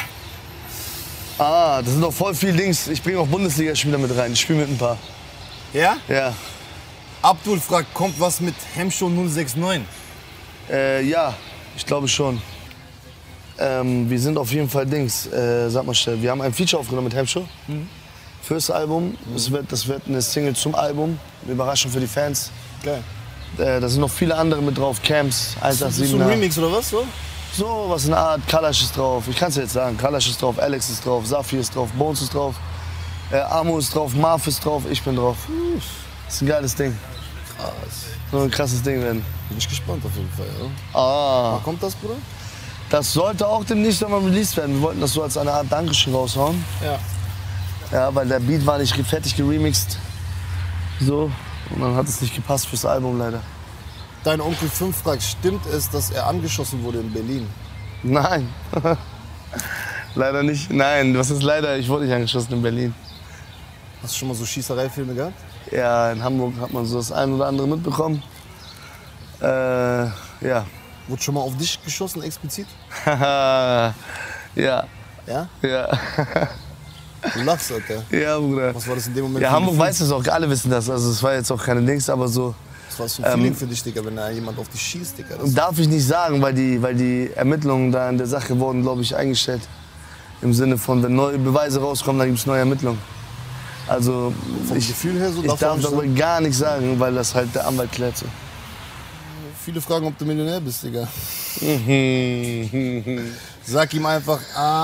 Ah, das sind doch voll viel Dings. Ich bringe auch Bundesligaspieler mit rein. Ich spiele mit ein paar. Ja? Ja. Abdul fragt, kommt was mit Hemshow 069? Ja, ich glaube schon. Wir sind auf jeden Fall Dings. Sag mal schnell, wir haben ein Feature aufgenommen mit Hemshow. Fürs Album. Das wird eine Single zum Album. Eine Überraschung für die Fans. Geil. Da sind noch viele andere mit drauf, Camps, Ist das so 187. ein Remix oder was? So? So, was in der Art, Kalash ist drauf, ich kann es jetzt sagen, Kalash ist drauf, Alex ist drauf, Safi ist drauf, Bones ist drauf, Amo ist drauf, Marv ist drauf, ich bin drauf. Das ist ein geiles Ding. Krass. Soll ein krasses Ding werden. Bin ich gespannt auf jeden Fall. Ja. Ah, Wann kommt das, Bruder? das sollte auch demnächst nochmal released werden. Wir wollten das so als eine Art Dankeschön raushauen. Ja. Ja, weil der Beat war nicht fertig geremixed. So, und dann hat es nicht gepasst fürs Album leider. Dein Onkel 5 fragt, stimmt es, dass er angeschossen wurde in Berlin? Nein. Leider nicht. Nein, was ist leider? Ich wurde nicht angeschossen in Berlin. Hast du schon mal so Schießereifilme gehabt? Ja, in Hamburg hat man so das ein oder andere mitbekommen. Ja. Wurde schon mal auf dich geschossen, explizit? ja. Ja? Ja. Du lachst, Alter. Ja, Bruder. Was war das in dem Moment? Ja, für ein Hamburg Gefühl? weiß das auch, alle wissen das. Also es war jetzt auch keine Dings, aber so. Was war das für ein Feeling für dich, Digga, wenn da jemand auf dich schießt, Digga? Das Darf ich nicht sagen, weil die Ermittlungen da in der Sache wurden, glaube ich, eingestellt. Im Sinne von, wenn neue Beweise rauskommen, dann gibt es neue Ermittlungen. Also vom Gefühl her so ich darf darf man darüber nicht gar nichts sagen, weil das halt der Anwalt klärt. So. Viele fragen, ob du Millionär bist, Digga. Sag ihm einfach,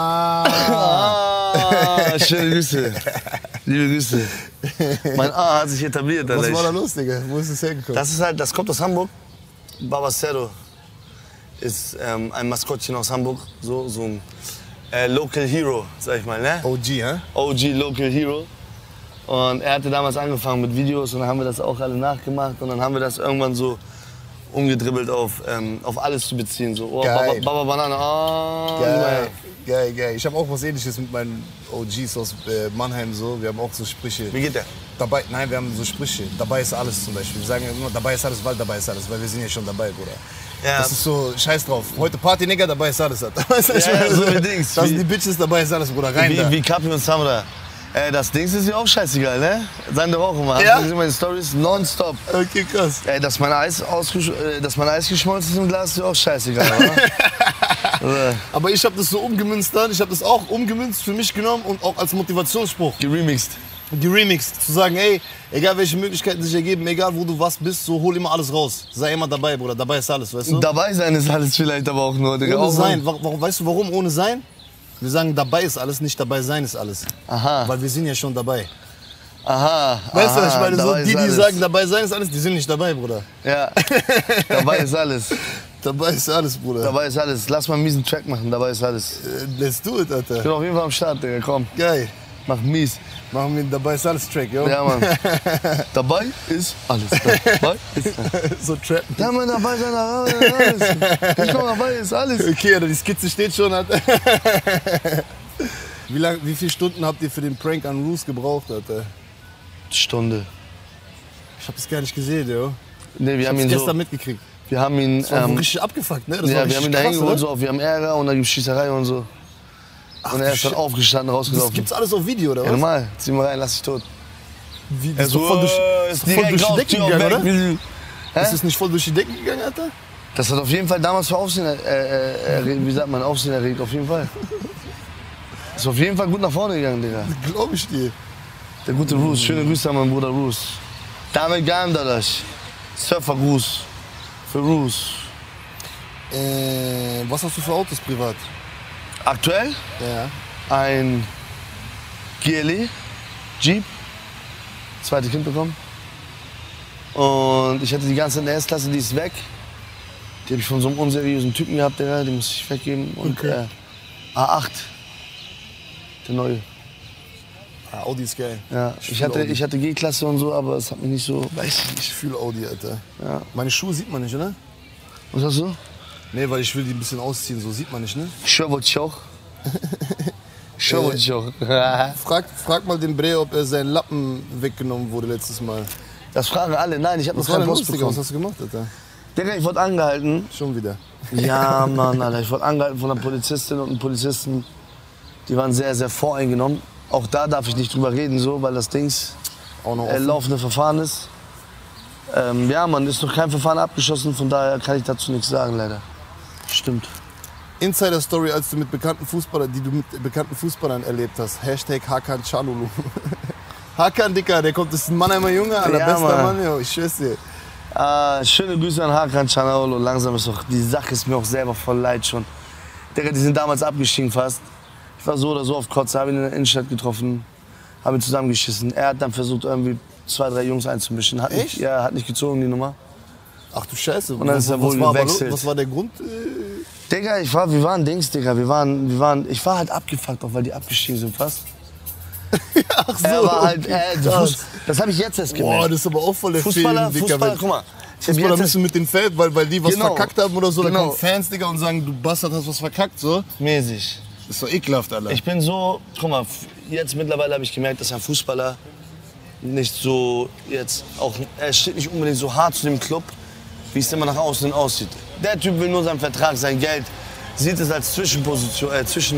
Schöne Grüße. Liebe Grüße. Mein A hat sich etabliert. Was Alter. war da los, Digga? Wo ist es hergekommen? Das ist halt, das kommt aus Hamburg. Babacero ist ein Maskottchen aus Hamburg, so ein Local Hero, sag ich mal, ne? OG, hä? OG Local Hero. Und er hatte damals angefangen mit Videos und dann haben wir das auch alle nachgemacht und dann haben wir das irgendwann so umgedribbelt auf alles zu beziehen. So, oh, Geil. Baba Banana, oh, Geil, geil, geil. Ich habe auch was Ähnliches mit meinen OGs aus Mannheim so. Wir haben auch so Sprüche. Wie geht der? Dabei, nein, wir haben so Sprüche. Dabei ist alles zum Beispiel. Wir sagen ja immer, dabei ist alles, weil dabei ist alles, weil wir sind ja schon dabei, Bruder. Ja. Das ist so, scheiß drauf. Heute Party, Nigga, dabei ist alles. Weißt du, ich Ja, meine, so wie Dings. Das sind Wie- die Bitches, dabei ist alles, Bruder. Rein da. Wie Kapi und Samra. Das Ding ist ja auch scheißegal, ne? Sagen doch auch immer. Ja? Hast du gesehen, meine Stories nonstop. Okay, krass. Dass mein Eis geschmolzen ist im Glas, ist ja auch scheißegal, oder? Aber ich habe das so umgemünzt dann. Ich habe das auch umgemünzt für mich genommen und auch als Motivationsspruch Geremixed. geremixed. Zu sagen, ey, egal welche Möglichkeiten sich ergeben, egal wo du was bist, so hol immer alles raus. Sei immer dabei, Bruder. Dabei ist alles, weißt du? Dabei sein ist alles vielleicht aber auch nur. Digga. Ohne Auch sein. Warum, weißt du warum ohne sein? Wir sagen, dabei ist alles, nicht dabei sein ist alles. Aha. Weil wir sind ja schon dabei. Aha. Weißt du, aha, ich meine, so dabei ist die alles. sagen, dabei sein ist alles, die sind nicht dabei, Bruder. Ja. Dabei ist alles. Dabei ist alles, Bruder. Dabei ist alles. Lass mal einen miesen Track machen, dabei ist alles. Let's do it, Alter. Ich bin auf jeden Fall am Start, Digga, komm. Geil. Mach mies. Machen wir einen Dabei ist alles Track, yo. Ja, Mann. Dabei ist alles. Dabei ist alles. So Trap. Ja, Mann, dabei sein, dabei ist alles. Ich komm, dabei ist alles. Okay, Alter, die Skizze steht schon, Alter. Wie viele Stunden habt ihr für den Prank an Roos gebraucht, Alter? Stunde. Ich hab das gar nicht gesehen, yo. Nee, wir Ich haben hab's ihn gestern so. mitgekriegt. Wir haben ihn. Das war richtig abgefuckt, ne? Das war Ja, wir richtig haben ihn da krass, hingeholt, oder? so auf, wir haben Ärger und da gibt's Schießerei und so. Und er ist dann aufgestanden, Das rausgelaufen. gibt's alles auf Video, oder Ja, was? normal, zieh mal rein, lass dich tot. Wie, das ist doch voll durch, ist doch voll durch die Decke gegangen, oder? Hä? Ist das nicht voll durch die Decke gegangen, Alter? Das hat auf jeden Fall damals für Aufsehen wie sagt man, Aufsehen erregt, auf jeden Fall. Ist auf jeden Fall gut nach vorne gegangen, Digga. Glaub ich dir. Der gute Roos, schöne Grüße an meinen Bruder Roos. Damit Gan Dadash. Surfergruß für Roos. Was hast du für Autos privat? Aktuell Ja. ein GLE, Jeep, zweite Kind bekommen. Und ich hatte die ganze in der S-Klasse, die ist weg. Die habe ich von so einem unseriösen Typen gehabt, der, die muss ich weggeben. Und Okay. A8, der neue. Ah, Audi ist geil. Ja, Ich fühl Audi. ich hatte G-Klasse und so, aber es hat mich nicht so, weiß ich Ich nicht. fühle Audi, Alter. Ja. Meine Schuhe sieht man nicht, oder? Was hast du? Nee, weil ich will die ein bisschen ausziehen, so sieht man nicht, ne? Schwör wollte ich auch. Schwör wollte ich auch. Frag mal den Bre, ob er sein Lappen weggenommen wurde letztes Mal. Das fragen alle. Nein, ich habe noch Was war keinen denn los, Post Digga? Was bekommen. hast du gemacht, Alter? Digga, ich wurde angehalten. Schon wieder. Ja, Mann, Alter. Ich wurde angehalten von einer Polizistin und einem Polizisten. Die waren sehr, sehr voreingenommen. Auch da darf ich nicht drüber reden, so, weil das Dings Auch noch offen. laufende Verfahren ist. Ja, Mann, ist noch kein Verfahren abgeschlossen, von daher kann ich dazu nichts sagen, leider. Stimmt. Insider-Story, als du mit bekannten Fußballern, die du mit bekannten Fußballern erlebt hast. Hashtag Hakan Çalhanoğlu. Hakan, Dicker, der kommt, das ist ein Mannheimer Junge, allerbester Mann. Mann, yo, ich schwör's dir. Schöne Grüße an Hakan Çalhanoğlu. Langsam ist doch, die Sache ist mir auch selber voll leid schon. Digga, die sind damals abgestiegen fast. Ich war so oder so auf Kotze, habe ihn in der Innenstadt getroffen, habe ihn zusammengeschissen. Er hat dann versucht, irgendwie 2, 3 Jungs einzumischen. Echt? Ja, hat nicht gezogen, die Nummer. Ach du Scheiße. Und dann ist er wohl gewechselt. Was war der Grund? Digga, wir waren Dings, Digga. Ich war halt abgefuckt, auch weil die abgestiegen sind fast. Ach so. Er war halt, das habe ich jetzt erst gemerkt. Boah, das ist aber auch voll der Fußballer, Film, Digga. guck mal. Fußballer müssen mit den Fans, weil die was Genau. verkackt haben oder so, dann Genau. kommen Fans, Digga, und sagen, du Bastard, hast was verkackt, so. Mäßig. Das ist doch ekelhaft, Alter. Ich bin so, guck mal, jetzt mittlerweile habe ich gemerkt, dass ein Fußballer nicht so jetzt auch, er steht nicht unbedingt so hart zu dem Club, wie es immer nach außen aussieht. Der Typ will nur seinen Vertrag, sein Geld, sieht es als Zwischenposition,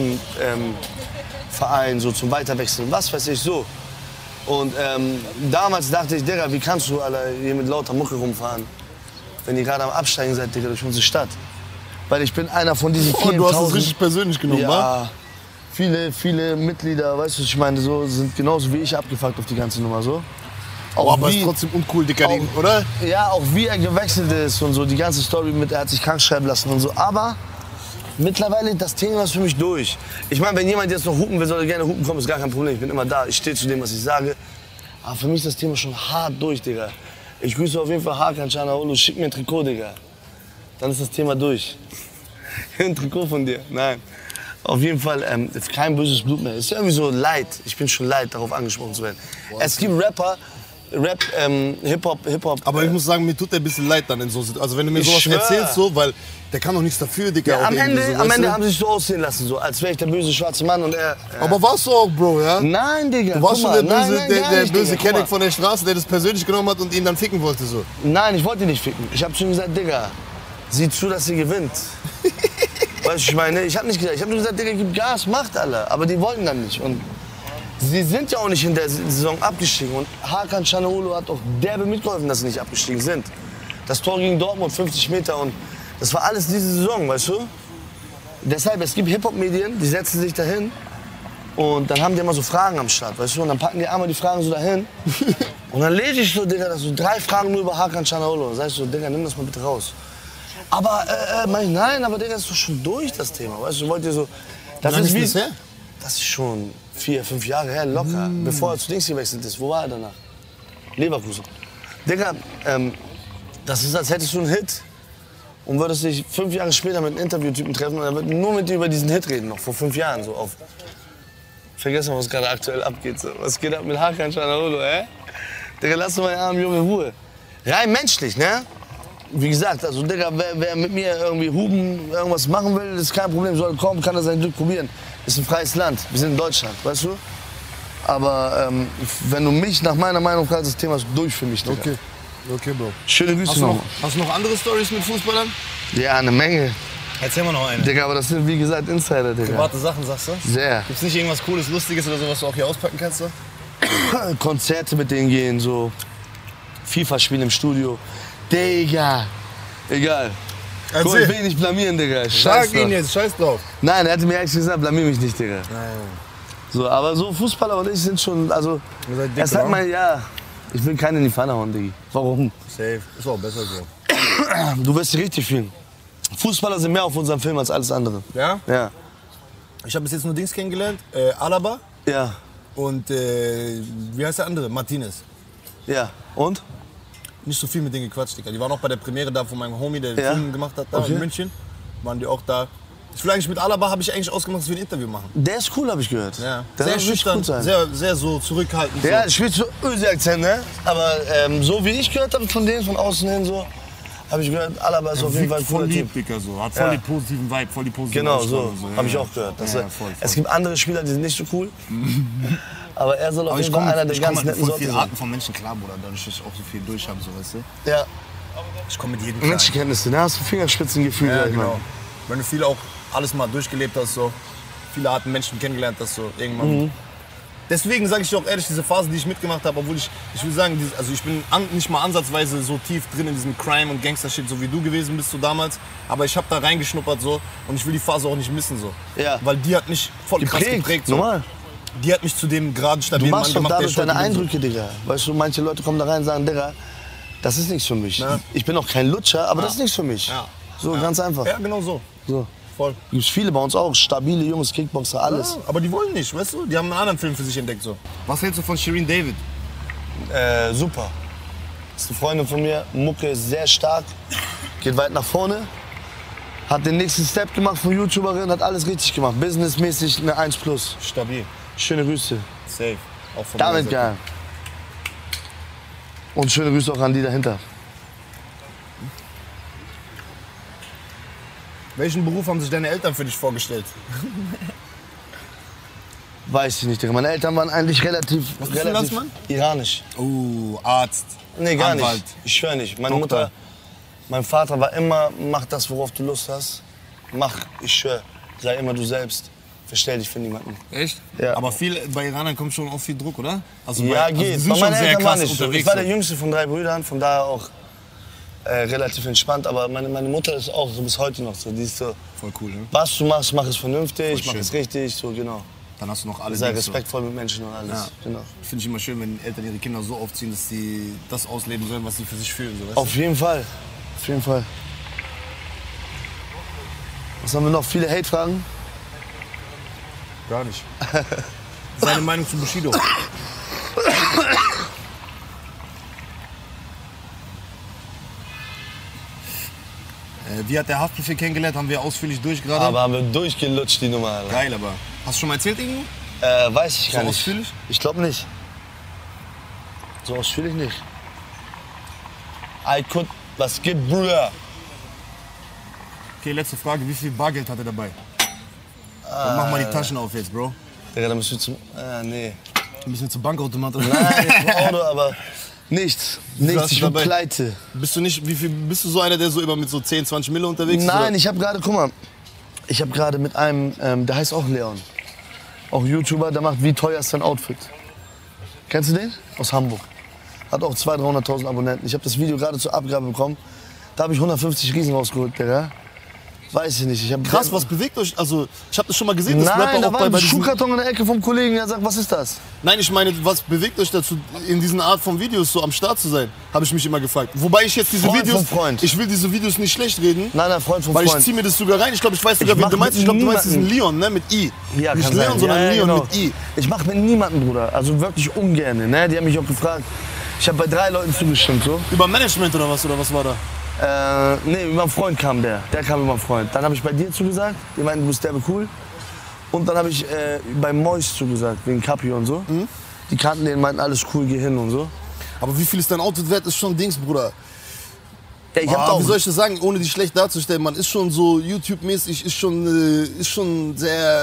Verein so zum Weiterwechseln, was weiß ich so. Und damals dachte ich, Digga, wie kannst du Alter, hier mit lauter Mucke rumfahren, wenn ihr gerade am Absteigen seid, Digga, durch unsere Stadt. Weil ich bin einer von diesen vielen du hast es Tausend. richtig persönlich genommen, wa? Ja, viele Mitglieder, weißt du, was ich meine, so, sind genauso wie ich abgefuckt auf die ganze Nummer so. Oh, aber ist trotzdem uncool, Digga, oder? Ja, auch wie er gewechselt ist und so, die ganze Story mit, er hat sich krank schreiben lassen und so. Aber mittlerweile, das Thema ist für mich durch. Ich meine, wenn jemand jetzt noch hupen will, soll er gerne hupen kommen, ist gar kein Problem. Ich bin immer da, ich stehe zu dem, was ich sage. Aber für mich ist das Thema schon hart durch, Digga. Ich grüße auf jeden Fall Hakan Çalhanoğlu, schick mir ein Trikot, Digga. Dann ist das Thema durch. Ein Trikot von dir, nein. Auf jeden Fall kein böses Blut mehr. Es ist irgendwie so leid. Ich bin schon leid, darauf angesprochen zu werden. Es gibt Rapper, Hip-Hop. Aber ich muss sagen, mir tut der ein bisschen leid dann in so Situationen. Also wenn du mir Ich sowas schwör. erzählst, so, weil der kann doch nichts dafür, Digga. Ja, auch am irgendwie Ende, so, am weißt Ende du? haben sie sich so aussehen lassen, so, als wäre ich der böse schwarze Mann und er. Aber warst du auch, Bro, ja? Nein, Digga. Du warst guck schon mal, der böse, nein, der, gar der nicht, böse Digga, guck Kenneck mal. von der Straße, der das persönlich genommen hat und ihn dann ficken wollte, so. Nein, ich wollte ihn nicht ficken. Ich hab zu ihm gesagt, Digga, sieh zu, dass ihr gewinnt. Weißt du, ich meine, ich hab nicht gesagt, ich hab nur gesagt, Digga, gib Gas, macht alle. Aber die wollten dann nicht. Und sie sind ja auch nicht in der Saison abgestiegen. Und Hakan Çalhanoğlu hat auch derbe mitgeholfen, dass sie nicht abgestiegen sind. Das Tor gegen Dortmund, 50 Meter und das war alles diese Saison, weißt du? Deshalb, es gibt Hip-Hop-Medien, die setzen sich dahin und dann haben die immer so Fragen am Start, weißt du? Und dann packen die einmal die Fragen so dahin und dann lese ich so, Digga, das so 3 Fragen nur über Hakan Çalhanoğlu. Dann sag ich so, Digga, nimm das mal bitte raus. Aber, nein, aber Digga, das ist doch schon durch, das Thema, weißt du? Wollt ihr so, das Wie lange ist wie, ist das her? das ist schon 4, 5 Jahre her, locker, bevor er zu Dings gewechselt ist. Wo war er danach? Leverkusen. Digga, das ist, als hättest du einen Hit und würdest dich 5 Jahre später mit einem Interviewtypen treffen und er wird nur mit dir über diesen Hit reden, noch vor 5 Jahren so auf. Vergessen, was gerade aktuell abgeht. So. Was geht ab mit Hakan Çalhanoğlu, Digga, lass doch mal den armen Junge in Ruhe. Rein menschlich, ne? Wie gesagt, also Digga, wer mit mir irgendwie hupen, irgendwas machen will, ist kein Problem, soll kommen, kann er sein Glück probieren. Ist ein freies Land, wir sind in Deutschland, weißt du? Aber wenn du mich nach meiner Meinung fragst, das Thema ist durch für mich, Digga. Okay, Bro. Schöne Grüße noch. Hast du noch andere Storys mit Fußballern? Ja, eine Menge. Erzähl mal noch eine. Digga, aber das sind wie gesagt Insider, Digga. Private Sachen, sagst du? Sehr. Gibt's nicht irgendwas Cooles, Lustiges oder so, was du auch hier auspacken kannst? So? Konzerte mit denen gehen, so FIFA spielen im Studio. Digga, egal. Guck, ich will ihn nicht blamieren, Digga. Scheiß Sag ihn drauf. jetzt, scheiß drauf. Nein, er hatte mir eigentlich gesagt, blamier mich nicht, Digga. So, aber so Fußballer und ich sind schon, also, Ihr seid dick, es hat oder? mal, ja, ich will keinen in die Pfanne hauen, Diggi. Warum? Safe. Ist auch besser so. Du wirst dich richtig fühlen. Fußballer sind mehr auf unserem Film als alles andere. Ja? Ja. Ich habe bis jetzt nur Dings kennengelernt. Alaba Ja. und wie heißt der andere? Martinez. Ja. Und? Nicht so viel mit denen gequatscht, Digga. Die waren auch bei der Premiere da von meinem Homie, der den Ja. Film gemacht hat, da Okay. in München. Waren die auch da. Ich will eigentlich mit Alaba, habe ich eigentlich ausgemacht, dass wir ein Interview machen. Der ist cool, habe ich gehört. Ja. Der Sehr soll richtig schüchtern, gut sein. sehr so zurückhaltend. Ja, so. der spielt so Ösi-Akzent, ne? Aber so wie ich gehört habe von denen, von außen hin so, habe ich gehört, Alaba ist auf jeden Fall ein cooler Typ. Digga, so. Hat voll Ja. den positiven Vibe, voll die positive Genau, so Ausstrahlung, habe ich ja. auch gehört. Dass Ja, er, voll. Es gibt andere Spieler, die sind nicht so cool. Aber er soll auf Aber jeden Fall einer der ich komm ganz mit netten voll Sorte vielen sein. Arten von Menschen klar, Bruder, dadurch, dass ich auch so viel durch habe, so, weißt du? Ja, Ich komme mit jedem klar. Menschenkenntnisse, ne? Hast du Fingerspitzengefühl, Ja, sag ich mal. genau. Wenn du viel auch alles mal durchgelebt hast, so viele Arten Menschen kennengelernt hast, so irgendwann. Deswegen sage ich dir auch ehrlich, diese Phase, die ich mitgemacht habe, obwohl ich will sagen, also ich bin nicht mal ansatzweise so tief drin in diesem Crime und Gangster-Shit, so wie du gewesen bist so damals, aber ich habe da reingeschnuppert so und ich will die Phase auch nicht missen so. Ja. Weil die hat mich voll krass geprägt. So. normal. Die hat mich zu dem geraden, Du stabilen Mann machst doch gemacht, der dadurch ich heute deine bin, so. Eindrücke, Digga. Weißt du, manche Leute kommen da rein und sagen, Digga, Das ist nichts für mich. Ja. Ich bin auch kein Lutscher, aber das ist nichts für mich. Ja. So, ganz einfach. Ja, genau so. So. Voll. Gibt viele bei uns auch, stabile Jungs, Kickboxer, alles. Ja, aber die wollen nicht, weißt du? Die haben einen anderen Film für sich entdeckt. So. Was hältst du von Shirin David? Super. Das ist eine Freundin von mir, Mucke ist sehr stark, geht weit nach vorne. Hat den nächsten Step gemacht von YouTuberin, hat alles richtig gemacht. Businessmäßig eine 1+. Stabil. Schöne Grüße. Safe. Auch von Damit meiner Seite. geil. Und schöne Grüße auch an die dahinter. Welchen Beruf haben sich deine Eltern für dich vorgestellt? Weiß ich nicht, Digga. Meine Eltern waren eigentlich relativ bist du, Landsmann? iranisch. Oh, Arzt. Nee, gar Anwalt. nicht. Ich schwöre nicht. Meine Doktor. Mutter, mein Vater war immer, mach das, worauf du Lust hast. Mach, ich schwöre, sei immer du selbst. Verstell dich für niemanden. Echt? Ja. Aber bei Iranern kommt schon auch viel Druck, oder? Also Ja, die geht. sind Bei schon meinen sehr Eltern war krass nicht so. unterwegs. Ich war der so. jüngste von 3 Brüdern, von daher auch relativ entspannt. Aber meine Mutter ist auch so bis heute noch so. Die ist so, Voll cool, ne? was du machst, mach es vernünftig, mach schön. es richtig, so genau. Dann hast du noch alle Sei Dings so. respektvoll mit Menschen und alles. Ja. Genau. Finde ich immer schön, wenn Eltern ihre Kinder so aufziehen, dass sie das ausleben sollen, was sie für sich fühlen. So, weißt Auf jeden Fall. Auf jeden Fall. Was haben wir noch? Viele Hate-Fragen? du? Gar nicht. Seine Meinung zu Bushido. Wie hat der Haftbefehl kennengelernt, haben wir ausführlich durch gerade. Aber haben wir durchgelutscht, die Nummer. Alter. Geil, aber. Hast du schon mal erzählt irgendwo? Weiß ich gar nicht. ausführlich? Ich glaube nicht. So ausführlich nicht. Was gibt, Bruder? Okay, letzte Frage. Wie viel Bargeld hat er dabei? Dann mach mal die Taschen auf jetzt, Bro. Digga, da müssen wir zum... nee. Ein bisschen zum Bankautomat. Oder? Nein, nicht zum Auto, aber nichts. Nichts, hast du ich bin dabei? pleite. Bist du so einer, der so immer mit so 10, 20 Mille unterwegs ist? Nein, oder? ich habe gerade, guck mal, ich habe gerade mit einem, der heißt auch Leon. Auch YouTuber, der macht Wie teuer ist dein Outfit. Kennst du den? Aus Hamburg. Hat auch 200.000, 300.000 Abonnenten. Ich habe das Video gerade zur Abgabe bekommen. Da habe ich 150 Riesen rausgeholt, Digga. Weiß ich nicht. Ich hab Krass, was bewegt euch? Also, ich habe das schon mal gesehen, dass Nein, Rapper da auch war ein diesen... Schuhkarton in der Ecke vom Kollegen, der sagt, was ist das? Nein, ich meine, was bewegt euch dazu, in diesen Art von Videos so am Start zu sein? Habe ich mich immer gefragt. Wobei ich jetzt diese Freund Videos... vom Freund. Ich will diese Videos nicht schlecht reden. Nein, Freund vom Weil ich Freund. ziehe mir das sogar rein. Ich glaube, ich weiß sogar, Ich wen du mach meinst. mit Ich glaube, du meinst diesen niemanden. Leon, ne? Mit I. Ja, nicht kann Leon, sein. sondern Ja, Leon genau. mit I. Ich mache mit niemandem, Bruder. Also wirklich ungern. Ne? Die haben mich auch gefragt. Ich habe bei 3 Leuten zugestimmt. So. Über Management oder was war da? Nee, über einen Freund kam der. Der kam über einen Freund. Dann habe ich bei dir zugesagt. Die meinten, du bist derbe cool. Und dann habe ich bei Mois zugesagt, wegen Kapi und so. Die kannten den, meinten, alles cool, geh hin und so. Aber wie viel ist dein Outfit wert, ist schon Dings, Bruder. Ja, ich hab da auch Wie soll ich das sagen, ohne dich schlecht darzustellen? Man ist schon so YouTube-mäßig, ist schon sehr...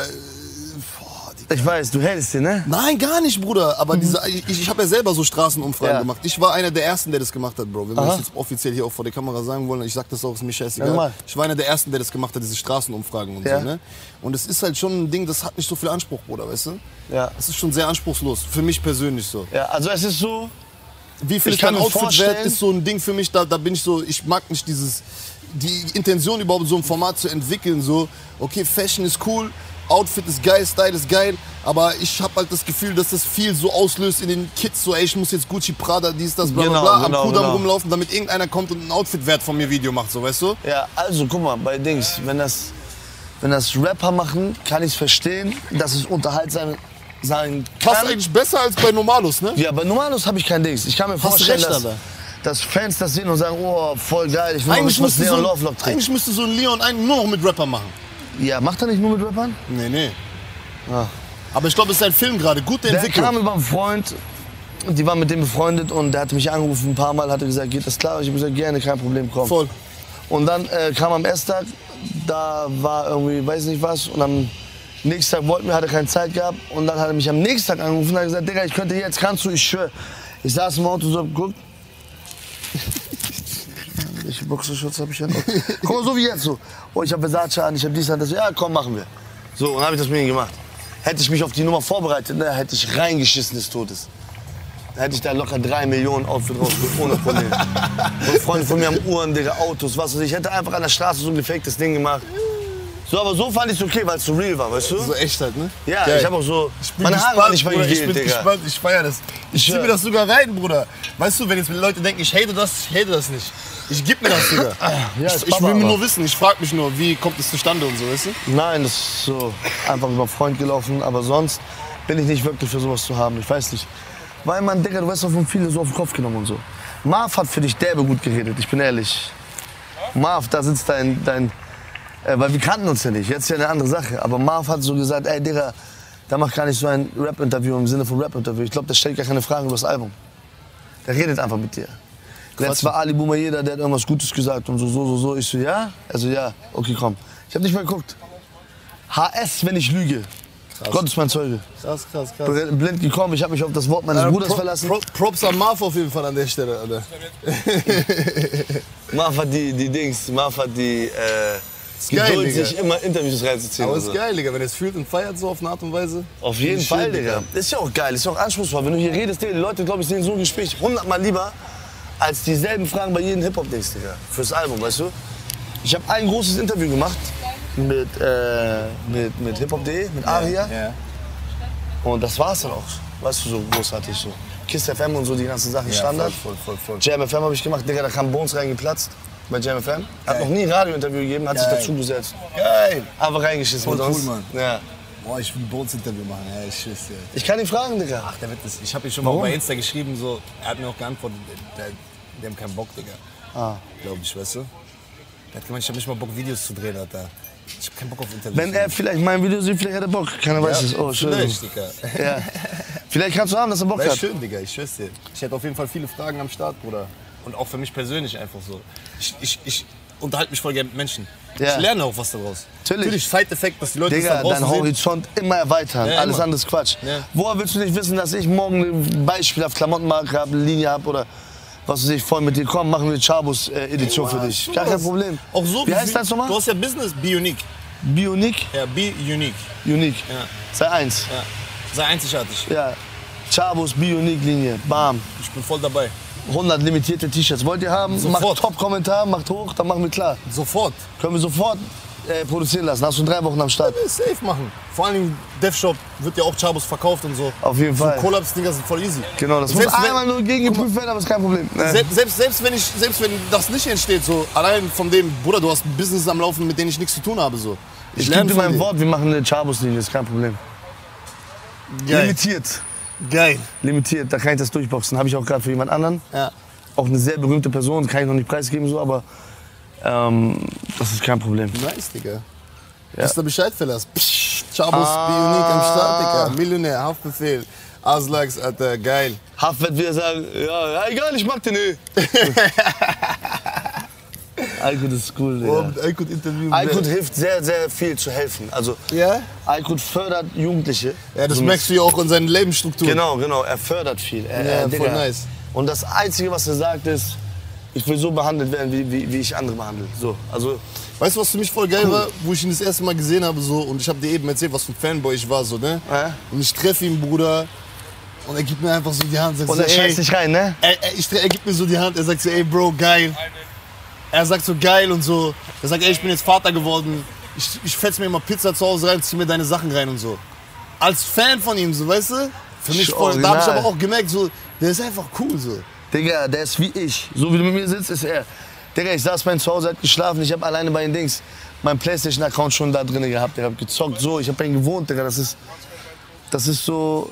Ich weiß, du hältst den, ne? Nein, gar nicht, Bruder. Aber ich habe ja selber so Straßenumfragen Ja. gemacht. Ich war einer der Ersten, der das gemacht hat, Bro. Wenn wir Aha. das jetzt offiziell hier auch vor der Kamera sagen wollen, ich sag das auch, ist mir scheißegal. Sag mal. Ich war einer der Ersten, der das gemacht hat, diese Straßenumfragen und Ja. so, ne? Und es ist halt schon ein Ding, das hat nicht so viel Anspruch, Bruder, weißt du? Ja. Es ist schon sehr anspruchslos, für mich persönlich so. Ja, also es ist so, Wie viel Ich ist dein kann mir Outfit vorstellen- wert, ist so ein Ding für mich, da bin ich so, ich mag nicht die Intention überhaupt so ein Format zu entwickeln, so, okay, Fashion ist cool, Outfit ist geil, Style ist geil, aber ich habe halt das Gefühl, dass das viel so auslöst in den Kids, so ey, ich muss jetzt Gucci, Prada, dies, das, bla bla Genau, bla, genau, am Kudamm genau. rumlaufen, damit irgendeiner kommt und ein Outfit-Wert von mir Video macht, so, weißt du? ja, also guck mal, bei Dings, wenn das Rapper machen, kann ich es verstehen, dass es unterhaltsam sein Passt kann. eigentlich besser als bei Normalos, ne? Ja, bei Normalos habe ich kein Dings. Ich kann mir vorstellen, recht, dass, aber. dass Fans das sehen und sagen, oh, voll geil, ich will mal Eigentlich wissen, was müsste, Leon so Lovelock ein, trägt. eigentlich müsste so ein Leon einen nur noch mit Rapper machen. Ja, macht er nicht nur mit Rappern? Nee. Ja. Aber ich glaube, es ist ein Film gerade, gute Der Entwicklung. kam über einen Freund, die waren mit dem befreundet und der hat mich angerufen ein paar Mal, hat gesagt, geht das klar? Ich habe gesagt, gerne, kein Problem, komm. Voll. Und dann kam am ersten Tag, da war irgendwie, weiß nicht was, und am nächsten Tag wollten wir, hat er keine Zeit gehabt. Und dann hat er mich am nächsten Tag angerufen und hat gesagt, Digga, ich könnte jetzt, kannst du, ich schwöre. Ich saß im Auto und so, guck. Welche Boxershorts habe ich denn? Guck mal, so wie jetzt so. Oh, ich habe Versace an, ich habe dies an, das. Ja, komm, machen wir. So, und dann habe ich das mit ihm gemacht. Hätte ich mich auf die Nummer vorbereitet, ne, hätte ich reingeschissen des Todes. Da hätte ich da locker 3 Millionen Outfit rausgeholt, ohne Problem. Und Freunde von mir haben Uhren, Digga, Autos, was weiß ich. Ich hätte einfach an der Straße so ein gefaktes Ding gemacht. So, aber so fand ich es okay, weil es so real war, weißt du? So echt halt, ne? Ja, Geil. ich habe auch so... Ich bin Meine Haare waren nicht mal Bruder, ich gegelt, bin Digga. gespannt, ich feier das. Ich zieh mir das sogar rein, Bruder. Weißt du, wenn jetzt Leute denken, ich hate das nicht. Ich geb mir das sogar. Ja, ist ich Papa will mir aber. nur wissen, ich frag mich nur, wie kommt es zustande und so, weißt du? Nein, das ist so einfach über Freund gelaufen, aber sonst bin ich nicht wirklich für sowas zu haben, ich weiß nicht. Weil man, Digga, du weißt doch, von viele so auf den Kopf genommen und so. Marv hat für dich derbe gut geredet, ich bin ehrlich. Marv, da sitzt dein weil wir kannten uns ja nicht, jetzt ist ja eine andere Sache. Aber Marv hat so gesagt, ey Digga, der macht gar nicht so ein Rap-Interview im Sinne von Rap-Interview. Ich glaube, der stellt gar keine Fragen über das Album. Der redet einfach mit dir. Letztes war Ali Boumaier, der hat irgendwas Gutes gesagt und so. Ich so, ja? Also ja, okay, komm. Ich hab nicht mal geguckt. HS, wenn ich lüge. Krass. Gott ist mein Zeuge. Krass. Blind gekommen, ich habe mich auf das Wort meines Bruders verlassen. Props an Marv auf jeden Fall an der Stelle, Alter. Marv hat die Dings, Marv hat die geil, Geduld, Digga. sich immer Interviews reinzuziehen. Aber und ist so. geil, Digga, wenn er es fühlt und feiert so auf eine Art und Weise. Auf jeden Schön, Fall, Digga. Ist ja auch geil, ist ja auch anspruchsvoll. Wenn du hier redest, Digga, die Leute, glaube ich, sehen so ein Gespräch 100-mal lieber als dieselben Fragen bei jedem Hip-Hop-Dings, Digga. Fürs Album, weißt du? Ich habe ein großes Interview gemacht mit hiphop.de, mit Aria. Ja. Und das war's dann auch. Weißt du, so großartig so. Kiss FM und so, die ganzen Sachen Standard. Voll. Jam FM habe ich gemacht, Digga, da kam Bones reingeplatzt bei Jam FM. Hat noch nie ein Radiointerview gegeben, hat sich Geil. dazu gesetzt. Geil. Einfach reingeschissen Voll mit uns. cool, Mann. Ja. Boah, ich will ein Bones-Interview machen, ja, ich schwör's dir. Ich kann ihn fragen, Digga. Ach, der wird das. Ich habe ihn schon mal bei Insta geschrieben, so, er hat mir auch geantwortet, die haben keinen Bock, Digga. Glaube ich, weißt du? Der hat gemeint, ich habe nicht mal Bock, Videos zu drehen, Alter. Ich habe keinen Bock auf Interviews. Wenn er vielleicht mein Video sieht, vielleicht hat er Bock. Keiner weiß es. Oh, schön. Vielleicht, Digga. Ja. Vielleicht kannst du haben, dass er Bock Wäre hat. schön, Digga, ich schwör's dir. Ich hätte auf jeden Fall viele Fragen am Start, Bruder. Und auch für mich persönlich einfach so. Ich unterhalte mich voll gerne mit Menschen. Ja. Ich lerne auch was daraus. Natürlich. Side-Effekt, dass die Leute Digga, das da draußen dein sehen. Horizont immer erweitern. Ja, Alles immer. andere ist Quatsch. Ja. Woher willst du nicht wissen, dass ich morgen ein Beispiel auf Klamottenmarke habe, eine Linie habe oder was weiß ich, voll mit dir komm, machen wir eine Chabus-Edition für dich. Gar kein Problem. Auch so Wie heißt das nochmal? Du hast ja Business, Be Unique. Bionic? Ja, Be Unique. Unique. Ja. Sei eins. Ja. Sei einzigartig. Ja. Chabus Bionic-Linie. Bam. Ich bin voll dabei. 100 limitierte T-Shirts. Wollt ihr haben? Sofort. Macht Top-Kommentar, macht hoch, dann machen wir klar. Sofort. Können wir sofort produzieren lassen. Hast du 3 Wochen am Start. Safe machen. Vor allem Dev Shop wird ja auch Chabos verkauft und so. Auf jeden Fall. So Collabs-Dinger sind voll easy. Genau, das Selbst muss wenn- einmal nur gegengeprüft werden, aber ist kein Problem. Selbst wenn das nicht entsteht, so allein von dem, Bruder, du hast ein Business am Laufen, mit dem ich nichts zu tun habe. So. Ich gebe dir mein Wort, wir machen eine Chabus-Linie, ist kein Problem. Geil. Limitiert. Geil. Limitiert, da kann ich das durchboxen. Habe ich auch gerade für jemand anderen. Ja. Auch eine sehr berühmte Person, kann ich noch nicht preisgeben, so, aber das ist kein Problem. Nice, Digga. Wisst ihr Bescheid, Fellas? Chabos, Be Unique am Start, Digga. Millionär, Haftbefehl. Aslags, Alter, geil. Haft wird wieder sagen, ja, egal, ich mag den eh. Aykut ist cool, Digga. Und Aykut interviewen. Aykut hilft sehr, sehr viel zu helfen. Also, Ja? Aykut fördert Jugendliche. Ja, das So merkst du ja auch in seinen Lebensstrukturen. Genau, er fördert viel. Ja, Digga. voll nice. Und das Einzige, was er sagt, ist, ich will so behandelt werden, wie ich andere behandle. So, also, Weißt du, was für mich voll geil war? Wo ich ihn das erste Mal gesehen habe, so, und ich habe dir eben erzählt, was für ein Fanboy ich war, so, ne? Ja. Und ich treffe ihn, Bruder, und er gibt mir einfach so die Hand. Sagt und so, er scheißt dich rein, ne? er gibt mir so die Hand, er sagt so, ey Bro, geil. Er sagt so, geil und so. Er sagt, ey, ich bin jetzt Vater geworden. Ich fetz mir immer Pizza zu Hause rein, zieh mir deine Sachen rein und so. Als Fan von ihm, so, weißt du? Für mich voll. Da hab ich aber auch gemerkt, so, der ist einfach cool, so. Digga, der ist wie ich. So wie du mit mir sitzt, ist er. Digga, ich saß bei ihm zu Hause, hat geschlafen, ich hab alleine bei den Dings meinen Playstation-Account schon da drin gehabt. Ich hab gezockt, so, ich hab bei ihm gewohnt, Digga. Das ist so...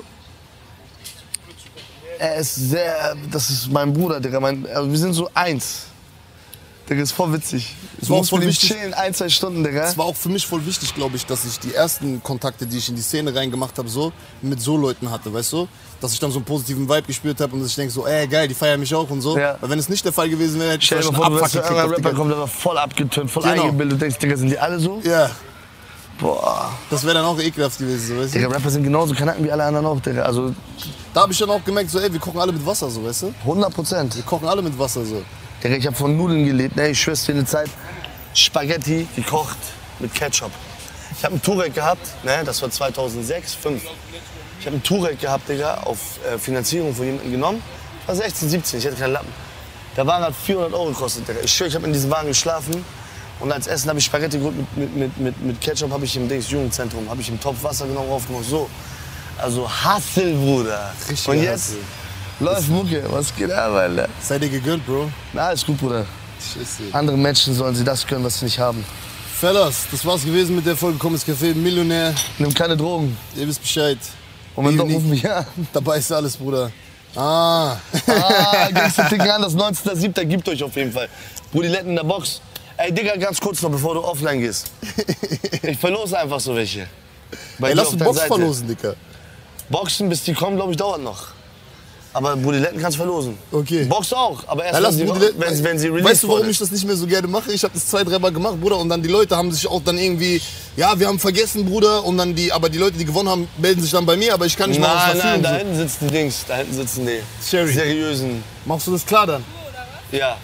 Er ist sehr... Das ist mein Bruder, Digga. Also wir sind so eins. Digga, ist voll witzig. Das war auch muss voll mit ihm wichtig. chillen, 1-2 Stunden, Digga. Es war auch für mich voll wichtig, glaube ich, dass ich die ersten Kontakte, die ich in die Szene reingemacht habe, so mit so Leuten hatte, weißt du? Dass ich dann so einen positiven Vibe gespürt habe und dass ich denke so, ey geil, die feiern mich auch und so. Ja. Weil wenn es nicht der Fall gewesen wäre, hätte ich Stell dir vielleicht mal einen vor, du Abfuck wärst ein gekriegt. Rapper, auf kommt, der war voll abgetönt, voll Genau. eingebildet. Du denkst, Digga, sind die alle so? die- Ja, Boah. das wäre dann auch ekelhaft gewesen, so, weißt Digga, du? Rapper sind genauso Kanaken wie alle anderen auch, Digga. Also Da habe ich dann auch gemerkt, so, ey, wir kochen alle mit Wasser, so, weißt du? 100%. Wir kochen alle mit Wasser, so. Digga, ich hab von Nudeln gelebt, ne? Ich schwör's dir eine Zeit. Spaghetti gekocht mit Ketchup. Ich hab einen Turek gehabt, ne? Das war 2006, 2005. Ich hab einen Turek gehabt, Digga, auf Finanzierung von jemandem genommen. Ich war 16, 17, ich hatte keinen Lappen. Der Wagen hat 400 € gekostet, Digga. Ich schwör, ich hab in diesem Wagen geschlafen Und als Essen habe ich Spaghetti geholt mit Ketchup, habe ich im Jugendzentrum, habe ich im Topf Wasser genommen, aufgemacht, so. Also Hassel, Bruder. Richtig Und jetzt Hassel. läuft Mucke, was geht ab, Alter? Sei dir gegönnt, Bro. Na, ist gut, Bruder. Scheiße. Andere Menschen sollen sie das können, was sie nicht haben. Fellas, das war's gewesen mit der Folge Komm ins Café, Millionär. Nimm keine Drogen. Ihr wisst Bescheid. Und wenn doch, Nicht- ruf mich an. Dabei ist alles, Bruder. Ah. Gangster ticken an, das 19.07. gibt euch auf jeden Fall. Brudiletten in der Box. Ey, Digga, ganz kurz noch, bevor du offline gehst. Ich verlose einfach so welche. Bei Ey, dir lass auf uns deiner Box Seite. verlosen, Dicker. Boxen, bis die kommen, glaube ich, dauert noch. Aber Brudiletten kannst verlosen. Okay. Box auch, aber Ja, erst lass wenn, Brudiletten- wenn sie released Weißt du, warum wurde. ich das nicht mehr so gerne mache? Ich habe das 2-3 Mal gemacht, Bruder, und dann die Leute haben sich auch dann irgendwie, ja, wir haben vergessen, Bruder, und dann aber die Leute, die gewonnen haben, melden sich dann bei mir, aber ich kann nicht mal was Nein, dafür. nein, und da so. hinten sitzen die Dings, da hinten sitzen die Sherry. seriösen. Machst du das klar dann? Ja.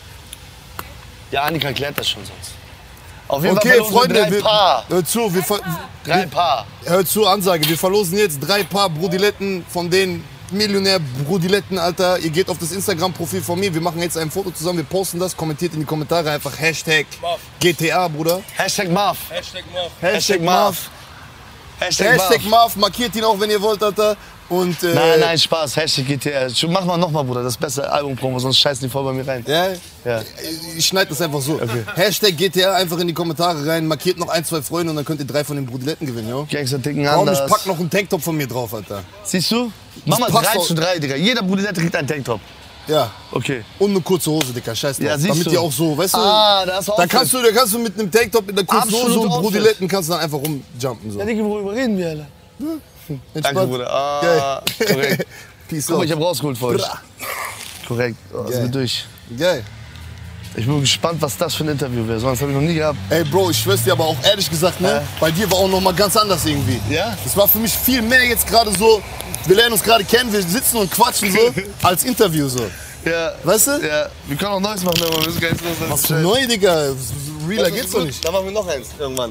Ja, Annika klärt das schon sonst. Auf jeden Okay, Fall verlosen Freunde, wir 3 Paar. hört zu, 3 Paar. hört zu, Ansage, wir verlosen jetzt 3 Paar Brudiletten von den Millionär-Brudiletten, Alter. Ihr geht auf das Instagram-Profil von mir, wir machen jetzt ein Foto zusammen, wir posten das, kommentiert in die Kommentare einfach Hashtag GTA, Bruder. Hashtag Marv. Hashtag Marv. Hashtag Marv. Hashtag Hashtag Marv. Marv, markiert ihn auch, wenn ihr wollt, Alter. Und, Nein, Spaß. Hashtag GTA. Mach mal nochmal, Bruder. Das beste Album-Promo, sonst scheißen die voll bei mir rein. Ja, Ja. ich schneide das einfach so. Hashtag GTA einfach in die Kommentare rein, markiert noch 1, 2 Freunde und dann könnt ihr 3 von den Brudiletten gewinnen, jo. Gangster ticken Komm, anders. ich pack noch einen Tanktop von mir drauf, Alter. Siehst du? Mach mal passt 3 auch. zu 3, Digga. Jeder Brudilette kriegt einen Tanktop. Ja. Okay. Und eine kurze Hose, Dicker, scheiß drauf. Ja, siehst Damit du. ihr auch so, weißt du, Ah, da hast du da Outfit. kannst du mit einem Tanktop in der kurzen Hose Absolut und Outfit. Brudiletten kannst du dann einfach rumjumpen. So. Ja, Digga, worüber reden wir, Alter? Entspannt. Danke, Bruder. Ah, Geil. korrekt. Peace Guck mal, out. ich hab rausgeholt für euch. Bra. Korrekt. Oh, sind Geil. wir durch. Geil. Ich bin gespannt, was das für ein Interview wäre. Sonst habe ich noch nie gehabt. Ey, Bro, ich schwör's dir aber auch ehrlich gesagt, ne? Bei dir war auch noch mal ganz anders irgendwie. Ja? Das war für mich viel mehr jetzt gerade so, wir lernen uns gerade kennen, wir sitzen und quatschen so, als Interview so. Ja. Weißt du? Ja, wir können auch Neues machen, aber wir müssen gar nichts los. Was für neu, Digga. Realer geht's doch nicht. Da machen wir noch eins irgendwann.